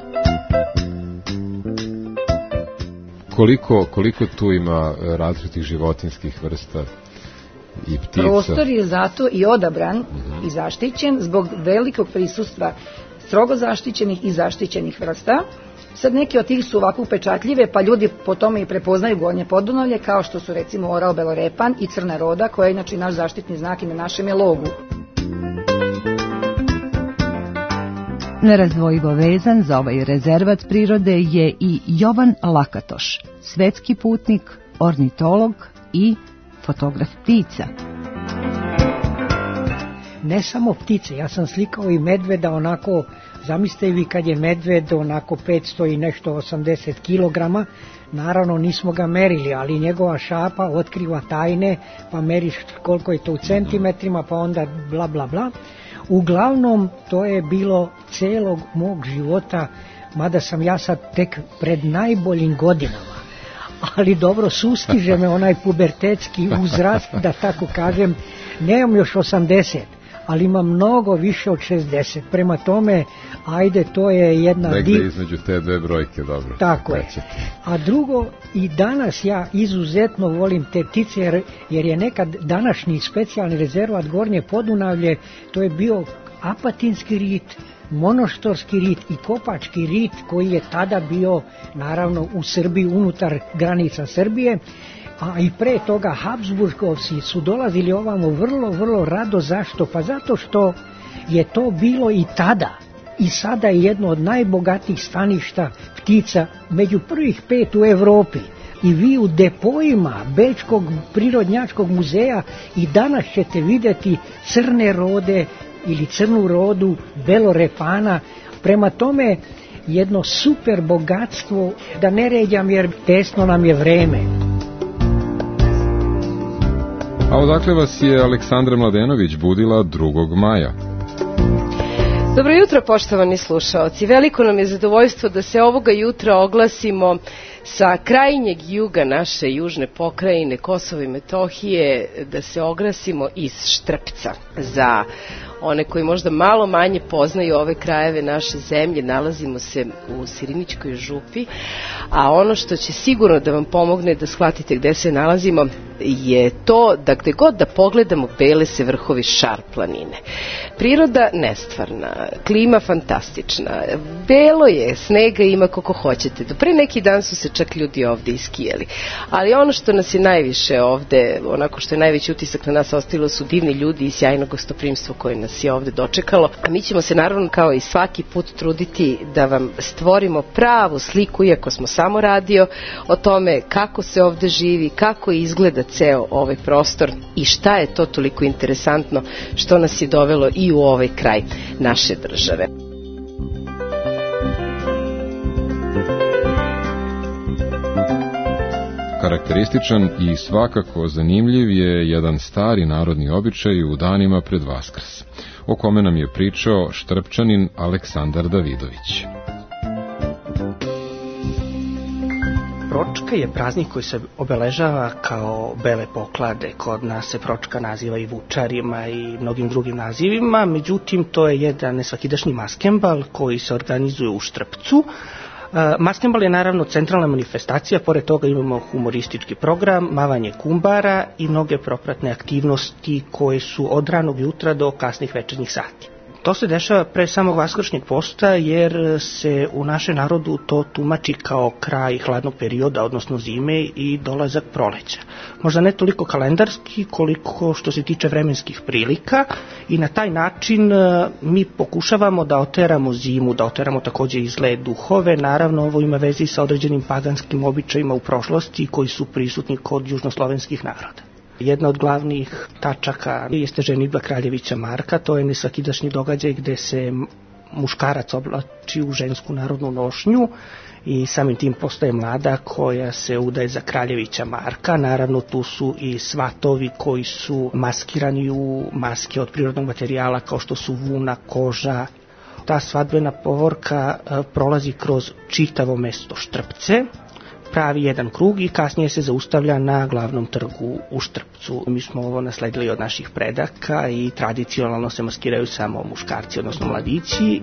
Koliko tu ima različitih životinskih vrsta i ptica? Prostor je zato i odabran i zaštićen zbog velikog prisustva strogo zaštićenih i zaštićenih vrsta. Sad neki od tih su ovako upečatljive, pa ljudi po tome i prepoznaju Gornje Podunavlje, kao što su recimo orao belorepan i crna roda, koja je inače naš zaštitni znak i na našem je logu. Nerazdvojivo vezan za ovaj rezervat prirode je i Jovan Lakatoš, svetski putnik, ornitolog i fotograf ptica. Ne samo ptice, ja sam slikao i medveda onako, zamislite vi kad je medved onako 500 i nešto 80 kilograma, naravno nismo ga merili, ali njegova šapa otkriva tajne, pa meriš koliko je to u centimetrima, pa onda bla bla bla. Uglavnom to je bilo celog mog života, mada sam ja sad tek pred najboljim godinama, ali dobro, sustiže me onaj pubertetski uzrast, da tako kažem, nemam još 80, ali ima mnogo više od 60. Prema tome, ajde, to je jedna... Negde između te dve brojke, dobro. Tako je. A drugo, i danas ja izuzetno volim te ptice, jer je nekad današnji specijalni rezervat Gornje Podunavlje, to je bio apatinski rit, monoštorski rit i kopački rit, koji je tada bio, naravno, u Srbiji, unutar granica Srbije, a i pre toga Habsburgovci su dolazili ovamo vrlo rado. Zašto? Pa zato što je to bilo i tada i sada je jedno od najbogatijih staništa ptica, među prvih 5 u Evropi. I vi u depojima Bečkog prirodnjačkog muzeja i danas ćete vidjeti crne rode ili crnu rodu belorepana. Prema tome, jedno super bogatstvo, da ne ređam jer tesno nam je vreme. A odakle vas je Aleksandra Mladenović budila 2. maja? Dobro jutro, poštovani slušaoci. Veliko nam je zadovoljstvo da se ovoga jutra oglasimo sa krajnjeg juga naše južne pokrajine Kosovo i Metohije, da se oglasimo iz Štrpca. Za one koji možda malo manje poznaju ove krajeve naše zemlje, nalazimo se u Sirinićkoj župi, a ono što će sigurno da vam pomogne da shvatite gde se nalazimo je to da gde god da pogledamo bele se vrhovi Šar planine. Priroda nestvarna, klima fantastična, belo je, snega ima koliko hoćete. Do pre neki dan su se čak ljudi ovde iskijali. Ali ono što nas je najviše ovde, onako što je najveći utisak na nas ostalo, su divni ljudi i sjajno gostoprimstvo koje nas je ovde dočekalo. A mi ćemo se naravno kao i svaki put truditi da vam stvorimo pravu sliku, iako smo samo radio, o tome kako se ovde živi, kako izgleda ceo ovaj prostor i šta je to toliko interesantno što nas je dovelo i u ovaj kraj naše države. Karakterističan i svakako zanimljiv je jedan stari narodni običaj u danima pred Vaskrs, o kome nam je pričao Štrpčanin Aleksandar Davidović. Pročka je praznik koji se obeležava kao bele poklade. Kod nas se pročka naziva i vučarima i mnogim drugim nazivima, međutim to je jedan nesvakidašnji maskembal koji se organizuje u Štrpcu, Maskenbal je naravno centralna manifestacija, pored toga imamo humoristički program, mavanje kumbara i mnoge propratne aktivnosti koje su od ranog jutra do kasnih večernjih sati. To se dešava pre samog vaskršnjeg posta jer se u našem narodu to tumači kao kraj hladnog perioda, odnosno zime i dolazak proleća. Možda ne toliko kalendarski koliko što se tiče vremenskih prilika i na taj način mi pokušavamo da oteramo zimu, da oteramo takođe i zle duhove. Naravno, ovo ima veze sa određenim paganskim običajima u prošlosti koji su prisutni kod južnoslovenskih naroda. Jedna od glavnih tačaka jeste ženidba kraljevića Marka, to je nesvakidašnji događaj gde se muškarac oblači u žensku narodnu nošnju i samim tim postaje mlada koja se udaje za kraljevića Marka. Naravno tu su i svatovi koji su maskirani u maske od prirodnog materijala kao što su vuna, koža. Ta svadbena povorka prolazi kroz čitavo mesto Štrpce, pravi jedan krug i kasnije se zaustavlja na glavnom trgu u Štrpcu. Mi smo ovo nasledili od naših predaka i tradicionalno se maskiraju samo muškarci, odnosno mladići.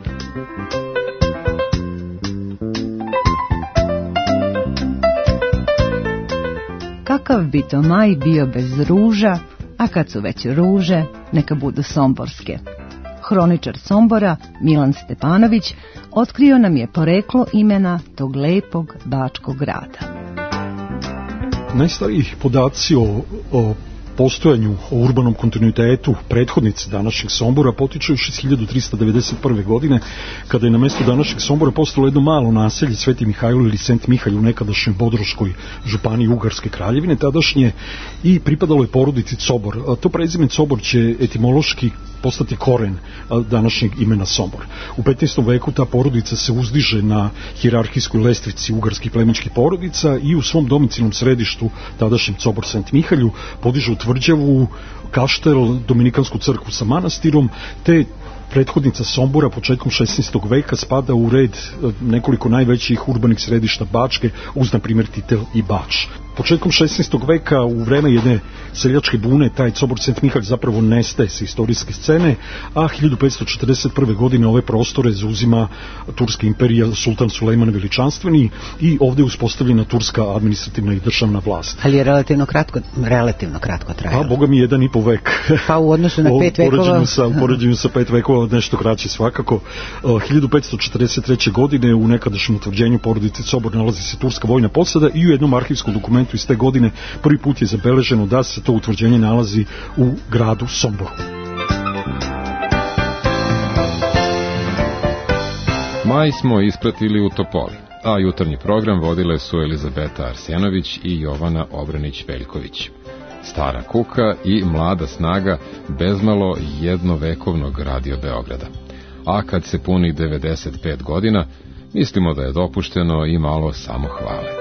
Kakav bi to maj bio bez ruža, a kad su već ruže, neka budu somborske. Hroničar Sombora, Milan Stepanović, otkrio nam je poreklo imena tog lepog bačkog grada. Najstariji podaci o postojanju, o urbanom kontinuitetu prethodnice današnjeg Sombora potiču još iz 1391. godine, kada je na mestu današnjeg Sombora postalo jedno malo naselje Sveti Mihajlo ili Sent Mihalj u nekadašnjoj Bodroškoj županiji Ugarske kraljevine, tadašnje, i pripadalo je porodici Cobor. To prezime Cobor će etimološki postati koren današnjeg imena Sombor. U 15. veku ta porodica se uzdiže na hijerarhijskoj lestvici ugarskih plemičkih porodica i u svom domicilnom središtu, tadašnjem Cobor Sent Mihalju, podižu tvrđavu, kaštel, dominikansku crkvu sa manastirom, te prethodnica Sombora početkom 16. veka spada u red nekoliko najvećih urbanih središta Bačke, uz na primjer Titel i Bač. Početkom 16. veka, u vreme jedne seljačke bune, taj Cobor Sent Mihalj zapravo nestaje sa istorijske scene, a 1541. godine ove prostore zauzima Turska imperija, sultan Sulejman Veličanstveni, i ovde je uspostavljena turska administrativna i državna vlast. Ali je relativno kratko trajalo. A boga mi 1,5 vek. Pa u odnosu na 5 vekova. U poređenju sa 5 vekova nešto kraće svakako. 1543. godine u nekadašnjem utvrđenju porodice Cobor nalazi se turska vojna posada i u jednom arhivskom dokumentu iz te godine prvi put je zabeleženo da se to utvrđenje nalazi u gradu Somboru. Maj smo ispratili u Topoli, a jutarnji program vodile su Elizabeta Arsenović i Jovana Obranić-Veljković. Stara kuka i mlada snaga bezmalo jednovekovnog Radio Beograda. A kad se puni 95 godina, mislimo da je dopušteno i malo samohvale.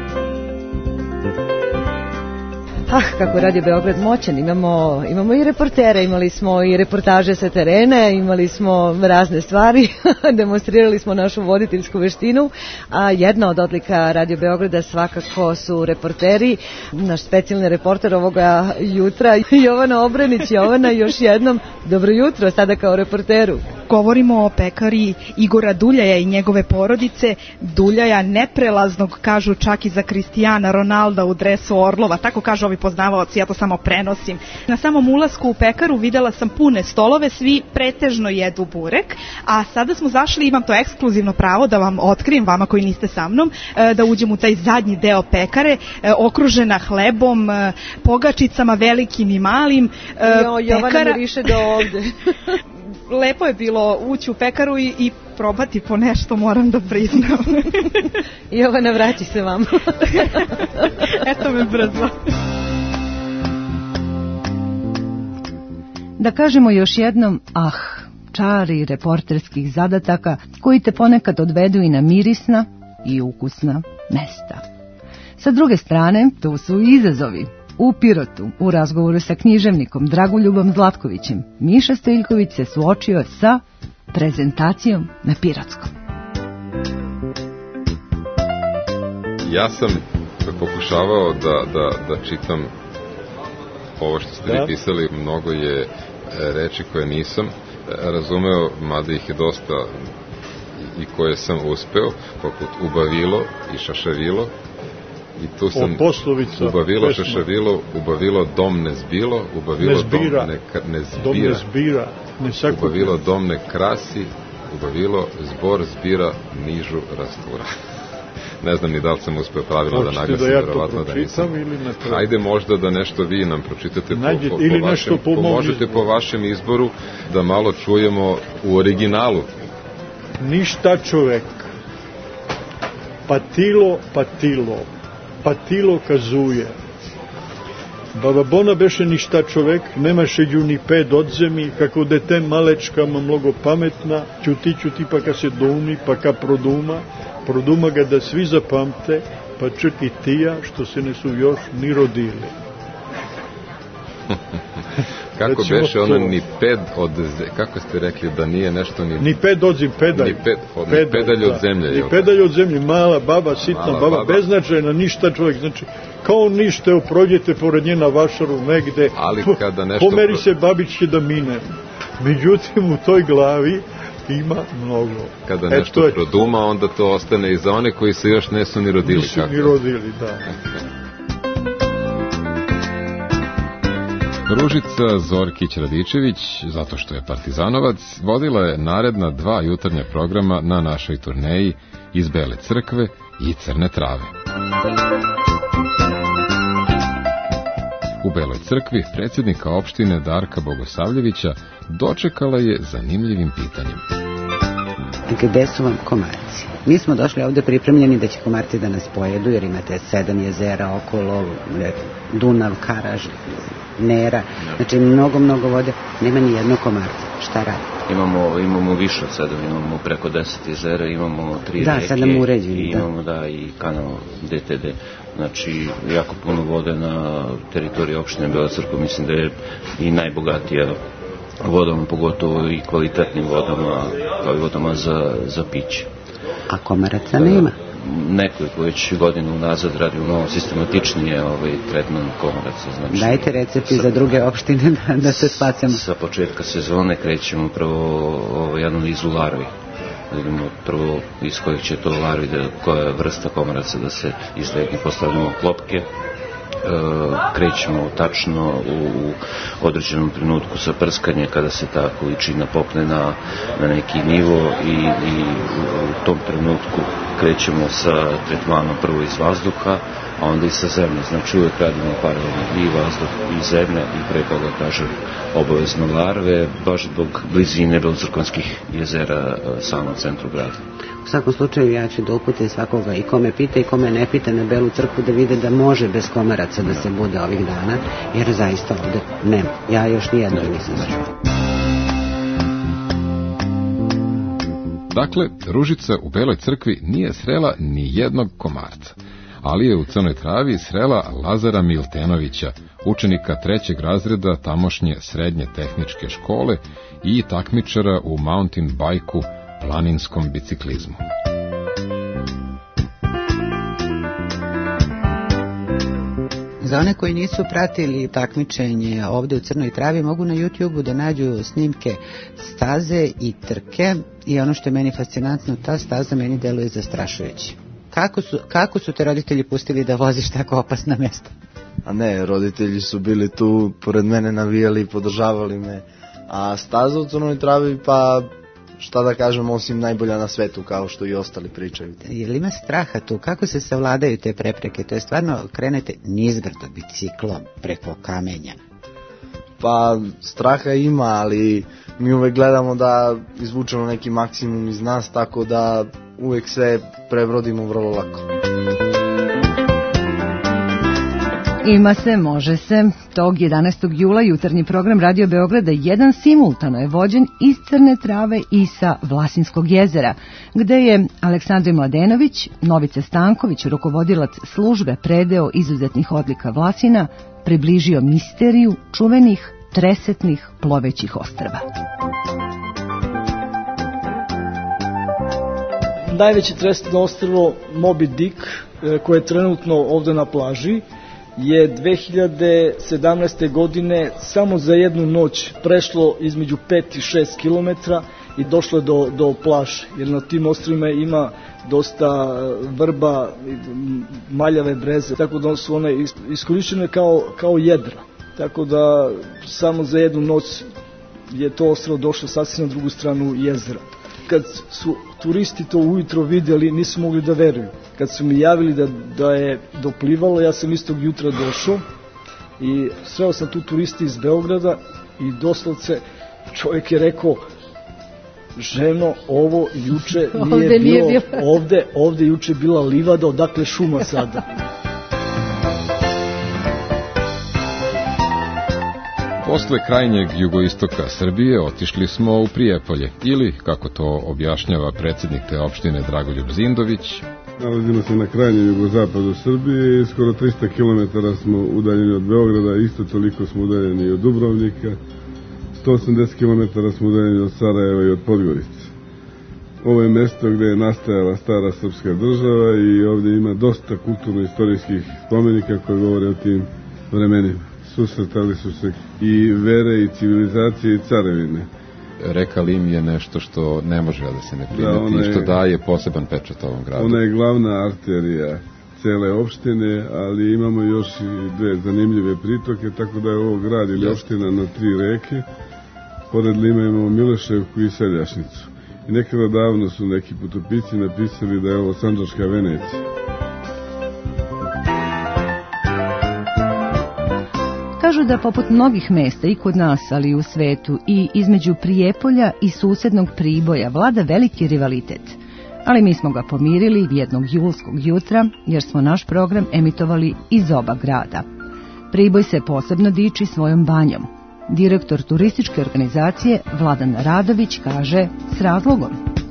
Kako Radio Beograd moćan, imamo i reportere, imali smo i reportaže sa terena, imali smo razne stvari, demonstrirali smo našu voditeljsku veštinu, a jedna od odlika Radio Beograda svakako su reporteri. Naš specijalni reporter ovoga jutra, Jovana Obranić. Jovana, još jednom dobro jutro, sada kao reporteru. Govorimo o pekari Igora Duljaja i njegove porodice. Duljaja neprelaznog, kažu čak i za Kristijana Ronalda u dresu Orlova, tako kažu ovi poznavaoci, ja to samo prenosim. Na samom ulasku u pekaru videla sam pune stolove, svi pretežno jedu burek, a sada smo zašli, imam to ekskluzivno pravo da vam otkrijem, vama koji niste sa mnom, da uđem u taj zadnji deo pekare, okružena hlebom, pogačicama velikim i malim. Jovana miriše do ovde. Lepo je bilo ući u pekaru i probati po nešto, moram da priznam. Jovana, vraći se vam. Eto me brzo. Da kažemo još jednom, čari reporterskih zadataka koji te ponekad odvedu i na mirisna i ukusna mesta. Sa druge strane, tu su i izazovi. U Pirotu, u razgovoru sa književnikom Dragoljubom Zlatkovićem, Miša Stojiljković se suočio sa prezentacijom na pirotskom. Ja sam pokušavao da čitam ovo što ste vi pisali, mnogo je reči koje nisam razumeo, mada ih je dosta i koje sam uspeo, poput Ubavilo i Šašavilo. I tu sam Ubavilo, Šašavilo, Ubavilo dom ne zbilo, Ubavilo dom ne zbira, Ubavilo dom ne krasi, Ubavilo zbor zbira nižu rastura. Ne znam ni da li sam uspeo pravilno da naglasim, verovatno da nisam. Hajde možda da nešto vi nam pročitate možete po vašem izboru da malo čujemo u originalu. Ništa čovek, patilo, patilo kazuje. Baba Bona beše ništa čovek, nemaše ju ni pet odzemi, kako dete malečkama mnogo pametna, ćuti pa ka se doumi, pa ka produma ga da svi zapamte, pa čak i tija što se ne su još ni rodili. Kako beše ono ni ped od kako ste rekli da nije nešto ni ped odzim, pedalj. Pedalj od zemlje. Ni pedalj od zemlje, mala baba, sitna baba, beznačajna, ništa čovjek, znači kao ništa, prođete pored nje na vašaru negde, pomeri se, babić će da mine. Međutim, u toj glavi ima mnogo. Kada nešto produma, onda to ostane i za one koji se još nisu ni rodili. Nisu ni rodili, da. Ružica Zorkić-Radičević, zato što je partizanovac, vodila je naredna 2 jutarnja programa na našoj turneji iz Bele crkve i Crne trave. U Beloj crkvi predsjednika opštine Darka Bogosavljevića dočekala je zanimljivim pitanjem. Gde su vam komarci? Mi smo došli ovde pripremljeni da će komarci da nas pojedu, jer imate 7 jezera okolo, Dunav, Karaž, Nera, znači mnogo vode, nema ni jednog komarca. Šta radi? Imamo više od 7, imamo preko 10 jezera, imamo 3 reke. Da, 7 uređeni. I imamo i kanal DTD. Znači, jako puno vode na teritoriji opštine Bela Crkva, mislim da je i najbogatija vodama, pogotovo i kvalitetnim vodama, kao i vodama za piće. A komaraca nema? Nekoliko već godina unazad radimo malo sistematičnije tretman komaraca. Znači, dajte recepti za druge opštine da se spasemo. Sa početka sezone krećemo prvo analizu larvi. Vidimo prvo iz kojih će to larvi, koja vrsta komaraca da se izlegne, postavljamo klopke. Krećemo tačno u određenom trenutku sa prskanje kada se ta količina popne na neki nivo i u tom trenutku krećemo sa tretmanom prvo iz vazduha, a onda i sa zemlje. Znači uvek radimo paralelno i vazduh i zemlja i pre toga kažem obavezno larve, baš zbog blizine belocrkvanskih jezera samom centru grada. U svakom slučaju ja ću da uputim svakoga i kome pita i kome ne pita na Belu crkvu da vide da može bez komaraca da se bude ovih dana, jer zaista ovde nema. Ja još nijedno nisam čuo. Dakle, Ružica u Beloj crkvi nije srela ni jednog komarca, ali je u Crnoj Travi srela Lazara Miltenovića, učenika 3. razreda tamošnje srednje tehničke škole i takmičara u mountain bajku, planinskom biciklizmu. Za one koji nisu pratili takmičenje ovde u Crnoj Travi, mogu na YouTube-u da nađu snimke staze i trke, i ono što je meni fascinantno, ta staza meni deluje zastrašujući. Kako su te roditelji pustili da voziš tako opasna mesta? A ne, roditelji su bili tu, pored mene navijali i podržavali me. A staza u Crnoj Travi, pa šta da kažem, osim najbolja na svetu, kao što i ostali pričaju. Je li ima straha tu? Kako se savladaju te prepreke? To je stvarno, krenete nizbrdo biciklom preko kamenja. Pa straha ima, ali mi uvek gledamo da izvučemo neki maksimum iz nas, tako da uvek sve prebrodimo vrlo lako. Ima se, može se. Tog 11. jula jutarnji program Radio Beograda 1 simultano je vođen iz Crne Trave i sa Vlasinskog jezera, gde je Aleksandar Mladenović, Novica Stanković, rukovodilac službe predeo izuzetnih odlika Vlasina, približio misteriju čuvenih tresetnih plovećih ostrva. Najveće tresetno ostrvo Moby Dick, koje je trenutno ovde na plaži, je 2017. godine samo za jednu noć prešlo između 5 i 6 kilometra i došlo je do plaže, jer na tim ostrvima ima dosta vrba, maljave breze, tako da su one iskorištene kao jedra. Tako da samo za jednu noć je to ostrvo došlo sasvim na drugu stranu jezera. Kad su turisti to ujutro vidjeli, nisu mogli da veruju. Kad su mi javili da je doplivalo, ja sam istog jutra došao i sreo sam tu turisti iz Beograda i doslovce čovjek je rekao: ženo, ovo juče nije bilo ovde juče bila livada, odakle šuma sada. Posle krajnjeg jugoistoka Srbije otišli smo u Prijepolje, ili, kako to objašnjava predsjednik te opštine Dragoljub Zindović, nalazimo se na krajnjem jugozapadu Srbije i skoro 300 km smo udaljeni od Beograda, isto toliko smo udaljeni od Dubrovnika, 180 km smo udaljeni od Sarajeva i od Podgorice. Ovo je mesto gde je nastajala stara srpska država i ovdje ima dosta kulturno-istorijskih spomenika koje govore o tim vremenima. Susretali su se i vere i civilizacije i carevine. Reka Lim je nešto što ne može da se ne primeti i što daje poseban pečat ovom gradu. Ona je glavna arterija cele opštine, ali imamo još i dve zanimljive pritoke, tako da je ovo grad ili opština na 3 reke. Pored Lima imamo Mileševku i Seljašnicu. I nekada davno su neki putopisci napisali da je ovo Sandžačka Venecija. Kažu da poput mnogih mesta i kod nas, ali i u svetu, i između Prijepolja i susednog Priboja vlada veliki rivalitet. Ali mi smo ga pomirili jednog julskog jutra, jer smo naš program emitovali iz oba grada. Priboj se posebno diči svojom banjom. Direktor turističke organizacije Vladan Radović kaže s razlogom.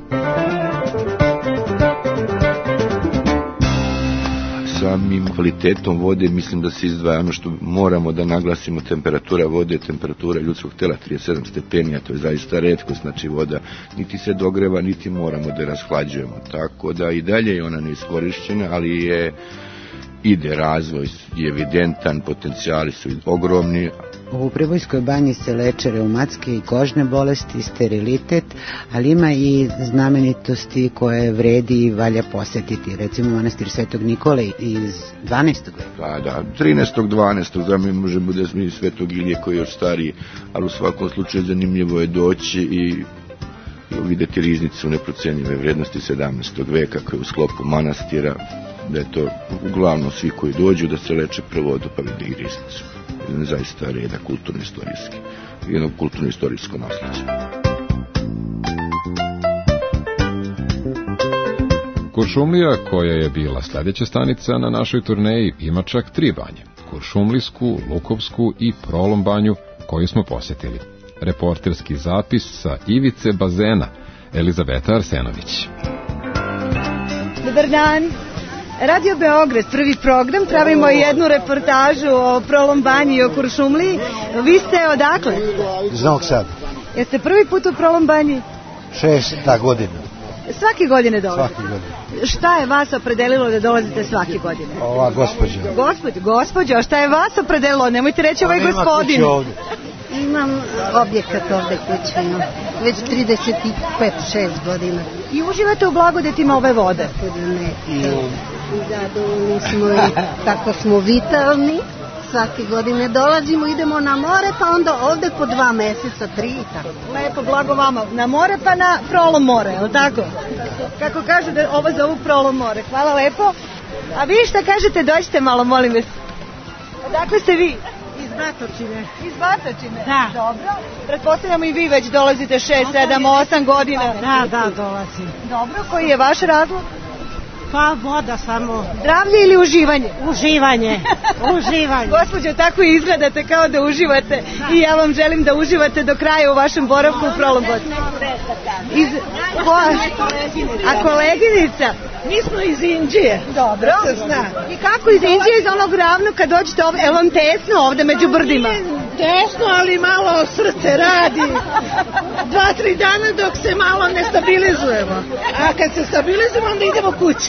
Samim kvalitetom vode mislim da se izdvaja ono što moramo da naglasimo: temperatura vode, temperatura ljudskog tela 37 stepenija, to je zaista retkost, znači voda niti se dogreva, niti moramo da rashlađujemo, tako da i dalje je ona neiskorišćena, ali ide razvoj, je evidentan, potencijali su ogromni. U Pribojskoj banji se leče reumatske i kožne bolesti, sterilitet, ali ima i znamenitosti koje vredi i valja posetiti. Recimo manastir Svetog Nikole iz 12. veka. Da, 13. 12. može bude Svetog Ilije koji je još stariji, ali u svakom slučaju zanimljivo je doći i vidjeti riznicu neprocenjive vrednosti 17. veka koja je u sklopu manastira, da je to uglavnom svi koji dođu da se leče prvo odu pa vide i riznicu. Zaista reda kulturno-istorijski, jedno kulturno-istorijsko nasljeđe. Kuršumlija, koja je bila sljedeća stanica na našoj turneji, ima čak 3 banje: Kuršumlijsku, Lukovsku i Prolom banju, koju smo posjetili. Reporterski zapis sa ivice bazena, Elizabeta Arsenović. Dobar dan. Radio Beograd, prvi program, pravimo jednu reportažu o Prolom banji i o Kuršumliji. Vi ste odakle? Iz Novog Sada. Jeste prvi put u Prolom banji? 6. godina. Svake godine dolazite? Svake godine. Šta je vas opredelilo da dolazite svake godine? Ova gospođa. Gospođo, a šta je vas opredelilo? Nemojte reći ovaj gospodin. Imam objekat ovde kućeno, već 35-6 godina. I uživate u blagodetima ove vode? Zadovoljni smo i tako smo vitalni. Svake godine dolazimo, idemo na more, pa onda ovde po 2 meseca, 3 i tako. Lepo, blago vama. Na more pa na Prolom more, je li tako? Kako kažu da ovo zovu Prolom more. Hvala lepo. A vi šta kažete, dođite malo, molim vas. Odakle ste vi? Iz Batočine. Iz Batočine? Da. Dobro. Pretpostavljamo i vi već dolazite 6, 7, 8 godina. Da, dolazim. Dobro, koji je vaš razlog? Pa voda samo. Zdravlje ili uživanje? Uživanje. Gospođo, tako i izgledate kao da uživate. I ja vam želim da uživate do kraja u vašem boravku u Prolom banji. A koleginica? Mi smo iz Inđije. Dobro. I kako iz Inđije, iz onog ravno kad dođete ovdje? Je vam tesno ovdje među brdima? Tesno, ali malo srce radi. 2-3 dana dok se malo ne stabilizujemo. A kad se stabilizujemo, onda idemo kući.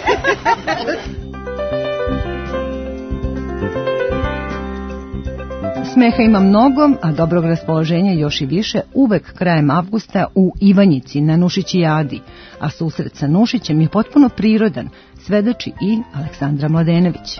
smeha ima mnogo, a dobrog raspoloženja još i više uvek krajem avgusta u Ivanjici na Nušićijadi, a susret sa Nušićem je potpuno prirodan, svedoči i Aleksandra Mladenević.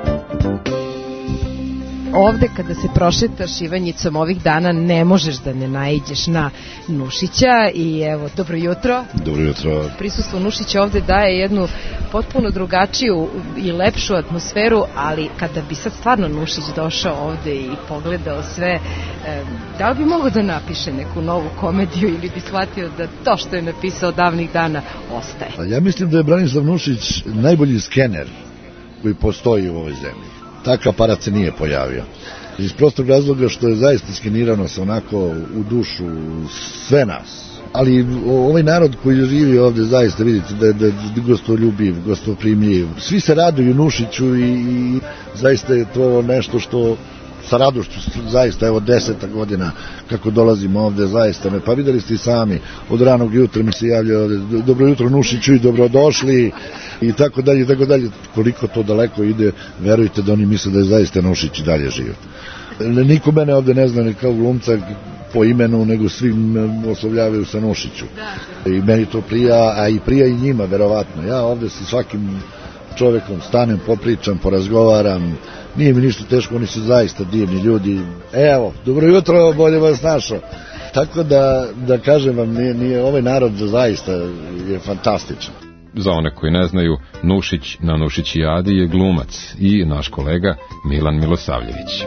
Ovde kada se prošetaš Ivanjicom ovih dana ne možeš da ne naiđeš na Nušića i evo, dobro jutro. Dobro jutro. Prisustvo Nušića ovde daje jednu potpuno drugačiju i lepšu atmosferu, ali kada bi sad stvarno Nušić došao ovde i pogledao sve, da li bi mogao da napiše neku novu komediju ili bi shvatio da to što je napisao davnih dana ostaje? Ja mislim da je Branislav Nušić najbolji skener koji postoji u ovoj zemlji. Takav aparat se nije pojavio. Iz prostog razloga što je zaista skenirano se onako u dušu sve nas. Ali ovaj narod koji živi ovde zaista vidite da je gostoljubiv, gostoprimljiv. Svi se raduju Nušiću i zaista je to nešto što sa radošću zaista, evo 10. godina kako dolazimo ovde, zaista me, pa videli ste i sami, od ranog jutra mi se javlja ovde, dobro jutro Nušiću i dobrodošli i tako dalje i tako dalje. Koliko to daleko ide, verujte da oni misle da je zaista Nušić i dalje živ. Niko mene ovde ne zna ni kao glumca po imenu, nego svi oslovljavaju sa Nušiću. I meni to prija, a i prija i njima, verovatno. Ja ovde sa svakim čovekom stanem, popričam, porazgovaram, nije mi ništa teško, oni su zaista divni ljudi. Evo, dobro jutro, bolje vas našao. Tako da kažem vam, nije ovaj narod zaista je fantastičan. Za one koji ne znaju, Nušić na Nušićijadi je glumac i naš kolega Milan Milosavljević.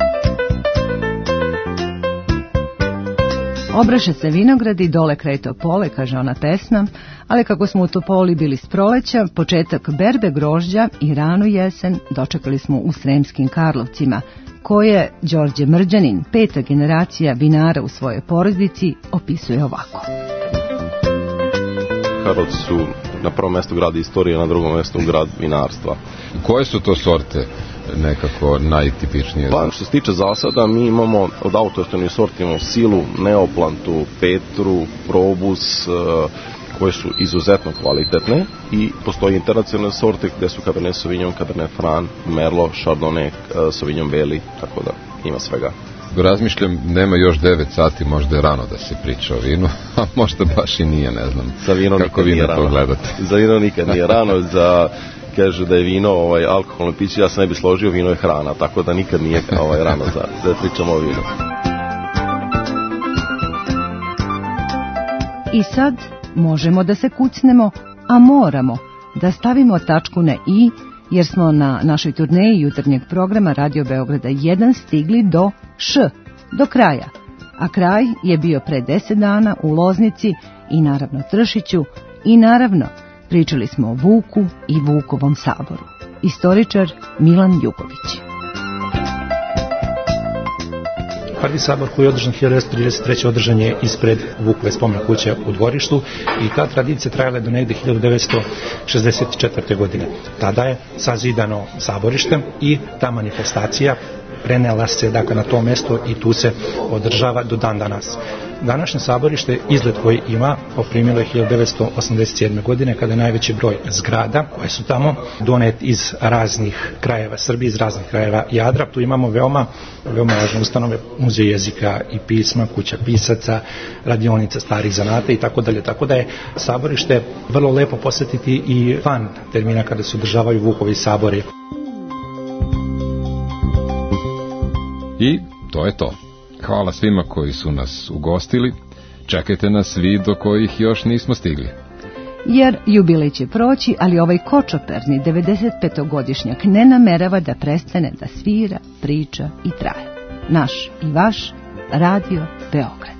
Obraše se vinogradi dole kraj Topole, kaže ona pesma, ali kako smo u Topoli bili s proleća, početak berbe grožđa i ranu jesen dočekali smo u Sremskim Karlovcima, koje Đorđe Mrđanin, 5. generacija vinara u svojoj porodici, opisuje ovako. Karlovci su na prvom mjestu grad istorije, na drugom mjestu grad vinarstva. Koje su to sorte nekako najtipičnije? Pa što se tiče zasada, mi imamo od autohtonih sorti imamo Silu, Neoplantu, Petru, Probus, koje su izuzetno kvalitetne i postoji internacionalne sorte gde su Cabernet Sauvignon, Cabernet Franc, Merlot, Chardonnay, Sauvignon Beli, tako da ima svega. Razmišljam, nema još 9 sati, možda je rano da se priča o vinu, a možda baš i nije, ne znam. Za vino kako vi na to gledate. Za vino nikad nije rano, kaže da je vino alkoholno piće, ja se ne bi složio, vino je hrana, tako da nikad nije rano da pričamo o vinu. I sad možemo da se kucnemo, a moramo da stavimo tačku na i, jer smo na našoj turneji jutarnjeg programa Radio Beograda 1 stigli do Š, do kraja. A kraj je bio pre 10 dana u Loznici i naravno Tršiću i naravno pričali smo o Vuku i Vukovom saboru. Istoričar Milan Jugović. Prvi sabor koji je održan 1933. održan je ispred Vukove spomen kuće u dvorištu i ta tradicija trajala je do negde 1964. godine. Tada je sazidano saborište i ta manifestacija prenela se dakle na to mesto i tu se održava do dan danas. Današnje saborište, izgled koji ima, poprimilo je 1987. godine kada je najveći broj zgrada koje su tamo donet iz raznih krajeva Srbije, iz raznih krajeva Jadra. Tu imamo veoma važne ustanove, muzej jezika i pisma, kuća pisaca, radionica starih zanata i tako dalje. Tako da je saborište vrlo lepo posjetiti i van termina kada se održavaju Vukovi sabori. I to je to. Hvala svima koji su nas ugostili. Čekajte nas vi do kojih još nismo stigli. Jer jubilej će proći, ali ovaj kočoperni 95-godišnjak ne namerava da prestane da svira, priča i traje. Naš i vaš Radio Beograd.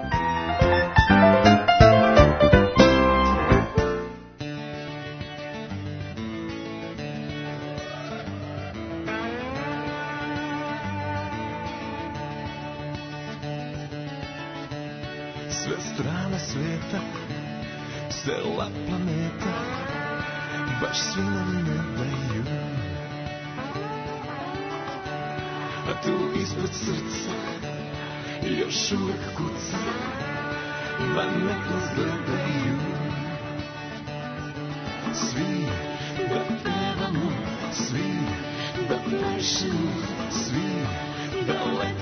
Cela planeta baš svi nam ne daju, a tu ispod srca još uvek kuca, da nek nas gledaju. Svi da pevamo, svi da plešemo, svi da letimo.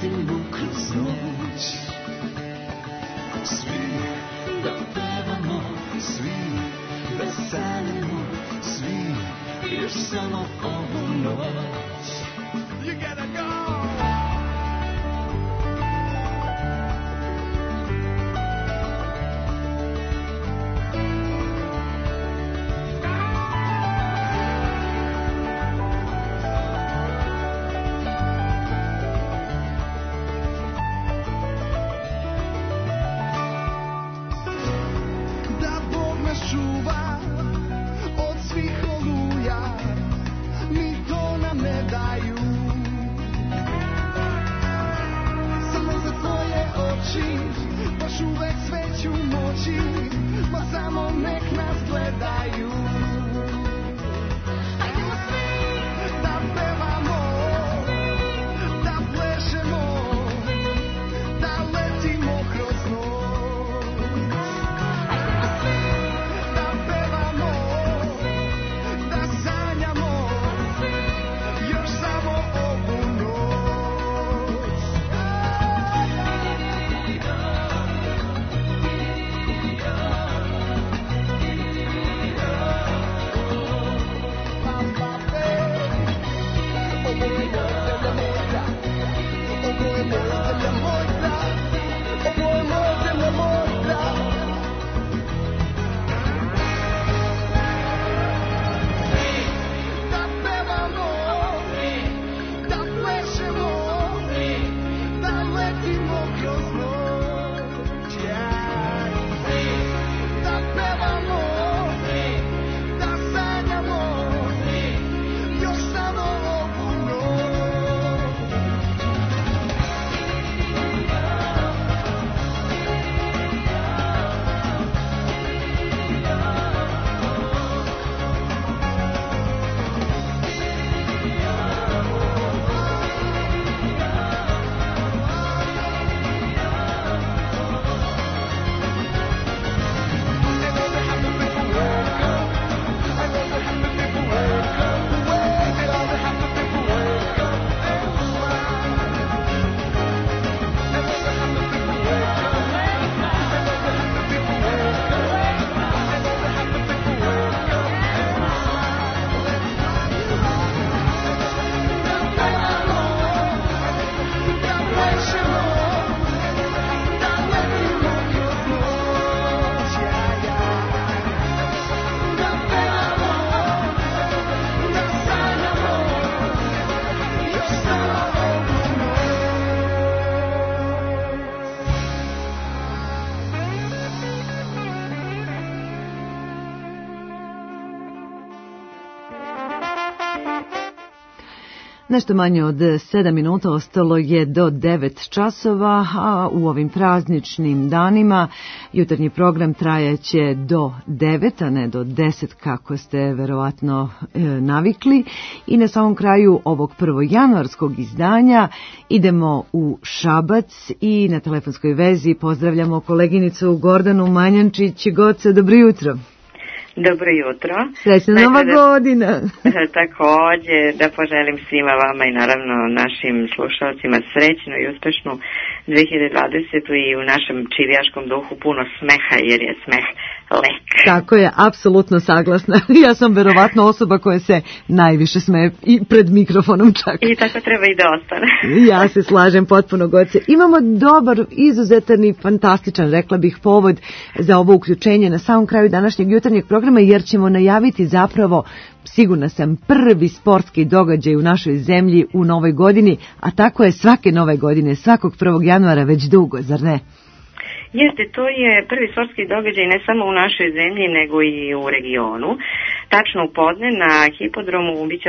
još uvek sveću noći, ma samo nek nas gledaju. Hajdemo svi da pevamo, da plešemo, da letimo kroz noć. Hajdemo svi da pevamo, da sanjamo, još samo ovu noć. Nešto manje od 7 minuta ostalo je do 9 časova, a u ovim prazničnim danima jutarnji program trajaće do 9, a ne do 10 kako ste verovatno navikli. I na samom kraju ovog 1. januarskog izdanja idemo u Šabac i na telefonskoj vezi pozdravljamo koleginicu Gordanu Manjančić. Goce, dobro jutro. Dobro jutro. Srećna Nova godina. Takođe da poželim svima vama i naravno našim slušalcima srećnu i uspešnu 2020. i u našem čivijaškom duhu puno smeha jer je smeh lek. Tako je, apsolutno saglasna. Ja sam verovatno osoba koja se najviše smeje i pred mikrofonom čak. I tako treba i da ostane. Ja se slažem potpuno, Goce. Imamo dobar, izuzetan i fantastičan, rekla bih, povod za ovo uključenje na samom kraju današnjeg jutarnjeg programa, jer ćemo najaviti zapravo, sigurna sam, prvi sportski događaj u našoj zemlji u novoj godini, a tako je svake nove godine, svakog 1. januara već dugo, zar ne? Jeste, to je prvi sportski događaj ne samo u našoj zemlji, nego i u regionu. Tačno u podne na hipodromu biće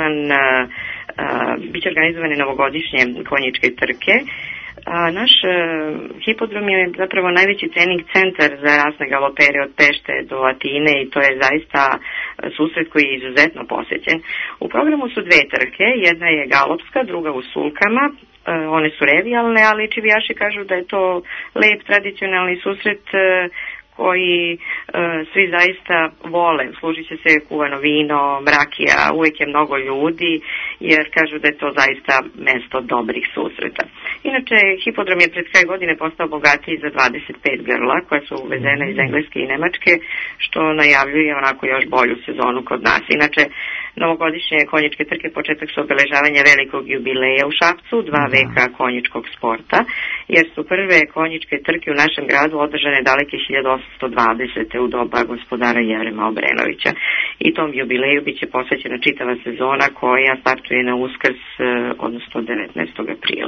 organizovane novogodišnje konjičke trke. Naš hipodrom je zapravo najveći trening centar za rasne galopere od Pešte do Atine i to je zaista susret koji je izuzetno posećen. U programu su dve trke, jedna je galopska, druga u sulkama. One su revijalne, ali čivijaši kažu da je to lep tradicionalni susret koji svi zaista vole. Služit će se kuvano vino, mrakija, uvijek je mnogo ljudi, jer kažu da je to zaista mesto dobrih susreta. Inače, hipodrom je pred kraj godine postao bogatiji za 25 grla, koja su uvezena iz Engleske i Nemačke, što najavljuje onako još bolju sezonu kod nas. Inače, novogodišnje konjičke trke početak su obeležavanja velikog jubileja u Šapcu, 2 veka konjičkog sporta, jer su prve konjičke trke u našem gradu održane daleke 1820. u doba gospodara Jerema Obrenovića. I tom jubileju biće posvećena čitava sezona koja startuje na Uskrs, odnosno 19. aprila.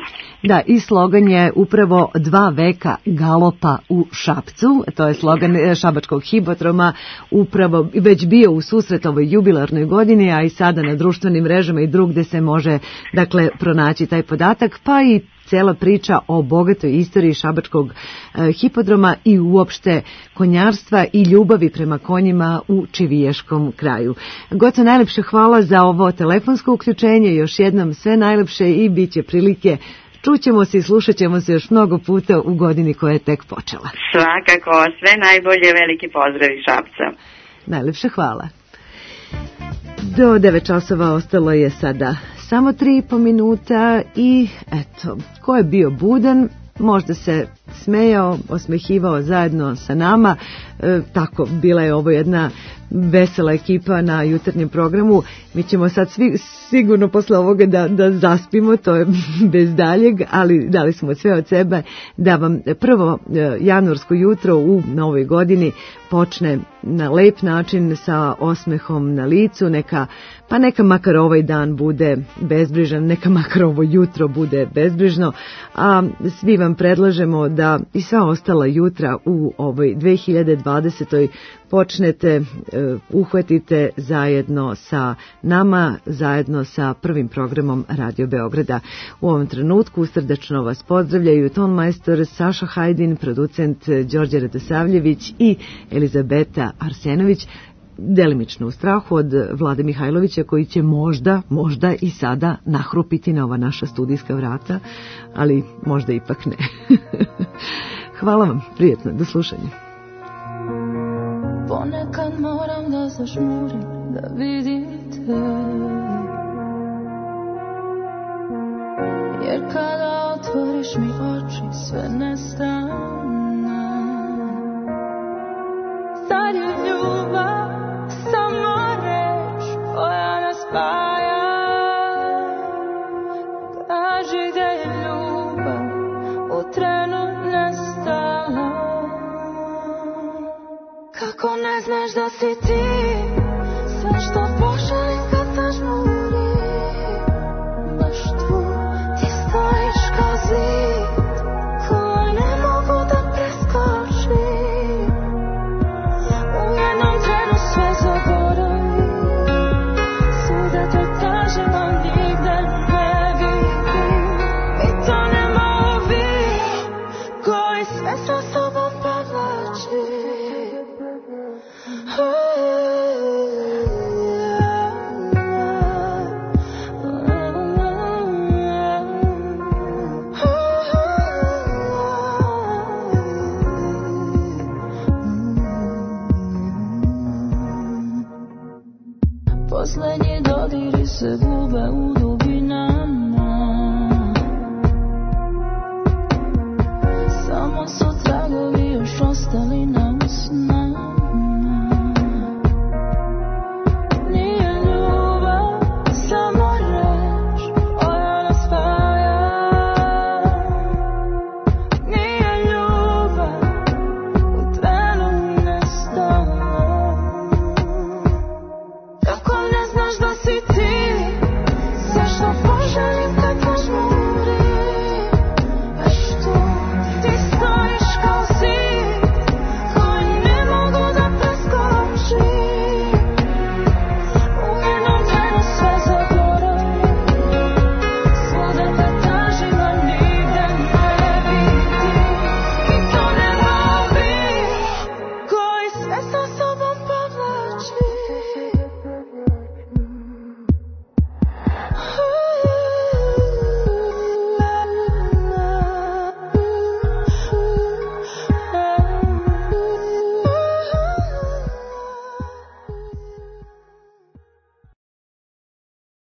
Da, i slogan je upravo 2 veka galopa u Šapcu. To je slogan šabačkog hipodroma, upravo već bio u susret ovoj jubilarnoj godini, a i sada na društvenim mrežama i drugde se može dakle pronaći taj podatak, pa i cela priča o bogatoj istoriji šabačkog hipodroma i uopšte konjarstva i ljubavi prema konjima u Čivijaškom kraju. Goco, najlepše hvala za ovo telefonsko uključenje, još jednom sve najlepše i bit će prilike. Čućemo se i slušat ćemo se još mnogo puta u godini koja je tek počela. Svakako, sve najbolje, veliki pozdrav iz Šapca. Najlepše hvala. Do 9 časova ostalo je sada samo 3,5 minuta i eto, ko je bio budan, možda se smejao, osmehivao zajedno sa nama. Tako, bila je ovo jedna vesela ekipa na jutarnjem programu. Mi ćemo sad sigurno posle ovoga da zaspimo, to je bez daljeg, ali dali smo sve od sebe da vam prvo januarsko jutro u novoj godini počne na lep način sa osmehom na licu, neka makar ovaj dan bude bezbrižan, neka makar ovo jutro bude bezbrižno, a svi vam predlažemo da i sva ostala jutra u ovoj 2020. počnete, uhvatite zajedno sa nama, zajedno sa prvim programom Radio Beograda. U ovom trenutku srdačno vas pozdravljaju tonmajstor Saša Hajdin, producent Đorđe Radosavljević i Elizabeta Arsenović, delimično u strahu od Vlade Mihajlovića koji će možda i sada nahrupiti na ova naša studijska vrata, ali možda ipak ne. Hvala vam, prijetno, do slušanja. Ponekad moram da zažmurim, da vidite, jer kada otvoriš mi oči sve nestane. Sad je ljubav samo reč koja nas spaja. Kaži da je ljubav u trenu nestala. Kako ne znaš da si ti sve što